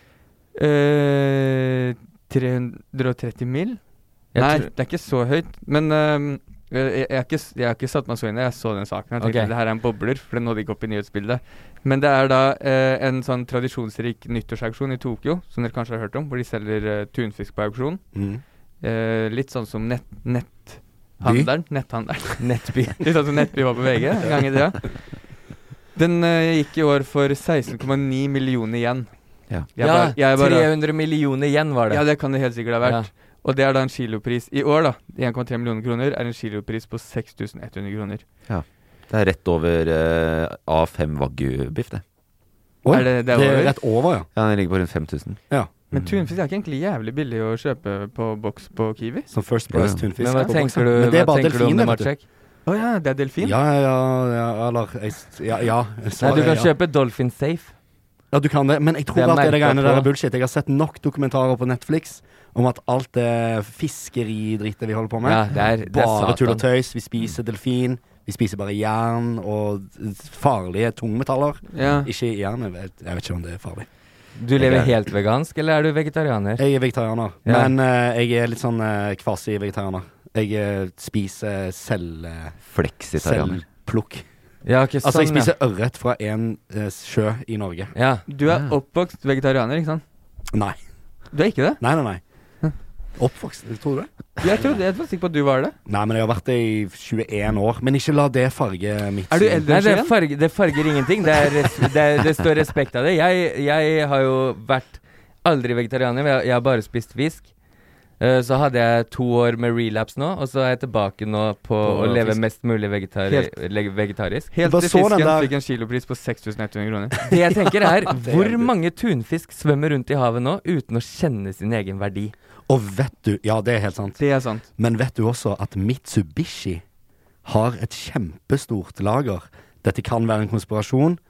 Uh, tre hundre og tretti mill? Nei, tror... det er ikke så høyt. Men um, jeg, jeg, har ikke, jeg har ikke satt meg så inn i det. Jeg så den saken. Jeg tenkte okay. Det her er en bobler, for den nådde ikke opp i nyhetsbildet. Men det er da uh, en sånn tradisjonsrik nyttårsauksjon i Tokyo, som dere kanskje har hørt om, hvor de selger uh, tunfisk på auksjon. Mm. Uh, litt sånn som nett... nett Handelen, netthandelen. Nettby. Litt sånn som Nettby var på V G en gang i det, ja. Den uh, gikk i år for seksten komma ni millioner igjen. Ja, ja bare, jeg bare, tre hundre millioner igjen var det. Ja, det kan det helt sikkert ha vært. Ja. Og det er da en kilopris. I år da, en komma tre millioner kroner er en kilopris på seks tusen ett hundre kroner. Ja, det er rett over uh, A fem Wagyu-biff det. Oi, er det, det, er det er rett over, ja. Ja, den ligger på rundt fem tusen. Ja. Men tunfisk er ikke egentlig jævlig billig å kjøpe på boks på Kiwi. Som First Price ja. Tunfisk. Men hva tenker du, Men det er bare delfin, vet du. Å ja, det er delfin? Ja, ja, ja, eller jeg, ja, ja Nei, du kan ja. kjøpe Dolphin Safe. Ja, du kan det, men jeg tror det at det er det greiene der er bullshit. Jeg har sett nok dokumentarer på Netflix om at alt det fiskeridrittet vi holder på med, ja, det er, det er bare tull og tøys. Vi spiser delfin, vi spiser bare jern og farlige tungmetaller. Ja. Ikke jern, jeg vet, jeg vet ikke om det er farlig. Du lever helt vegansk, eller er du vegetarianer? Jeg er vegetarianer, ja. men uh, jeg er litt sånn uh, kvasi-vegetarianer. Jeg uh, spiser selv... Uh, Fleksitarianer. Selvplukk. Ja, okay, altså, sånn, jeg spiser ja. ørret fra en uh, sjø i Norge. Ja. Du er oppvokst vegetarianer, ikke sant? Nei. Du er ikke det? Nei, nei, nei. Oppvokst, tror du det? Jeg trodde, jeg var sikker på at du var det. Nei, men jeg har vært det i tjueen år. Men ikke la det farge mitt. Er du eldre Nei, det farger, det farger ingenting. Det, er res, det, er, det står respekt av det. Jeg, jeg har jo vært aldri vegetarianer. Jeg, jeg har bare spist fisk. Uh, så hadde jeg to år med relapse nå, og så er jeg tilbake nå på, på å leve fisk. Mest mulig vegetari helt, vegetarisk. Helt til fisken fikk en kilopris på seks tusen ett hundre kroner. Det jeg tenker er, hvor mange tunfisk svømmer rundt i havet nå uten å kjenne sin egen verdi? Og vet du, ja det er helt sant. Det er sant. Men vet du også at Mitsubishi har et kjempestort lager. Dette kan være en konspirasjon.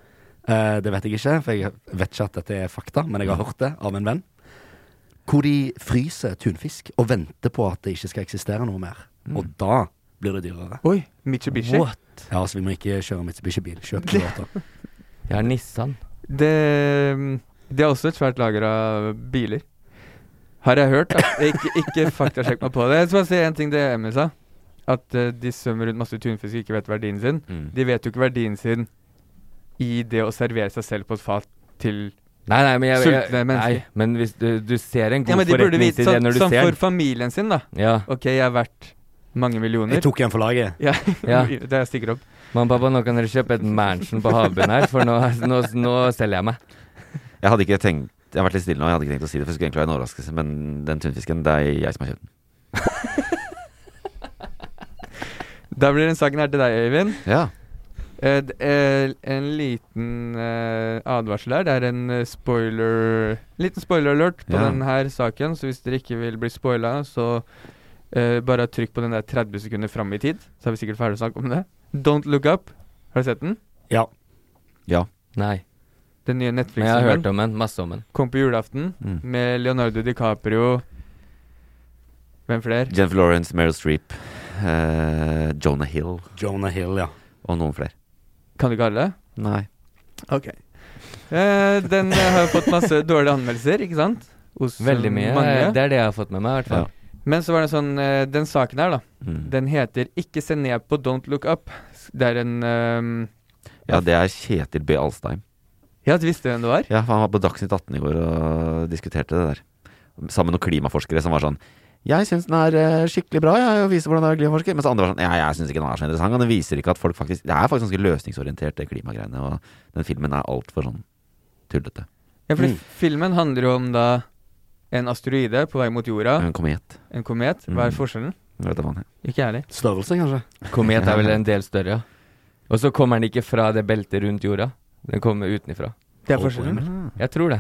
Uh, det vet jeg ikke, for jeg vet ikke at dette er fakta, men jeg har hørt det av en venn. Hvor de fryser tunfisk og venter på at det ikke skal eksistere noe mer. Mm. Og da blir det dyrere. Oi, Mitsubishi? What? Ja, så vi må ikke kjøre Mitsubishi-bil. Kjøp Toyota. Jeg har Nissan. Det, det er også et svært lager av biler. Har jeg hørt, da. Ikke, ikke faktasjekk meg på det. Jeg skal bare si en ting det Emil sa. At uh, de svømmer rundt masse tunfisk ikke vet verdien sin. Mm. De vet jo ikke verdien sin i det å servere seg selv på et fat til Nei, nei, men, jeg, sultne mennesker. Nei, men hvis du, du ser en god ja, forretningsidé sånn, når du sånn ser for familien sin, da. Ja. Ok, jeg er verdt mange millioner. Jeg tok en for laget. Ja, ja. Det jeg stikker opp. Mamma, pappa, nå kan dere kjøpe et mansion på havbunnen her, for nå, nå, nå selger jeg meg. Jeg hadde ikke tenkt, jeg har vært litt stille nå, jeg hadde ikke tenkt å si det, for det skulle egentlig være en overraskelse, men den tunfisken, det er jeg som har kjøpt den. Da blir den saken her til deg, Øyvind. Ja. Uh, uh, en liten uh, advarsel her. Det er en uh, spoiler liten spoiler alert på ja. denne saken. Så hvis dere ikke vil bli spoilet, så uh, bare trykk på den der tretti sekunder frem i tid. Så er vi sikkert ferdig å snakke om det. Don't Look Up. Har du sett den? Ja. Ja. Nei. Den nye Netflix-filmen. Men jeg har hørt om den, masse om den. Kom på julaften mm. med Leonardo DiCaprio. Hvem flere? Jennifer Lawrence, Meryl Streep, uh, Jonah Hill. Jonah Hill, ja. Og noen flere. Kan du ikke alle? Nei. Ok. Eh, den eh, har fått masse dårlige anmeldelser, ikke sant? Hos Veldig mye. Mange. Det er det jeg har fått med meg, i hvert fall. Ja. Men så var det sånn, eh, den saken her da, mm. den heter Ikke se ned på Don't Look Up. Det er en... Um, ja, det er Kjetil B. Alstheim. Ja, du visste hvem det var? Ja, han var på Dagsnytt atten i går og diskuterte det der. Sammen med noen klimaforskere som var sånn, jeg synes den er uh, skikkelig bra, jeg viser hvordan det er klimaforsker. Mens andre var sånn, ja, jeg synes ikke den er så interessant. Og den viser ikke at folk faktisk, det er faktisk ganske løsningsorientert, det klimagreiene. Og den filmen er alt for sånn tullete. Ja, for mm. filmen handler jo om da en asteroide på vei mot jorda. En komet. En komet. Hva er Mm. forskjellen? Jeg vet det faen, ja. Ikke ærlig. Størrelse, kanskje? Komet er vel en del større, ja. Og så kommer den ikke fra det beltet rundt jorda. Den kommer utenifra. Det er forskjellen? Jeg tror det.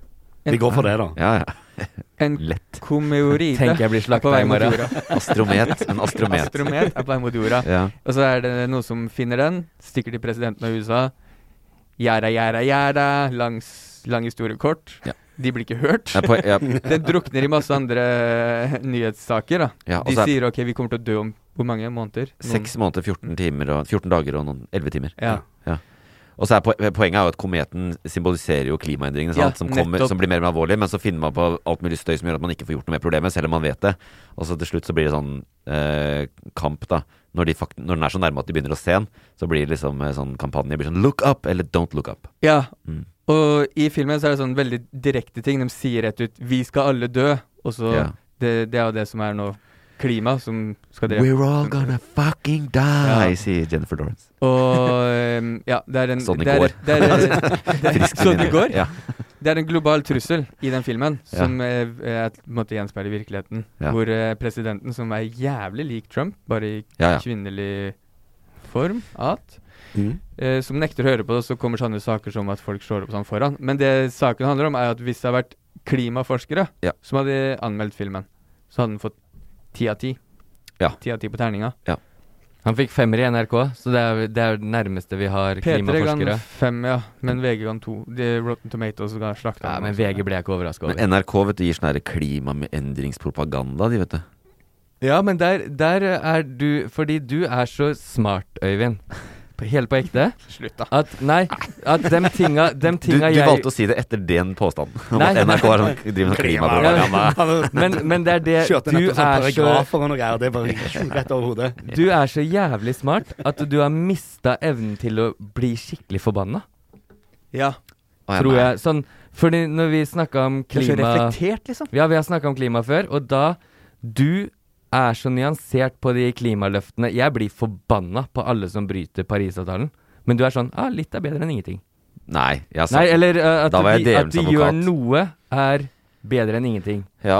Vi går for det da. Ja, ja. En lett komeoride. Tenk jeg blir slakta i morgen. Astromet. En astromet. Astromet er på vei mot jorda. Ja. Og så er det noe som finner den. Stikker til presidenten av U S A. Gjæra, gjæra, gjæra. Langs, lang historie kort. Ja. De blir ikke hørt. Ja, på, ja. Den drukner i masse andre nyhetssaker da. Ja, De er, sier ok, vi kommer til å dø om hvor mange måneder? Noen... Seks måneder, fjorten timer og fjorten dager og noen elleve timer. Ja. Ja. Og så er po poenget er jo at kometen symboliserer jo klimaendringene, ja, som, kommer, som blir mer og mer alvorlig, men så finner man på alt mulig støy som gjør at man ikke får gjort noe med problemet, selv om man vet det. Og så til slutt så blir det sånn eh, kamp da. Når, de fakt når den er så nærme at de begynner å se den, så blir det liksom eh, sånn kampanje, blir sånn look up eller don't look up. Ja, mm. og i filmen så er det sånn veldig direkte ting. De sier rett ut, vi skal alle dø, og så ja. det, det er jo det som er nå klima som skal drepe. We're all gonna fucking die, ja. sier Jennifer Lawrence. Og um, ja, det er en sånn det det er, går. Det er, det er, det er, sånn det går. Ja. Det er en global trussel i den filmen som ja. er, er, måtte gjenspeile virkeligheten. Ja. Hvor uh, presidenten, som er jævlig lik Trump, bare i ja, ja. kvinnelig form, at mm. uh, som nekter å høre på det, så kommer sånne saker som at folk slår opp sånn foran. Men det saken handler om er at hvis det har vært klimaforskere ja. som hadde anmeldt filmen, så hadde den fått ti av ti. Ja. Ti av ti på terninga. Ja. Han fikk femmer i N R K, så det er det er det nærmeste vi har klimaforskere. P tre kan fem, ja, men V G kan to. Det er Rotten Tomatoes ga slakta. Ja, men V G ble jeg ikke overrasket over. Men N R K vet du, gir sånn her klimaendringspropaganda, de vet du. Ja, men der, der er du, fordi du er så smart, Øyvind. Helt på ekte. Slutt da. At, nei, at dem tinga, dem tinga du, du jeg... valgte å si det etter den påstanden. Om nei, at N R K er sånn, driver med klimapropaganda. men, men det er det, Kjørte du nettopp sånn er så... paragrafer og noe greier, det er bare rett over hodet. Du er så jævlig smart at du har mistet evnen til å bli skikkelig forbanna. Ja. Tror jeg. Sånn, fordi når vi snakket om klima... Det er så reflektert, liksom. Ja, vi har snakket om klima før, og da du... er så nyansert på de klimaløftene. Jeg blir forbanna på alle som bryter Paris-avtalen. Men du er sånn, ah, litt er bedre enn ingenting. Nei, jeg har sagt Nei, eller uh, at, da var jeg de, at de advokat. gjør noe er bedre enn ingenting. Ja.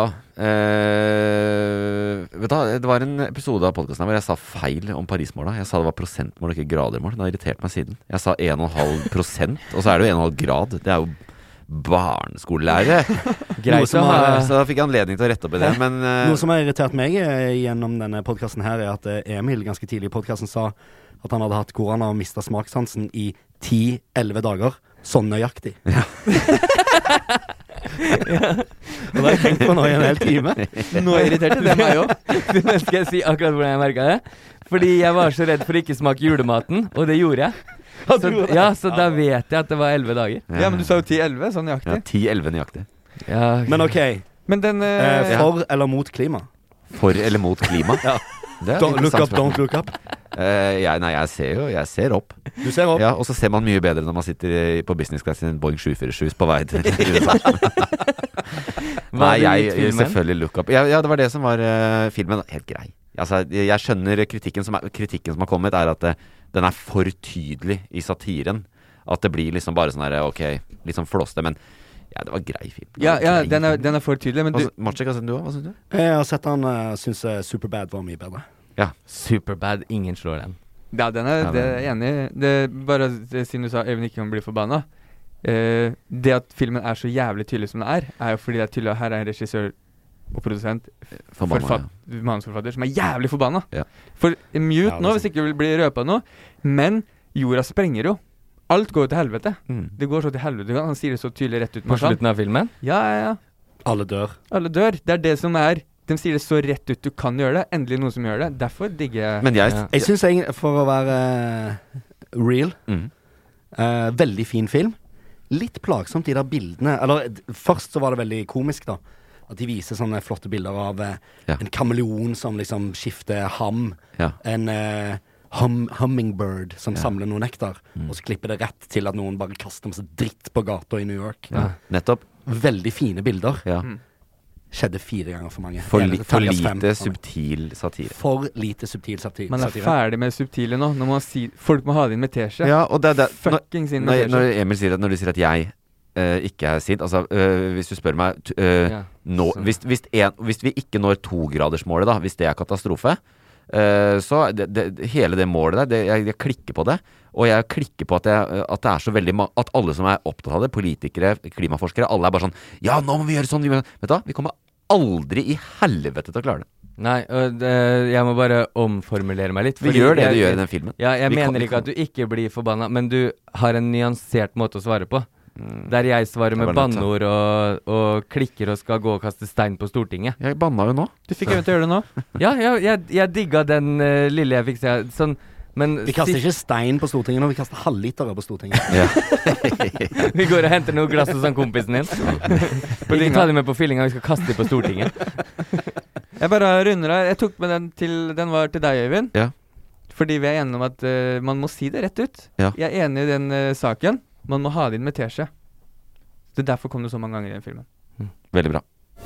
Eh, vet du, det var en episode av podcasten hvor jeg sa feil om Paris-målet. Jeg sa det var prosentmål og ikke gradermål. Det har irritert meg siden. Jeg sa en komma fem prosent, og så er det jo en komma fem grad. Det er jo barneskolelærer. Greit å ha. Så da fikk jeg anledning til å rette opp i det. Men, uh, noe som har irritert meg uh, gjennom denne podcasten her, er at uh, Emil ganske tidlig i podcasten sa at han hadde hatt hvor han har mistet smakssansen i ti elleve dager. sånn nøyaktig. Ja. Ja. Og da har jeg tenkt på noe i en hel time. Nå irriterte det meg også. Men skal jeg si akkurat hvordan jeg merket det? Fordi jeg var så redd for ikke smake julematen, og det gjorde jeg. Så, ja, så da vet jeg at det var elleve dager. Ja, ja men du sa jo ti elleve, sånn nøyaktig. Ja, ti elleve nøyaktig. Ja. Men ok, men den, uh, eh, for ja. eller mot klima? For eller mot klima? Ja. Don't look up, don't look up. Uh, jeg, nei, jeg ser jo, jeg ser opp. Du ser opp? Ja, og så ser man mye bedre når man sitter i, på business class i en Boeing sju fire sju på vei til U S A. Nei, jeg, jeg selvfølgelig look up. Ja, ja, det var det som var uh, filmen. Helt grei. Altså, jeg, jeg skjønner kritikken som, er, kritikken som har kommet, er at det, den er for tydelig i satiren. At det blir liksom bare sånn her, ok, litt sånn flåste, men ja, det var grei film. Ja, ja grei den, er, den er for tydelig, men du... Marcek, hva synes du? Hva synes du? Jeg har sett den, uh, synes uh, Superbad var mye bedre. Ja. Superbad, ingen slår den. Ja, den er, ja, det er jeg enig i. Det er bare det, siden du sa Øyvind ikke kan bli forbanna. Uh, det at filmen er så jævlig tydelig som den er, er jo fordi det er tydelig at her er en regissør og produsent, forfatt, ja. manusforfatter, som er jævlig forbanna. Ja. For mute ja, nå, hvis ikke vil bli røpet nå, men jorda sprenger jo. Alt går til helvete. Mm. Det går så til helvete. Han sier det så tydelig rett ut. På slutten av filmen? Ja, ja, ja. Alle dør. Alle dør. Det er det som er... De sier det så rett ut, du kan gjøre det. Endelig noen som gjør det. Derfor digger jeg... Men jeg... Ja. Jeg synes egentlig, for å være uh, real, mm. uh, veldig fin film. Litt plagsomt de der bildene. Eller, først så var det veldig komisk da. At de viser sånne flotte bilder av uh, ja. en kameleon som liksom skifter ham. Ja. En... Uh, Hum, hummingbird som ja. samler noe nektar, mm. og så klipper det rett til at noen bare kaster masse dritt på gata i New York. Ja. Nettopp. Veldig fine bilder. Ja. Mm. Skjedde fire ganger for mange. For, li for lite fem. subtil satire. For lite subtil satire. Man er satire. ferdig med subtile nå. Når man si folk må ha det inn med teskje. Ja, og det, det, Fuckings inn med teskje. Når Emil sier at, når du sier at jeg uh, ikke er sint, altså uh, hvis du spør meg uh, ja. nå, hvis, hvis, en, hvis vi ikke når togradersmålet da, hvis det er katastrofe, Uh, så det, det, hele det målet der det, jeg, jeg klikker på det. Og jeg klikker på at, jeg, at det er så veldig At alle som er opptatt av det, politikere, klimaforskere, alle er bare sånn, ja, nå må vi gjøre sånn vi, Vet du, vi kommer aldri i helvete til å klare det. Nei, og det, jeg må bare omformulere meg litt. Vi gjør det jeg, du gjør i den filmen. Ja, jeg vi mener kan, ikke at du ikke blir forbanna, men du har en nyansert måte å svare på. Mm. Der jeg svarer med banneord og, og klikker og skal gå og kaste stein på Stortinget. Jeg banna jo nå. Du fikk eventuelt gjøre det nå. Ja, ja jeg, jeg digga den uh, lille jeg fikk se. Sånn, men vi kaster ikke stein på Stortinget nå, vi kaster halvlitere på Stortinget. Ja. Vi går og henter noe glass hos han kompisen din. Ikke ta det med på fyllinga, vi skal kaste det på Stortinget. Jeg bare runder her. Jeg tok med den til, den var til deg, Øyvind. Ja. Fordi vi er enige om at uh, man må si det rett ut. Ja. Jeg er enig i den uh, saken. Man må ha det inn med teskje. Så derfor kom det så mange ganger i den filmen. Mm. Veldig bra.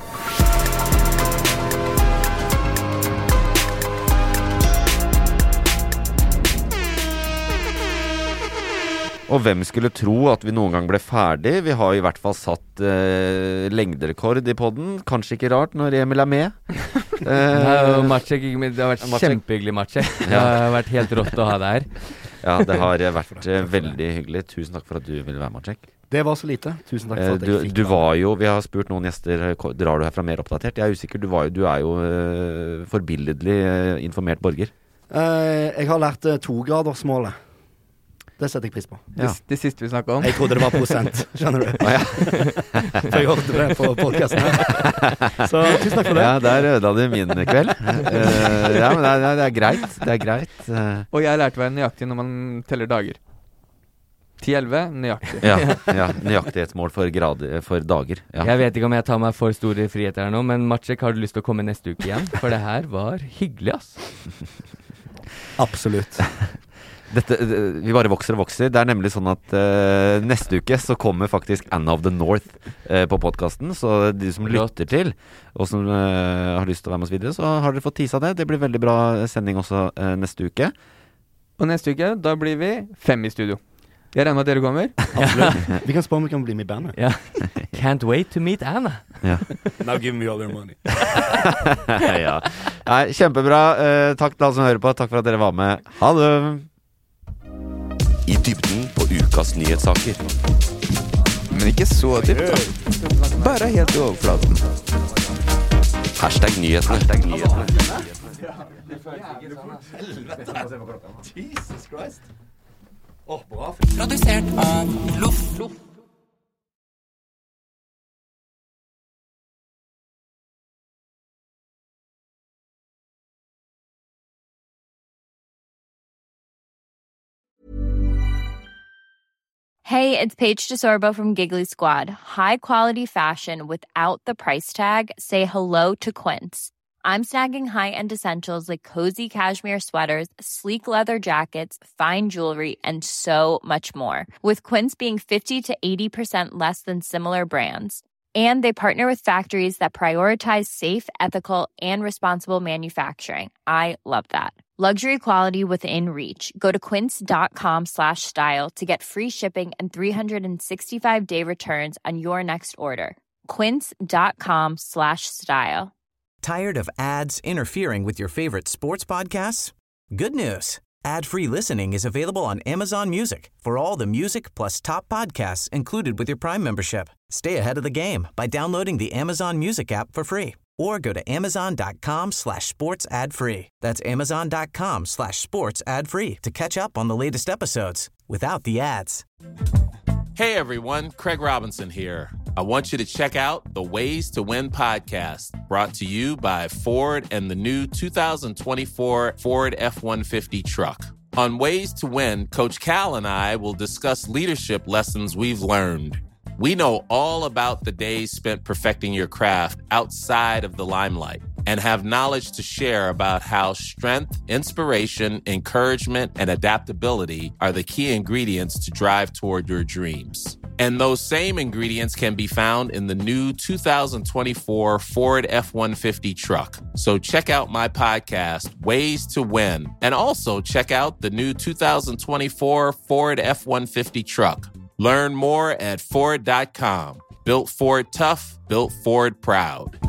Og hvem skulle tro at vi noen gang ble ferdig? Vi har i hvert fall satt eh, lengderekord i podden. Kanskje ikke rart når Emil er med. eh, Nei, Marcek, det har vært Marcek. Kjempehyggelig, Marcek. Det har vært helt rått å ha deg her. Ja, det har vært eh, veldig hyggelig. Tusen takk for at du ville være, Marcek. Det var så lite. Tusen takk for at du, jeg fikk du var jo, vi har spurt noen gjester, drar du herfra mer oppdatert? Jeg er usikker, du, var jo, du er jo uh, forbilledlig uh, informert borger. Uh, jeg har lært uh, togradersmålet. Det setter jeg pris på. Ja. Det, det siste vi snakket om. Jeg trodde det var prosent, skjønner du? Ah, ja. For jeg hørte det på podcasten her. Så tusen takk for det. Ja, der ødela du min kveld. uh, ja, men det er, det er greit. Det er greit. Uh. Og jeg lærte å være nøyaktig når man teller dager. ti elleve, nøyaktig. Ja, ja, nøyaktighetsmål for, grader, for dager. Ja. Jeg vet ikke om jeg tar meg for store friheter her nå, men Marcek, har du lyst til å komme neste uke igjen? For det her var hyggelig, ass. Absolutt. Dette, vi bare vokser og vokser. Det er nemlig sånn at uh, neste uke så kommer faktisk Anna of the North uh, på podcasten. Så de som lytter til og som uh, har lyst til å være med oss videre, så har dere fått tisa det. Det blir veldig bra sending også uh, neste uke. Og neste uke, da blir vi fem i studio. Jeg regner med at dere kommer. Absolutt. Vi kan spørre om vi kan bli med i bandet. Ja. Can't wait to meet Anna. Ja. Now give me all your money. Ja. Nei, kjempebra. Uh, takk til alle som hører på. Takk for at dere var med. Ha det! I dybden på ukas nyhetssaker. Men ikke så dypt da. Bare helt i overflaten. Hashtag nyhetene. Hashtag nyhetene. Jesus Christ. Åh, bra. Produsert av Loff. Hey, it's Paige DeSorbo from Giggly Squad. High quality fashion without the price tag. Say hello to Quince. I'm snagging high-end essentials like cozy cashmere sweaters, sleek leather jackets, fine jewelry, and so much more. With Quince being fifty to eighty percent less than similar brands. And they partner with factories that prioritize safe, ethical, and responsible manufacturing. I love that. Luxury quality within reach. Go to quince.com slash style to get free shipping and three sixty-five day returns on your next order. Quince.com slash style. Tired of ads interfering with your favorite sports podcasts? Good news. Ad-free listening is available on Amazon Music for all the music plus top podcasts included with your Prime membership. Stay ahead of the game by downloading the Amazon Music app for free or go to amazon.com slash sports ad free. That's amazon.com slash sports ad free to catch up on the latest episodes without the ads. Hey everyone, Craig Robinson here. I want you to check out the Ways to Win podcast, brought to you by Ford and the new two thousand twenty-four Ford F one fifty truck. On Ways to Win, Coach Cal and I will discuss leadership lessons we've learned. We know all about the days spent perfecting your craft outside of the limelight and have knowledge to share about how strength, inspiration, encouragement, and adaptability are the key ingredients to drive toward your dreams. And those same ingredients can be found in the new two thousand twenty-four Ford F one fifty truck. So check out my podcast, Ways to Win, and also check out the new two thousand twenty-four Ford F one fifty truck. Learn more at Ford dot com. Built Ford tough, built Ford proud.